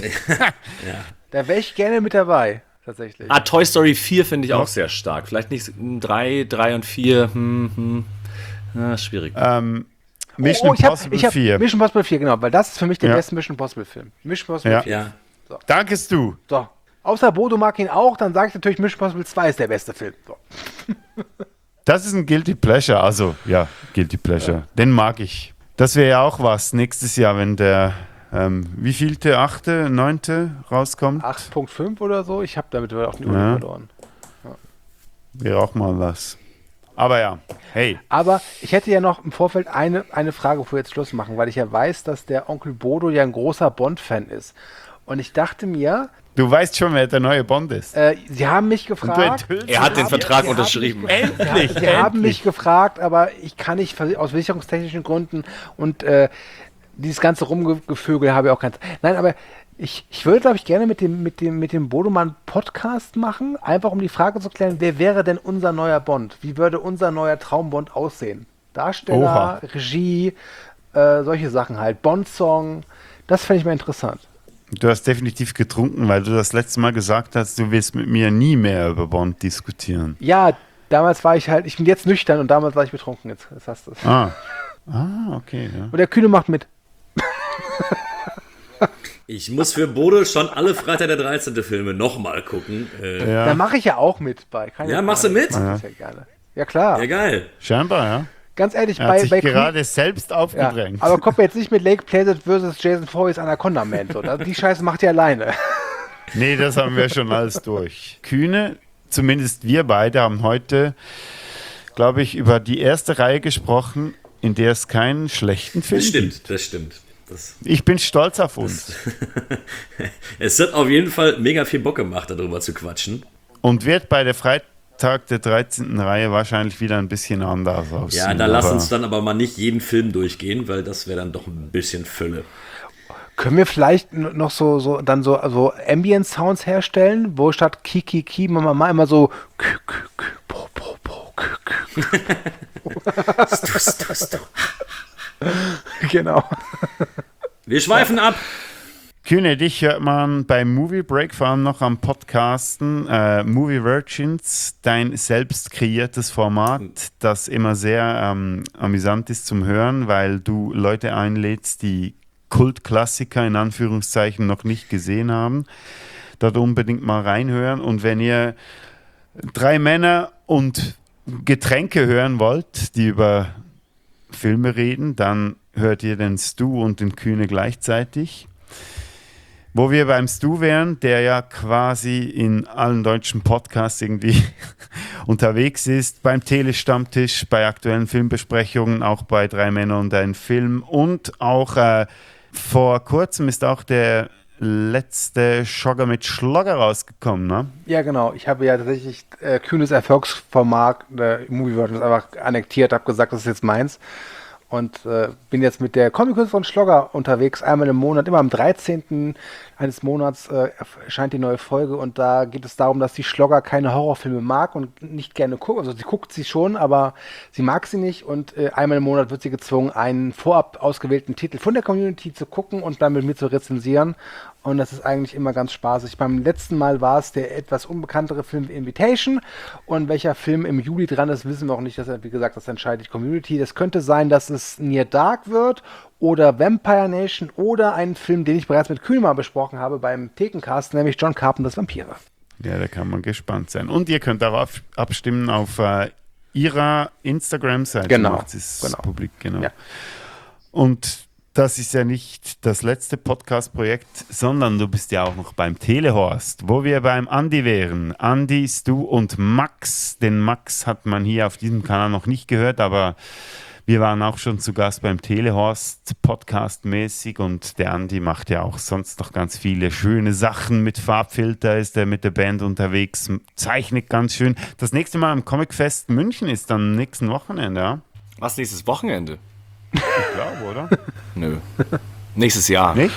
Da wäre ich gerne mit dabei, tatsächlich. Ah, Toy Story vier finde ich auch sehr stark. Vielleicht nicht drei, drei und vier. Hm, hm. Ja, schwierig. ähm, Mission oh, ich hab, Impossible ich hab vier. Mission Impossible vier, genau, weil das ist für mich der Ja. beste Mission Impossible Film. Mission Impossible Ja. vier. Ja. Dankest du. So. Außer Bodo mag ihn auch, dann sage ich natürlich Mission Impossible zwei ist der beste Film. So. Das ist ein Guilty Pleasure. Also, ja, Guilty Pleasure. Den mag ich. Das wäre ja auch was nächstes Jahr, wenn der, ähm, wie vielte, achte, neunte rauskommt. acht Punkt fünf oder so, ich habe damit auch den Ja. Überblick verloren. Wäre auch mal was. Aber ja, hey. Aber ich hätte ja noch im Vorfeld eine, eine Frage, bevor wir jetzt Schluss machen, weil ich ja weiß, dass der Onkel Bodo ja ein großer Bond-Fan ist. Und ich dachte mir, Du weißt schon, wer der neue Bond ist. äh, sie haben mich Und du gefragt. enthüllst Er hat den es Vertrag Sie haben unterschrieben. mich gefragt- Endlich, Sie haben endlich. mich gefragt, aber ich kann nicht vers- aus versicherungstechnischen Gründen und äh, dieses ganze Rumgevögel habe ich auch keins. Nein, aber ich, ich würde, glaube ich, gerne mit dem, mit dem, mit dem Bodomann Podcast machen, einfach um die Frage zu klären, wer wäre denn unser neuer Bond? Wie würde unser neuer Traumbond aussehen? Darsteller, Oha. Regie, äh, solche Sachen halt, Bond-Song, das fände ich mal interessant. Du hast definitiv getrunken, weil du das letzte Mal gesagt hast, du willst mit mir nie mehr über Bond diskutieren. Ja, damals war ich halt, ich bin jetzt nüchtern und damals war ich betrunken, jetzt, jetzt hast du es. Ah, ah okay. Ja. Und der Kühne macht mit. Ich muss für Bodo schon alle Freitag der dreizehnte Filme nochmal gucken. Äh, Ja. Da mache ich ja auch mit bei. Keine Ja, machst du Frage. mit? Mach ich ja gerne. Ja, klar. ja, geil. Scheinbar, ja. Ganz ehrlich, Er bei, hat sich bei gerade selbst ja, aufgedrängt. aber kommt mir jetzt nicht mit Lake Placid versus Jason Voorhees Anaconda Man. So. Die Scheiße macht ihr alleine. Nee, das haben wir schon alles durch. Kühne, zumindest wir beide, haben heute, glaube ich, über die erste Reihe gesprochen, in der es keinen schlechten Film Das gibt. stimmt, das stimmt. Das, Ich bin stolz auf uns. es hat auf jeden Fall mega viel Bock gemacht, darüber zu quatschen. Und wird bei der Freitag der dreizehnten Reihe wahrscheinlich wieder ein bisschen anders aussehen. Ja, da lass aber- uns dann aber mal nicht jeden Film durchgehen, weil das wäre dann doch ein bisschen Fülle. Können wir vielleicht n- noch so, so dann so also Ambient Sounds herstellen, wo statt Kiki Ki Mama Ma immer so Kü, Kü, Kü, Po, Po, Po, Kü, Kü. Stu, stu, stu. Genau. Wir schweifen ab. Kühne, dich hört man beim Movie Break vor allem noch am Podcasten. Äh, Movie Virgins, dein selbst kreiertes Format, das immer sehr ähm, amüsant ist zum Hören, weil du Leute einlädst, die Kultklassiker in Anführungszeichen noch nicht gesehen haben. Dort unbedingt mal reinhören. Und wenn ihr drei Männer und Getränke hören wollt, die über Filme reden, dann hört ihr den Stu und den Kühne gleichzeitig. Wo wir beim Stu wären, der ja quasi in allen deutschen Podcasts irgendwie unterwegs ist, beim Telestammtisch, bei aktuellen Filmbesprechungen, auch bei Drei Männer und ein Film und auch äh, vor kurzem ist auch der letzte Schogger mit Schlogger rausgekommen, ne? Ja, genau. Ich habe ja tatsächlich äh, Kühnes Erfolgsformat äh, Movie Virgins einfach annektiert, habe gesagt, das ist jetzt meins. Und äh, bin jetzt mit der Comic von Schlogger unterwegs, einmal im Monat, immer am dreizehnten eines Monats äh, erscheint die neue Folge und da geht es darum, dass die Schlogger keine Horrorfilme mag und nicht gerne guckt. Also sie guckt sie schon, aber sie mag sie nicht und äh, einmal im Monat wird sie gezwungen, einen vorab ausgewählten Titel von der Community zu gucken und dann mit mir zu rezensieren. Und das ist eigentlich immer ganz spaßig. Beim letzten Mal war es der etwas unbekanntere Film Invitation. Und welcher Film im Juli dran ist, wissen wir auch nicht. Das, wie gesagt, das entscheidet die Community. Das könnte sein, dass es Near Dark wird oder Vampire Nation oder ein Film, den ich bereits mit Kühl mal besprochen habe beim Thekencast, nämlich John Carpenters Vampire. Ja, da kann man gespannt sein. Und ihr könnt auch abstimmen auf äh, ihrer Instagram-Seite. Genau, Macht es genau. publik, genau. Ja. Und das ist ja nicht das letzte Podcast-Projekt, sondern du bist ja auch noch beim Telehorst, wo wir beim Andi wären. Andi, Stu und Max. Den Max hat man hier auf diesem Kanal noch nicht gehört, aber wir waren auch schon zu Gast beim Telehorst Podcast-mäßig und der Andi macht ja auch sonst noch ganz viele schöne Sachen. Mit Farbfilter ist er mit der Band unterwegs, zeichnet ganz schön. Das nächste Mal am Comicfest München ist dann am nächsten Wochenende, ja? Was, nächstes Wochenende? Ich glaube, oder? Nö. Nächstes Jahr. Nicht?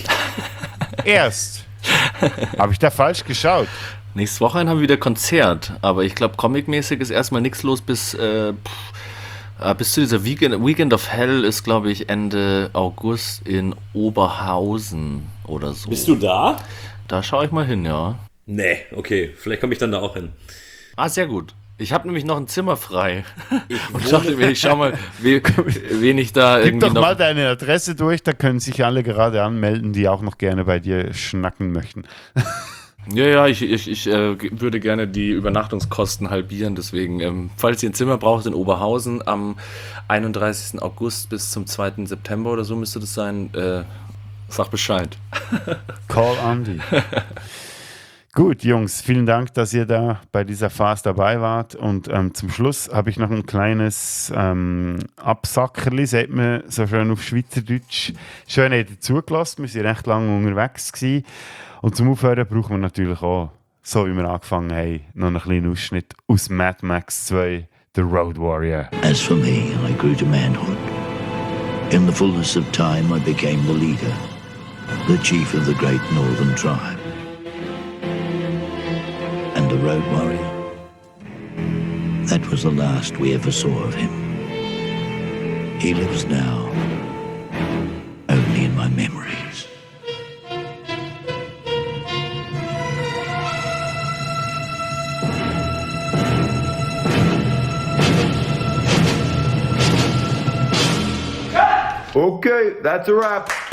Erst. Habe ich da falsch geschaut? Nächstes Wochenende haben wir wieder Konzert, aber ich glaube, comicmäßig ist erstmal nichts los bis, äh, pff, äh, bis zu dieser Weekend, Weekend of Hell ist, glaube ich, Ende August in Oberhausen oder so. Bist du da? Da schaue ich mal hin, ja. Nee, okay, vielleicht komme ich dann da auch hin. Ah, sehr gut. Ich habe nämlich noch ein Zimmer frei. Ich und dachte mir, ich schau mal, wen, wen ich da Gib irgendwie doch noch... mal deine Adresse durch, da können sich alle gerade anmelden, die auch noch gerne bei dir schnacken möchten. Ja, ja, ich, ich, ich äh, würde gerne die Übernachtungskosten halbieren, deswegen, ähm, falls ihr ein Zimmer braucht in Oberhausen am einunddreißigsten August bis zum zweiten September oder so müsste das sein, äh, sag Bescheid. Call Andy. Gut, Jungs, vielen Dank, dass ihr da bei dieser Fast dabei wart. Und ähm, zum Schluss habe ich noch ein kleines ähm, Absackerli, sagt man so schön auf Schweizerdeutsch. Schön, habt ihr zugelassen, wir waren recht lange unterwegs gewesen. Und zum Aufhören brauchen wir natürlich auch, so wie wir angefangen haben, noch einen kleinen Ausschnitt aus Mad Max zwei, The Road Warrior. As for me, I grew to manhood. In the fullness of time, I became the leader, the chief of the great northern tribe. And the Road Warrior, that was the last we ever saw of him. He lives now, only in my memories. Okay, that's a wrap.